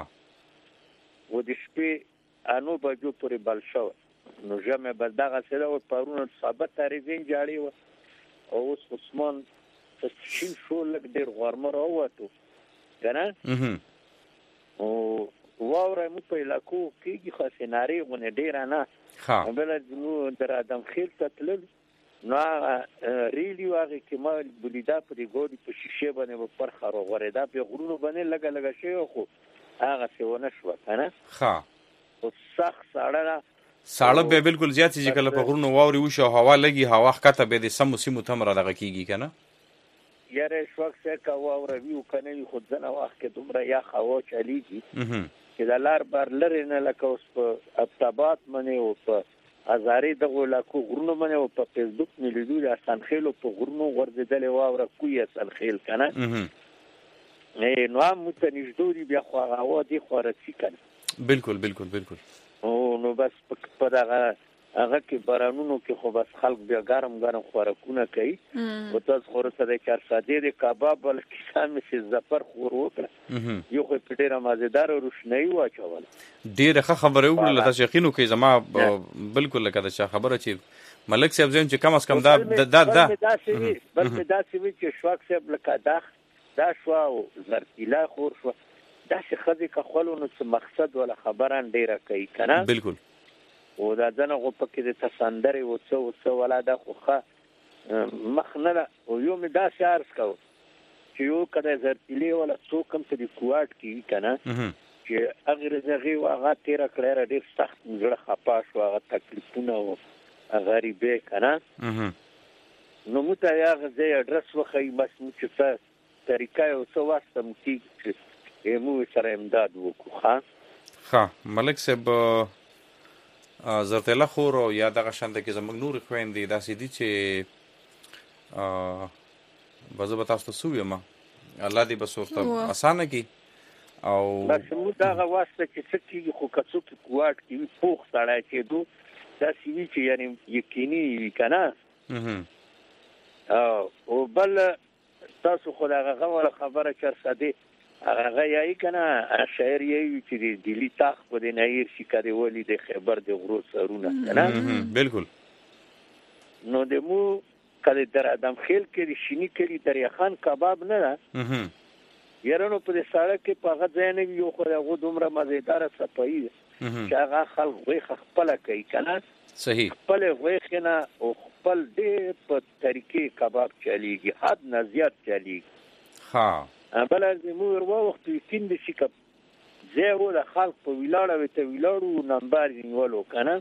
و د شپې انو بجو پورې بل شو. نو جمع بل دغه سره او پرون ثابت تاریخین جاړي و او اوس عثمان تشین شو لک ډیر غرمه راوته کنه. او واوره مو په علاقو کې خاصه ناری غونه ډیر نه. ها. بل نو در ادم خیل تتل نو ریلی واغه کې ما بلیدا په ګوري په شیشه باندې پر خرو غوړې دا په غرونو باندې لګا لګا شي خو هغه څه ونه شو کنه. ها. او سخت ساړه به بالکل زیات چې کله په غرونو واوري وشو هوا لګي هوا ښکته به د سمو سیمو تمره دغه کیږي کنه. یاره شوک څه کا واوره ویو کنه خو ځنه وخت کې دومره یا خوا چلیږي چې د لار بار لري نه لکه اوس په ابتابات باندې او په ازاري دغه علاقو غرونو باندې او په فیسبوک مې لیدو د سنخیلو په غرونو ورځېدلې واوره کوی سنخیل کنه. نو هم متنجدوري بیا خو هغه دی خورسي کنه. بالکل بالکل بالکل. او نو بس په دغه هغه کې بارانونو کې خو بس خلک بیا ګرم خوراکونه کوي. او تاسو خورسته د 400 د کباب ول کسان مې چې زفر خور وکړه یو خو په ډیره مزیدار روشنايي واچول. ډیره خبره وکړه تاسو یقینو کوي زما بالکل لکه دا خبره چې ملک صاحب زم چې کم از کم دا بل داسې وی چې شواک صاحب لکه دا شو او زرتیلا خور شو دا چې خدي که خلونو څه مقصد ولا خبران ډیره کوي کنه. بالکل. او دا ځنه غو پکې د تصندري او څو ولا دا خوخه مخنه او یو می دا شارس کو چې یو کده زرتلی ولا څو کم ته د کوارت کی کنه چې اگر زغي واغه تیر کړه ډیر سخت جوړه خپاش واغه تکلیفونه او غریبه کنه. نو مو ته یا غزي اډرس وخی بس مو چې طریقه او څو واسطه مو چې مو سره امداد وکړه. ها ملک صاحب زرتله خور او یا دغه شانده کې زموږ نور خويندې داسې دي چې بازو به تاسو ته سوې ما الله دې بس ورته اسانه کی او بس مو دغه واسطه چې څه کیږي خو کڅو کې کوارت کې پوخ سړی چې دو داسې وی چې یعنی یقیني کنه. او بل تاسو خو دغه غوړه خبره چرسده هغه یې کنه شاعر یې چې د دلی تاخ په د نیر شکاري ولی د خبر د غرو سرونه کنه. بالکل. نو د مو کله در ادم خیل کې شینی کړي دریا خان کباب نه ده یارانو په دې ساړه کې په هغه ځای نه یو خو هغه دومره مزیدار صفایي چې هغه خلک وې خپل کوي کنه. صحیح. خپل وې کنه او خپل دې په طریقې کباب چلیږي حد نه زیات چلیږي. ها. بل از مو ورو وخت یقین دي چې زه و د خلک په ویلاړه وته ویلاړو نمبر نیولو کنه.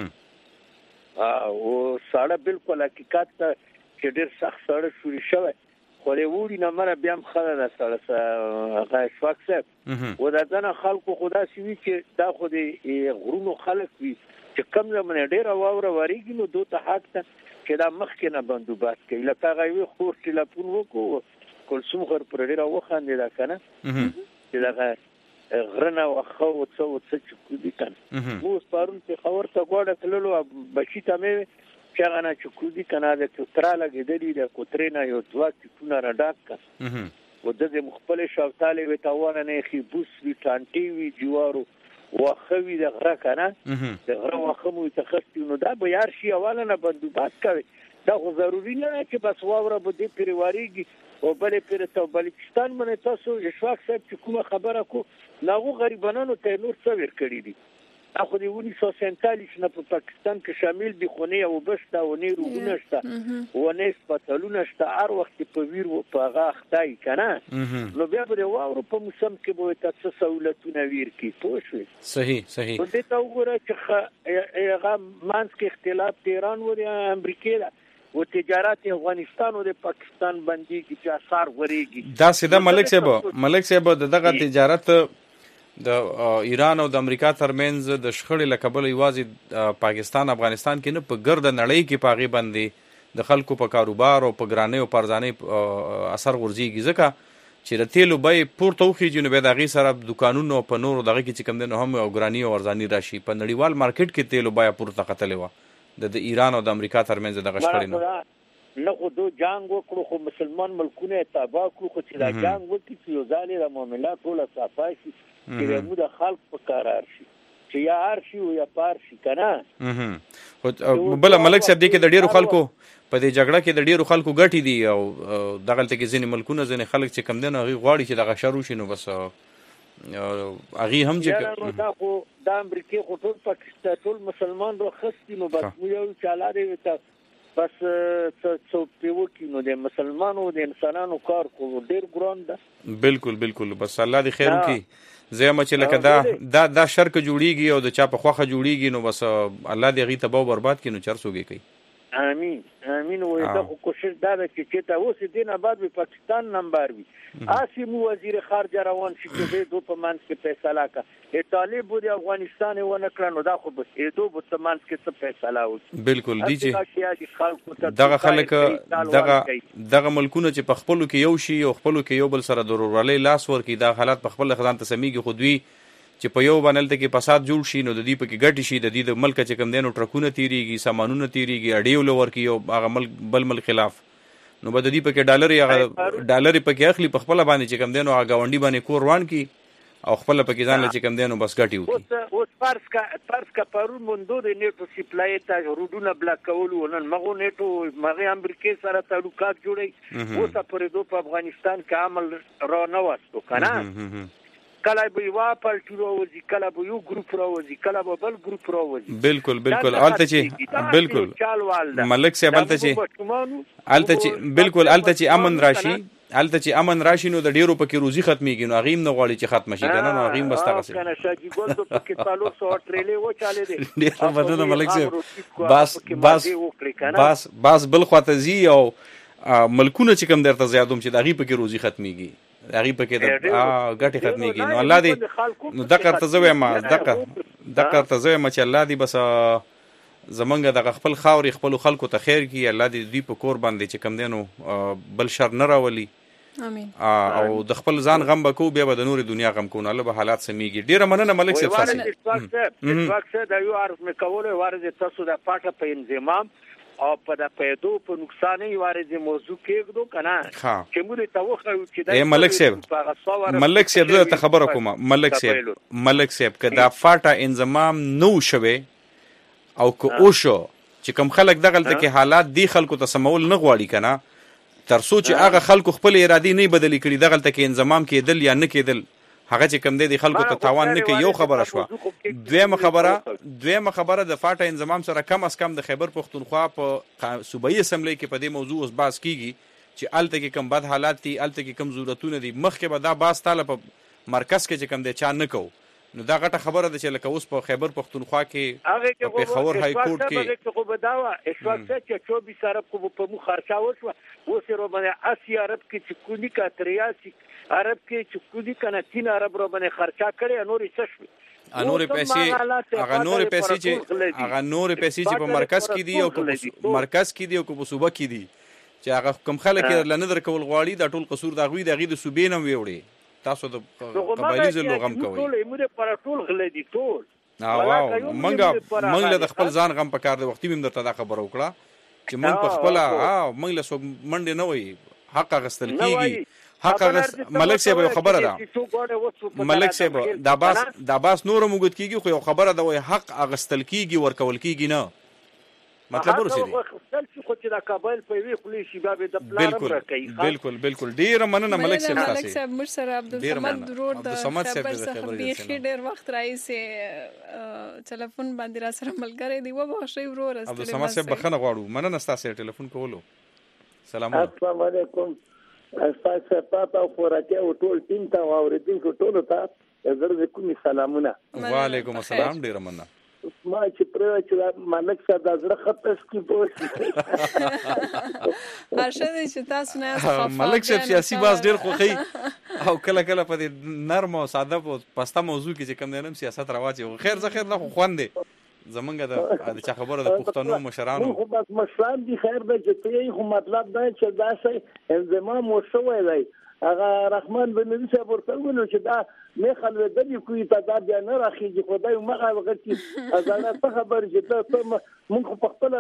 او ساړه بالکل حقیقت چې ډیر سخت ساړه شوري شوی خو له وړي نه مره بیا هم خله نه ساړه هغه شواک صاحب و د ځنه خلکو خدا سوي چې دا خو د غرونو خلک وي چې کم زمونه ډیر واوره وریږي نو دوی ته حق ته چې دا مخکې نه بندوبست کوي. لکه هغه یو خور ټلیفون وکړو کلثوم غر پر ډیره وخندېده کنه چې دغه غرنه واخه او څه چې کودي کنه مو سپارون په خبر ته غوړه تللو بچی ته مې چې هغه نه چې کودي کنه د کوتره لګېدلې د کوترې نه یو دوه ټونه را ډاک کړه و د مخبل شاوتاله وي تاوانه نه خي بوس وی ټانټي وی جوارو واخوي د غره کنه د غره واخه مو تخصص نو دا به یار شي اوله نه بندوبست کوي. دا خو ضروري نه چې بس واوره به دې پریواریږي او بلې پیر ته بلوچستان باندې تاسو اشفاق صاحب چې کومه خبره کو ناغو غریبانو ته نور څه ور کړی دي. اخو دی 1947 نه په پاکستان کې شامل دي خونی او بشتا او نه روونه شته او نه سپټلونه شته هر وخت په ویر او په غاختای کنه نو بیا به واورو په موسم کې به تاسو سہولتونه ویر کی پوښوي. صحیح په دې ته وګوره چې هغه مانس کې اختلاف د ایران او د امریکا او تجارت افغانستان او د پاکستان باندې کې چې اثر وريږي. دا سیده ملک صاحب دغه تجارت د ایران او د امریکا ترمنځ د شخړې لکبل یوازې پاکستان افغانستان کې نه په ګرد نړۍ کې پاغي باندې د خلکو په کاروبار او په ګرانۍ او پرځانۍ اثر ورځيږي ځکه چې د تیلو بیې پورته وخیږي نو به د هغې سره دکانونو په نورو دغه کې چې کوم دی نو هم او ګراني او ارزاني راشي. په نړیوال مارکیټ کې تیلو بیه پورته ختلې وه د ایران او د امریکا ترمنځ دغه شخړې نه خو دو جنگ وکړو خو مسلمان ملکونه تباه کړو خو چې دا جنگ وکړي چې یو ځالې د معاملات ټوله صفای شي چې موږ د خلک په قرار شي چې یا ارشي او یا پارشي کنه. بل ملک صاحب دې کې د ډیرو خلکو په دې جګړه کې د ډیرو خلکو ګټي دي او دغه ته کې ځینې ملکونه ځینې خلک چې کم دي نو هغه غواړي چې دغه شروع شي نو بس هغه هم چې دا خو د امریکای خو ټول پاکستان ټول مسلمان راخستي نو بس یو چاله دی بس څو پیو کې نو د مسلمانانو د انسانانو کار کو ډیر ګران ده. بالکل بس الله دې خیر وکړي. زما چې لکه دا شرک جوړیږي او د چا په خوخه جوړیږي نو بس الله دې غي تباہ برباد کړي نو چرسوږي کوي. امين وای دا کوشش دا چې ته اوس دینه بعد به پاکستان نمبر وي اسیم وزیر خارجه روان شي چې دوه په منځ کې فیصله کا طالب د افغانستان و نه کړنو دا خو بس دوه په منځ کې څه فیصله وکړي. بالکل دي چې دغه خلک دغه ملکونه چې په خپلو کې یو شي او خپلو کې یو بل سره ضروري لاس ورکړي دا حالات په خپل خدان تسمیږي خودوي چې په یو باندې ته کې فساد جوړ شي نو د دې په کې ګټ شي د دې د ملک چې کم دینو ټرکونه تیریږي سامانونه تیریږي اډیو لور کې یو هغه ملک بل ملک خلاف نو بد دې په کې ډالر په کې اخلي په خپل باندې چې کم دینو هغه غونډي باندې کور روان کی او خپل په کې ځان چې کم دینو بس ګټي وکي. اوس فرض کا پرون مونږ د نیټو سپلای ته روډونه بلاک کول ونن مغه نیټو مغه امریکای سره تعلقات جوړي اوس په دې په افغانستان کې عمل را نه وستو کنه کله به یو پالټي راوځي کله به یو ګروپ راوځي کله به بل ګروپ راوځي. بالکل الته چې بالکل ملک صاحب الته چې بالکل الته چې امن راشي نو د ډیرو پکې روزي ختميږي نو غیم نه غواړي چې ختم شي کنه نو غیم بس تاسو کنه شاجي ګل ته پکې پالو سو ټریلې و چاله دي ډیر مدد ملک صاحب بس بل خواته زی او ملکونه چې کم درته زیادوم چې د غی پکې روزي ختميږي هغه پکې د ګټه ختميږي نو الله دې نو دغه تزوي ما دغه تزوي ما چې الله دې بس زمونږ د خپل خاوري خپل خلکو ته خیر کی الله دې دوی په کور باندې چې کم دینو بل شر نه راولي. امين. او د خپل ځان غم بکو بیا به د نور دنیا غم کو نه الله به حالات سميږي. ډیره مننه ملک صاحب تاسو دا یو عرض مې کوله ورته تاسو د پاټه په انضمام او په د پیدو په نقصان یې وارد موضوع کېږدو کنه چې موږ ته وخو چې دا ملک صاحب ته خبره کوم ملک صاحب کدا فاټه انضمام نو شوه او که او شو چې کوم خلک دغه ته حالات دی خلکو ته سمول نه غواړي کنه تر سوچ هغه خلکو خپل ارادي نه بدلی کړي دغه ته انضمام کېدل یا نه کېدل هغه چې کم دی خلکو ته تاوان نه کوي. یو خبره شو دویمه خبره د فاټه انضمام سره کم از کم د خیبر پختونخوا په صوبایي اسمبلی کې په دې موضوع اوس باس کیږي چې الته کې کم بد حالات دي الته کې کم ضرورتونه دي مخکې به دا باس تاله په مرکز کې چې کم دی چا نه کو نو دا غټه خبره ده چې لکه اوس په خیبر پختونخوا کې په خبر های کورټ کې خو بداوه اشواق چې 24 عرب کو په مو خرچا وشو اوس رو باندې اسی عرب کې چې کونی کا 83 عرب کې چې کودي کنه 3 عرب رو باندې خرچا کړي نورې څه شو نور پیسې چې په مرکز کې دي او مرکز کې دي او په صوبه کې دي چې هغه کوم خلک لنه درکول غواړي دا ټول قصور د غوي د صوبې نه ویوړي تاسو د قبایلی زلو غم کوي ټول موږ پر ټول غلې دي ټول منګ له خپل ځان غم پکار دی وختي مم درته دا خبر وکړه چې منګ په خپل منګ له سو منډه نه وي حق غستل کیږي حق ملک صاحب خبره ده ملک صاحب دا باس نور موږ کیږي خو خبره ده وي حق غستل کیږي ورکول کیږي نه مطلب ورسېږي خو چې دا کابل په وی خلی شي باب د پلان راکې بالکل ډیر مننه ملک صاحب تاسو ملک صاحب مرسره عبدالصمد ضرور د خبر څخه ډیر وخت راځي ټلیفون باندې را سره ملګری دی و بخښي ورور است عبدالصمد صاحب بخنه غواړو مننه تاسو ټلیفون کولو سلام علیکم تاسو ته خوراکي او ټول ټیم ته اوریدونکو ټول ته زړه کومي سلامونه وعلیکم السلام ډیر مننه ما چې پر چې ملک صاحب د زړه خطر کی پوښتنه ارشد چې تاسو نه ملک صاحب سیاسي باز ډیر خوخي او کله کله په نرم او ساده پسته موضوع کې چې کوم نرم سیاست راوځي خیر زه خیر نه خوندې زمونږ د چا خبره د پښتنو مشرانو خو بس مشران دي خیر به چې خو مطلب دا چې دا شی انضمام وشوي دی هغه رحمان بن نبی صاحب ورته ویل چې دا نه خلوي د دې کوی ته دا بیا نه راخیږي خدای مغه وخت ازانه څه خبر چې ته مونږ په خپل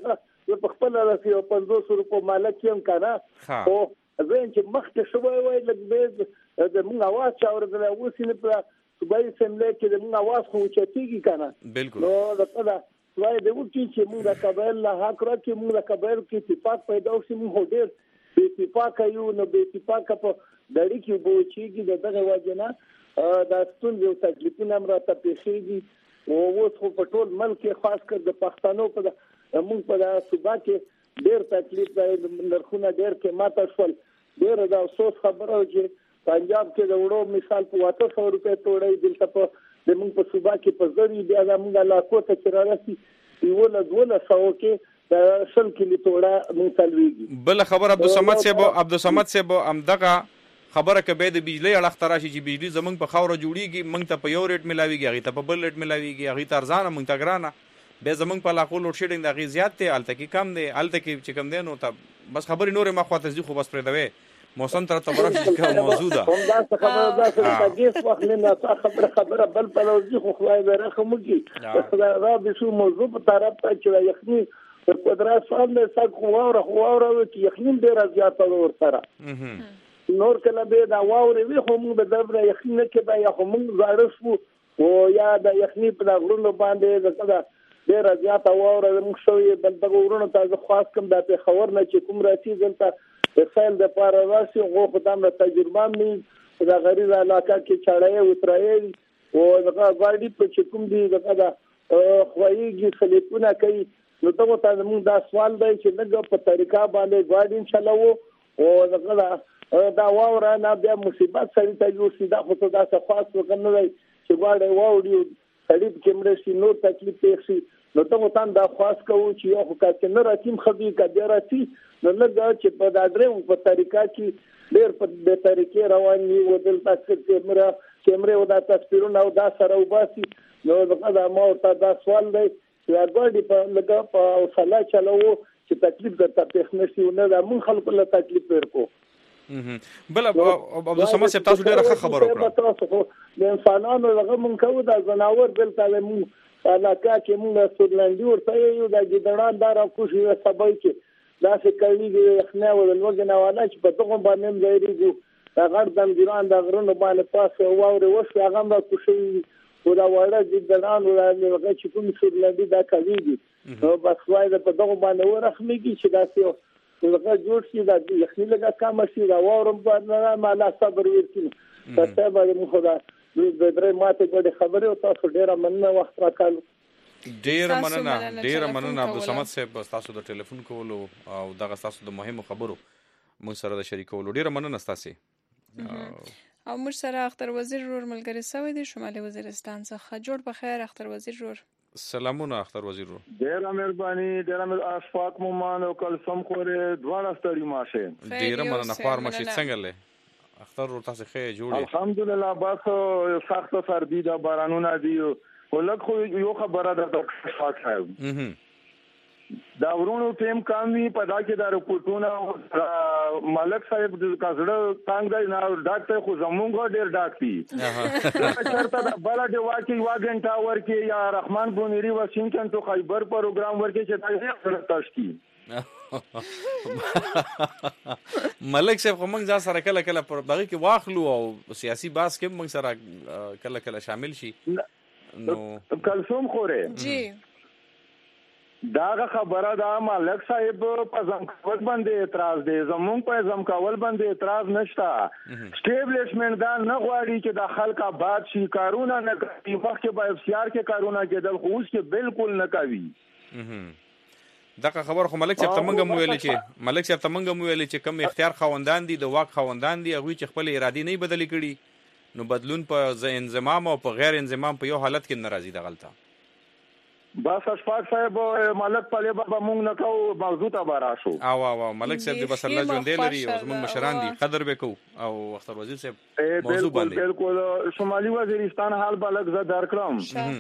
د په خپل د 500 روپو مالک یم کنه او زين چې مخکې شوی وای لکه د مونږ आवाज چاورل اوسینه په صوبایي سملې کې د مونږ आवाज خو چتیږي کنه بالکل نو دا وای د وکی چې مونږ د قبایل له حق راکې مونږ د قبایل کې اتفاق پیدا وشي مونږ هډیر اتفاق یو نو به اتفاق په دړي کې بوچیږي دغه واجنه دا ستون یو تکلیفونه مرته پیښیږي او اوس خو په ټول ملک خاص کر د پښتنو په موږ په صوبا کې ډېر تکلیف دی نرخونه ډېر کې ماته شول ډېر دا افسوس خبره چې پنجاب کې د وړو مثال په 800 روپے توړی دلته په د موږ په صوبا کې په ځری بیا د موږ لا کوته چې راځي یو له 200 کې دا شل کلی توړه مونږ بل خبر عبدالصمد صاحب امدغه خبره کبه د بجلی اړه تراشي چې بجلی زمنګ په خاور جوړیږي مونږ ته په یو ریټ ملاويږي هغه ته په بل ریټ ملاويږي هغه ته ارزانه مونږ ته ګرانه به زمنګ په لاکو لوډ شیډینګ دغه زیات دی الته کې کم دی الته کې چې کم دی نو ته بس خبرې نور ما خواته زی خو بس پرې دوي موسم تر تبرش کې موجوده هم دا خبره دا چې تاسو وخت نه خبره بل په لوځي خو خدای به رحم وکړي را به شو موضوع په طرف ته چې یخني پر قدرت صاحب له سګ خواوره چې یخنین ډیر زیات ور سره نور کله به دا واوري وي خو موږ به دبره یخنین کې دا یا خو موږ زړه شو او یا د یخنی په غرونو باندې دا ډیر زیات واوره موږ شوې بل دغه ورونو ته خاص کوم د په خبر نه چې کوم راځي دلته فعل د پاره راشي غو خدام د تجربه مې د غریب علاقه کې چړې وترایي او دغه غاډي په چې کوم دي دغه خوایږي خلیفونه کوي نو ته ته موږ دا سوال دی چې لږ په طریقه باندې غاډي چلاو او دغه دا واوره نه بیا مصیبت سړی ته جوړ شي دا خو ته دا څه خاص وکنه دی چې غاډي واوډي سړی کې مړ شي نو تکلیف پیښ شي نو ته دا خاص کوو چې یو حکومت نه راځي خبي کډه راځي نو لږ چې په دادرې په طریقه کې ډېر په به طریقې روان دي او دلته کیمره او دا تصویرونه او دا سره وباسي نو دا ما ورته دا سوال دی چې غواړي په لږه په صلاح چلو چې تکلیف درته پیښ نشي او نه د مون خلکو له تکلیف ورکو بل عبدالصمد صاحب تاسو ډېر خبر وکړه د انسانانو هغه مونږ کوو د زناور دلته مونږ علاقه کې مونږ سورلاندي ورته یو د ګډړان دار او کوشي سبای کې دا څه کوي یخنه او لوګنه والا چې په دغه باندې ځایریږي دا غړ د ګران د غرونو باندې پاسه واوري وښه هغه د کوشي او دا وړه ګډړان او هغه چې کوم سورلاندي دا کوي نو بس وای د په دغه باندې ورخميږي چې دا څه هغه جوړ شي دا یخنی لګه کم شي دا واورم باندې ما لا صبر ورکړي تاسو باندې مو خدا د درې ماته ګډه خبره او تاسو ډیره مننه وخت راکړل ډیره مننه عبدالصمد صاحب تاسو د ټلیفون کولو او دغه تاسو د مهمو خبرو موږ سره د شریکولو ډیره مننه تاسو او موږ سره اختر وزیر رور ملګری سوی دی شمالي وزیرستان څخه جوړ په خیر اختر وزیر رور سلامونه اختر وزیر رور ډیره مهرباني ډیره اشفاق مومان او کلسم خوره دواړه ستړي ماشه ډیره مننه خور ماشه څنګه له اختر تاسو ښه جوړ الحمدلله بس سخت سردی دا بارانونه دي ولکه یو خبره ده شاک صاحب دا ورونو ټیم کامی په دا کې دا رپورټونه ملک صاحب د کزړه څنګه نه ډاکټر خو زمونږ ډیر ډاکټي چرته دا بل دی واکي واګنټا ورکي یا رحمان بونيري واشنگټن تو خیبر پروګرام ورکي چې دا تشکی ملک صاحب موږ ځا سره کله کله په دغه کې واخلو او سیاسي باس کې موږ سره کله کله شامل شي نو کلثوم خوره جی دا خبره دا ملک صاحب په ځمکول باندې اعتراض دی زمونږ په ځمکول باندې اعتراض نشته سټیبلیشمنت دا نه غواړي چې د خلک آباد شي کارونه نه کوي مخکې به افسیار کې کارونه کېدل خو اوس کې بالکل نه کوي دغه خبر خو ملک صاحب تمنګ مو ویل چې کم اختیار خوندان دي د واک خوندان دي هغه چې خپل ارادي نه بدلی کړي نو بدلون په انضمام او په غیر انضمام په یو حالت کې ناراضي د غلطه بس اشفاق صاحب ملک پله بابا مونږ نه کو موضوع ته براشو او ملک صاحب د بس الله ژوند لري او زمونږ مشران دي قدر وکاو او اختر وزیر صاحب موضوع باندې بالکل شمالي وزیرستان حال بلک ز درکړم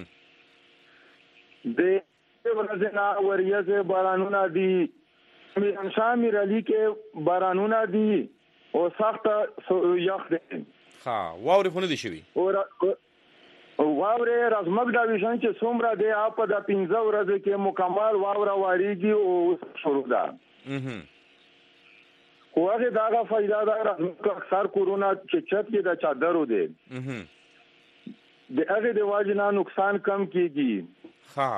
د ورځنا وریځه بارانونه دي میران شاه میر علي کې بارانونه دي او سخت یخ دي ها واوري خونه دي شوی او واوره رزمک دا ویشن چې څومره دی اپ د 15 ورځې کې مکمل واوره واریږي او شروع ده هغه داغه فائدہ دا رزمک اکثر کورونا چې چت کې د چادرو دی د هغه د واجنه نقصان کم کیږي ها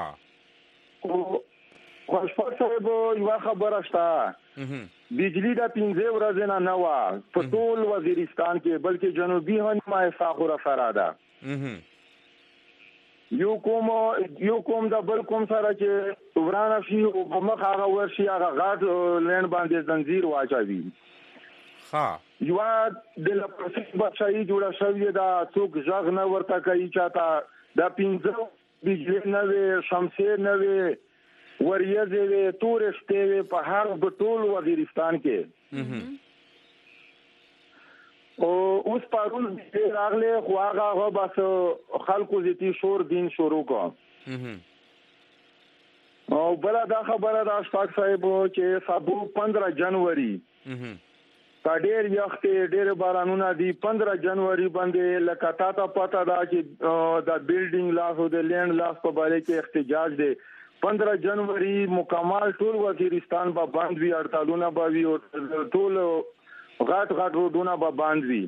خوشفق صاحب یو خبره شته بجلی دا 15 ورځې نه و په ټول وزیرستان کې بلکې جنوبي هنما فاخره فراده یو کوم د بل کوم سره چې ورانه شي او په مخ هغه ورشي هغه غاټ لین باندې زنجیر واچوي ها یو د لپاره بچای جوړه شوی دا څوک ځغ نه ورته کوي چاته دا 15 بجلی نه وي شمسیر نه وي وریځې وي تورشته وي په هر ټول وزیرستان کې او اوس پرون راغله خو هغه بس خلکو زیتی شور دین شروع کو او بل دا خبره دا اشفاق صاحب چې سبو 15 جنوري ډېر یخت ډېر بارانونه دي 15 جنوري باندې لکاتا ته پتا دا چې د بیلډینګ لاس او د لینډ لاس په اړه کې احتجاج دی 15 جنوري مکمل ټول وزیرستان به بند وي هړتالونه به وي او ټول غاټ روډونه به بند وي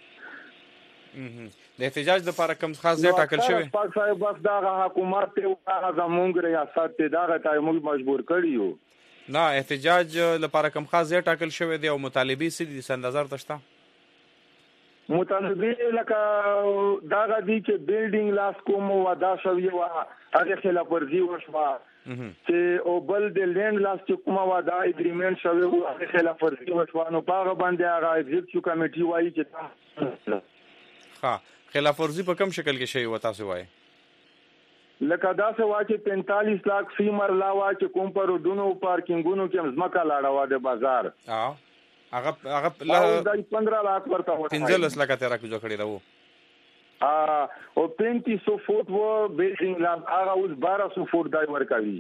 د احتجاج لپاره کوم خاص ځای ټاکل شوی پاک صاحب بس دا حکومت ته هغه زمونږ ریاست ته دا غټه مجبور کړیو نه احتجاج لپاره کوم خاص ځای ټاکل شوی دی او مطالبه سې دي سندازر تشتا مطالبه لکه دا غدي چې بیلډینګ لاس کوم ودا شوی و هغه خلاف ورزي وشوا چې او بل د لینډ لاس چې کومه ودا اګریمنت شوی و هغه خلاف ورزي وشوا نو هغه باندې هغه ایگزیکټیو کمیټي وایي چې ها خلاف ورزي په کوم شکل کې شوی و تاسو وایي لکه دا څه واچې 45 लाख فی مرلا واچې کوم پر ودونو پارکینګونو کې ځمکه لاړه و د بازار هغه د 15 लाख ورته 15 लाख تیرا کو جوړی راو او 3500 فوټ و بیلډینګ لا هغه اوس 1200 فوټ دای ورکوي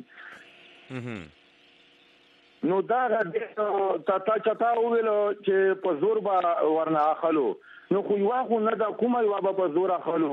نو دا تا چتا ویل چې په زور با ورنه اخلو نو خو یو خو نه دا کومه یو په زور اخلو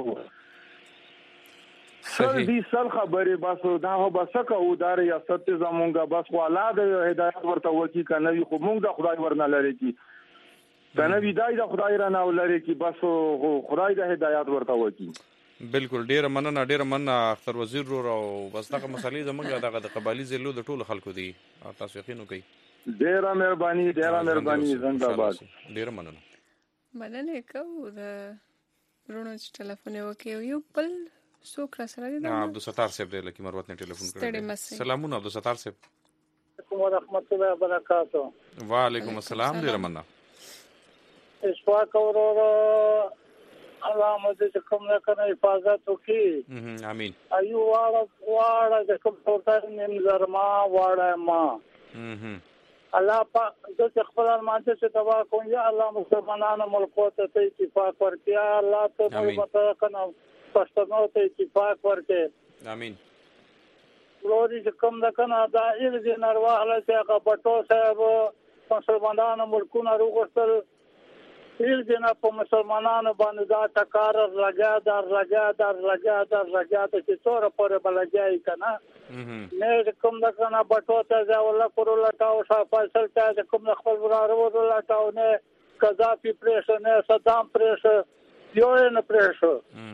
سر دي سر خبره بس دا هو بس کو دار یا ست زمونږه بس والا د هدایت ورته وکی کنه خو مونږ د خدای ورنه لري کی کنه ویدای د خدای را نه لري کی بس خدای د هدایت ورته وکی بالکل ډیر مننه اختر وزیر رو بس دغه مسلې زمونږه دغه د قبایلی زلو د ټولو خلکو دي تاسو یقینو کوي ډیره مهرباني زنده باد ډیر مننه کو د رونو ټلیفون وکي یو بل څوک را سره دی عبدالستار صاحب دی لکه مروت نه ټلیفون کړی سلامونه عبدالستار صاحب ورحمت الله وبرکاتہ وعلیکم السلام ډیر مننه اشفاق اورو الله مدد کوم نه کنه حفاظت وکي امين ایو واړه د کوم څورته نیم زرما واړه ما الله پاک د خپل ارمان ته دعا کوم یا الله مسلمانانو ملکو ته اتفاق ورکړي یا الله ته مطلب کنه پښتنو ته اتفاق ورکړي امين وروري کوم د کنه دا ایل دي نارواله چې هغه بټو صاحب مسلمانانو ملکونه وروغتل ایل دي نه په مسلمانانو باندې دا ټکار لګا چې څوره پورې بلګای کنه نه کوم د کنه بټو ته ځاوله کورو لټاو شاه فیصل ته کوم خپل ورارو لټاو نه قذافي پریش نه صدام پریش یو نه پریش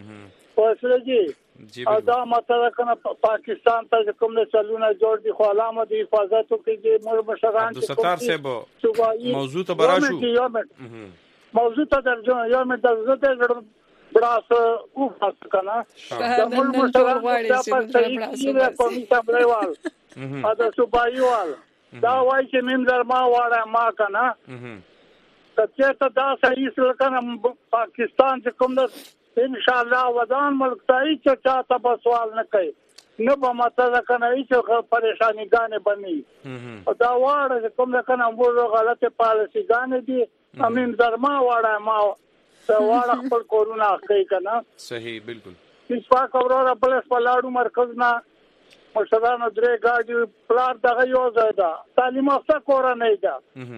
وسلګي او دا مطلب کنه پاکستان ته کوم د چلونه جوړ دي خو علامه د حفاظت کوي مور مشران عبدالستار صاحب موضوع ته براشو موضوع ته درځو یو مې د زړه بڑاس او فاس کنه د مول مشران چې په میته بلوال ا د صوبایوال دا وای چې من درما واړه ما کنه کچې ته دا صحیح سره کنه پاکستان چې کوم د ان شاء الله ودان ملک ته چې چاته په سوال نه کوي نه به ماته کنه چې پریشانی غانې بني او دا واړه کوم کنه مو غلطه پالیسی غانې دي امین درما واړه ما واړه خپل کورونا کوي کنه صحیح بالکل هیڅ پاک اورا پولیس پلاړو مرکز نه مشرانو درې گاډي پلان دغه یو ځای ده تعلیم افته کور نه ده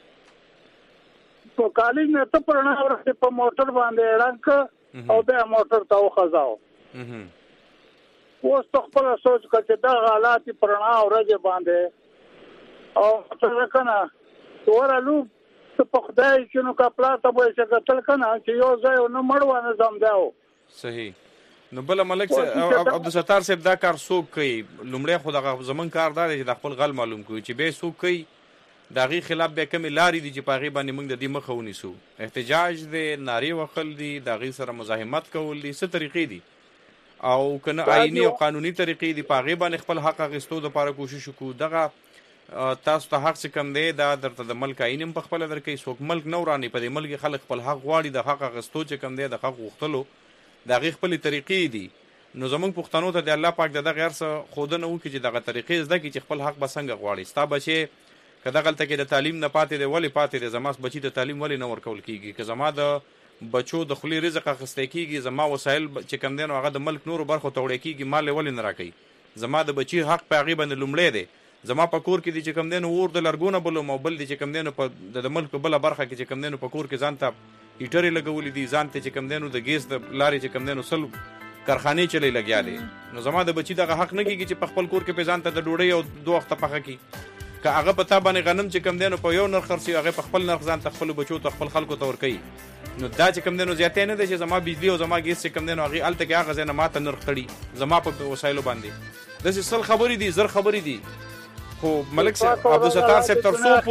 په کالج نه ته پرنا ورته په موټر باندې رنګ او به موټر ته خزاو اوس خپل سوچ کړه دا حالات پرنا اورځ باندې او څه کنه ورالو په خدای چې نو کپلا ته وای چې قتل کنه چې یو ځای نو مړوانه زم داو صحیح نو بل ملک عبدالستار صاحب دا کار څوک کوي لومړی خو دغه زمون کار دی چې د خپل غل معلوم کوي چې به څوک کوي دغه خلاف به کوم لاري دي چې پاغي باندې موږ د دې مخه ونیسو احتجاج دی ناری وخل دي دغه سره مزاحمت کول دي څه طریقې دي او کنه آئینی او قانوني طریقې دي پاغي باندې خپل حق غستو د لپاره کوشش وکړو دغه تاسو ته حق څه کم دی دا درته د ملک آئین په خپل درکې څوک ملک نو رانی په دې ملک خلک خپل حق غواړي د حق غستو چې کم دی د حق غوښتلو دغه خپل طریقې دي نو زمونږ پښتنو ته د الله پاک دغه غیر څه خودنه وکړي چې دغه طریقې زده کړي چې خپل حق بسنګ غواړي ستا بچي کله غلطه کې د تعلیم نه پاتې دی ولی پاتې دی زما بچي د تعلیم ولی نه ورکول کیږي که زما د بچو د خلی رزق اخیستل کیږي زما وسایل چې کم دي نو هغه د ملک نور برخو توړې کیږي مال ولی نه راکړي زما د بچي حق په غیبه نه لومړی دی زما په کور کې دي چې کم دینو ور د لرګونه بل موبایل دي چې کم دینو په د ملک په بل برخه کې چې کم دینو په کور کې ځان ته هیټرې لګولې دي ځان ته چې کم دینو د ګیس د لارې چې کم دینو سل کارخانه چلی لګیا دي نو زما د بچی دغه حق نه کیږي چې په خپل کور کې په ځان ته د ډوډۍ او دوه وخت پخه کی که هغه په تا باندې غنم چې کم دینو په یو نرخ خرڅي هغه په خپل نرخ ځان ته خپل بچو ته خپل خلکو ته ور کوي نو دا چې کم دینو زیاتې نه دي چې زما بجلی او زما ګیس چې کم دینو هغه الته کې هغه زنه ماته نرخ تړي زما په وسایلو باندې د سل خبرې دي زر خبرې دي خو ملک صاحب عبدالستار صاحب تر څو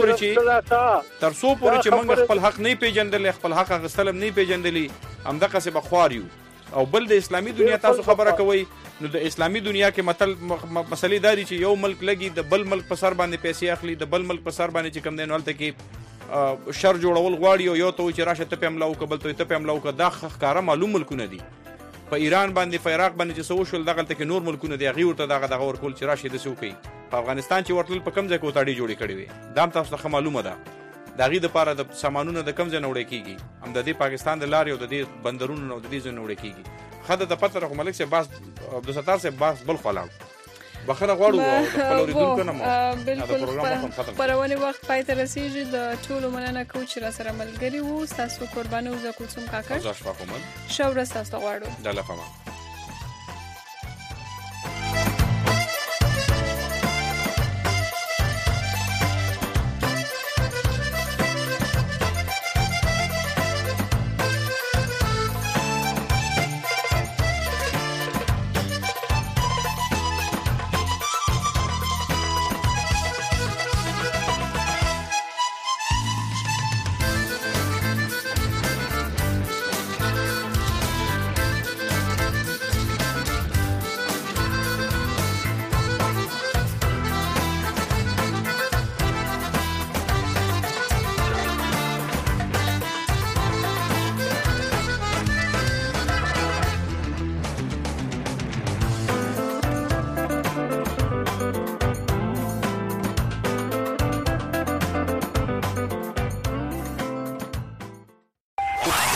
پورې چې موږ خپل حق نه پیژندل خپل حق غستلم نه پیژندلی همدغه څه بخواریو او بل د اسلامي دنیا تاسو خبره کوي نو د اسلامي دنیا کې مسلې داري چې یو ملک لګي د بل ملک په سر باندې پیسې اخلي د بل ملک په سر باندې چې کم دین ولته کې شر جوړول غواړي او یو ته چې راشه ته پم لاو کبل ته پم لاو دا ښکارا معلوم ملکونه دي په ایران باندې په عراق باندې چې سو شول دغه ته کې نور ملکونه دی غي ورته دغه ورکول چې راشه د سو کوي په افغانستان چې ورتل په کم ځای کې وتاړي جوړې کړې وي دا تاسو ته معلومه ده دا غي د پاره د سامانونو د کم ځای نه وړي کیږي هم د دې پاکستان د لارې او د دې بندرونو او د دې ځای نه وړي کیږي خدای د پته رقم ملک سے باس عبدالستار سے باس بل خلاص بخنه غواړو خپل اوریدونکو نه بالکل پرونه وخت پای ته رسیږي د ټولو مننه کوم چې را سره ملګری وو تاسو قربانو ز کوڅم کاکړ زه شفاف محمد شاور تاسو غواړو د لفما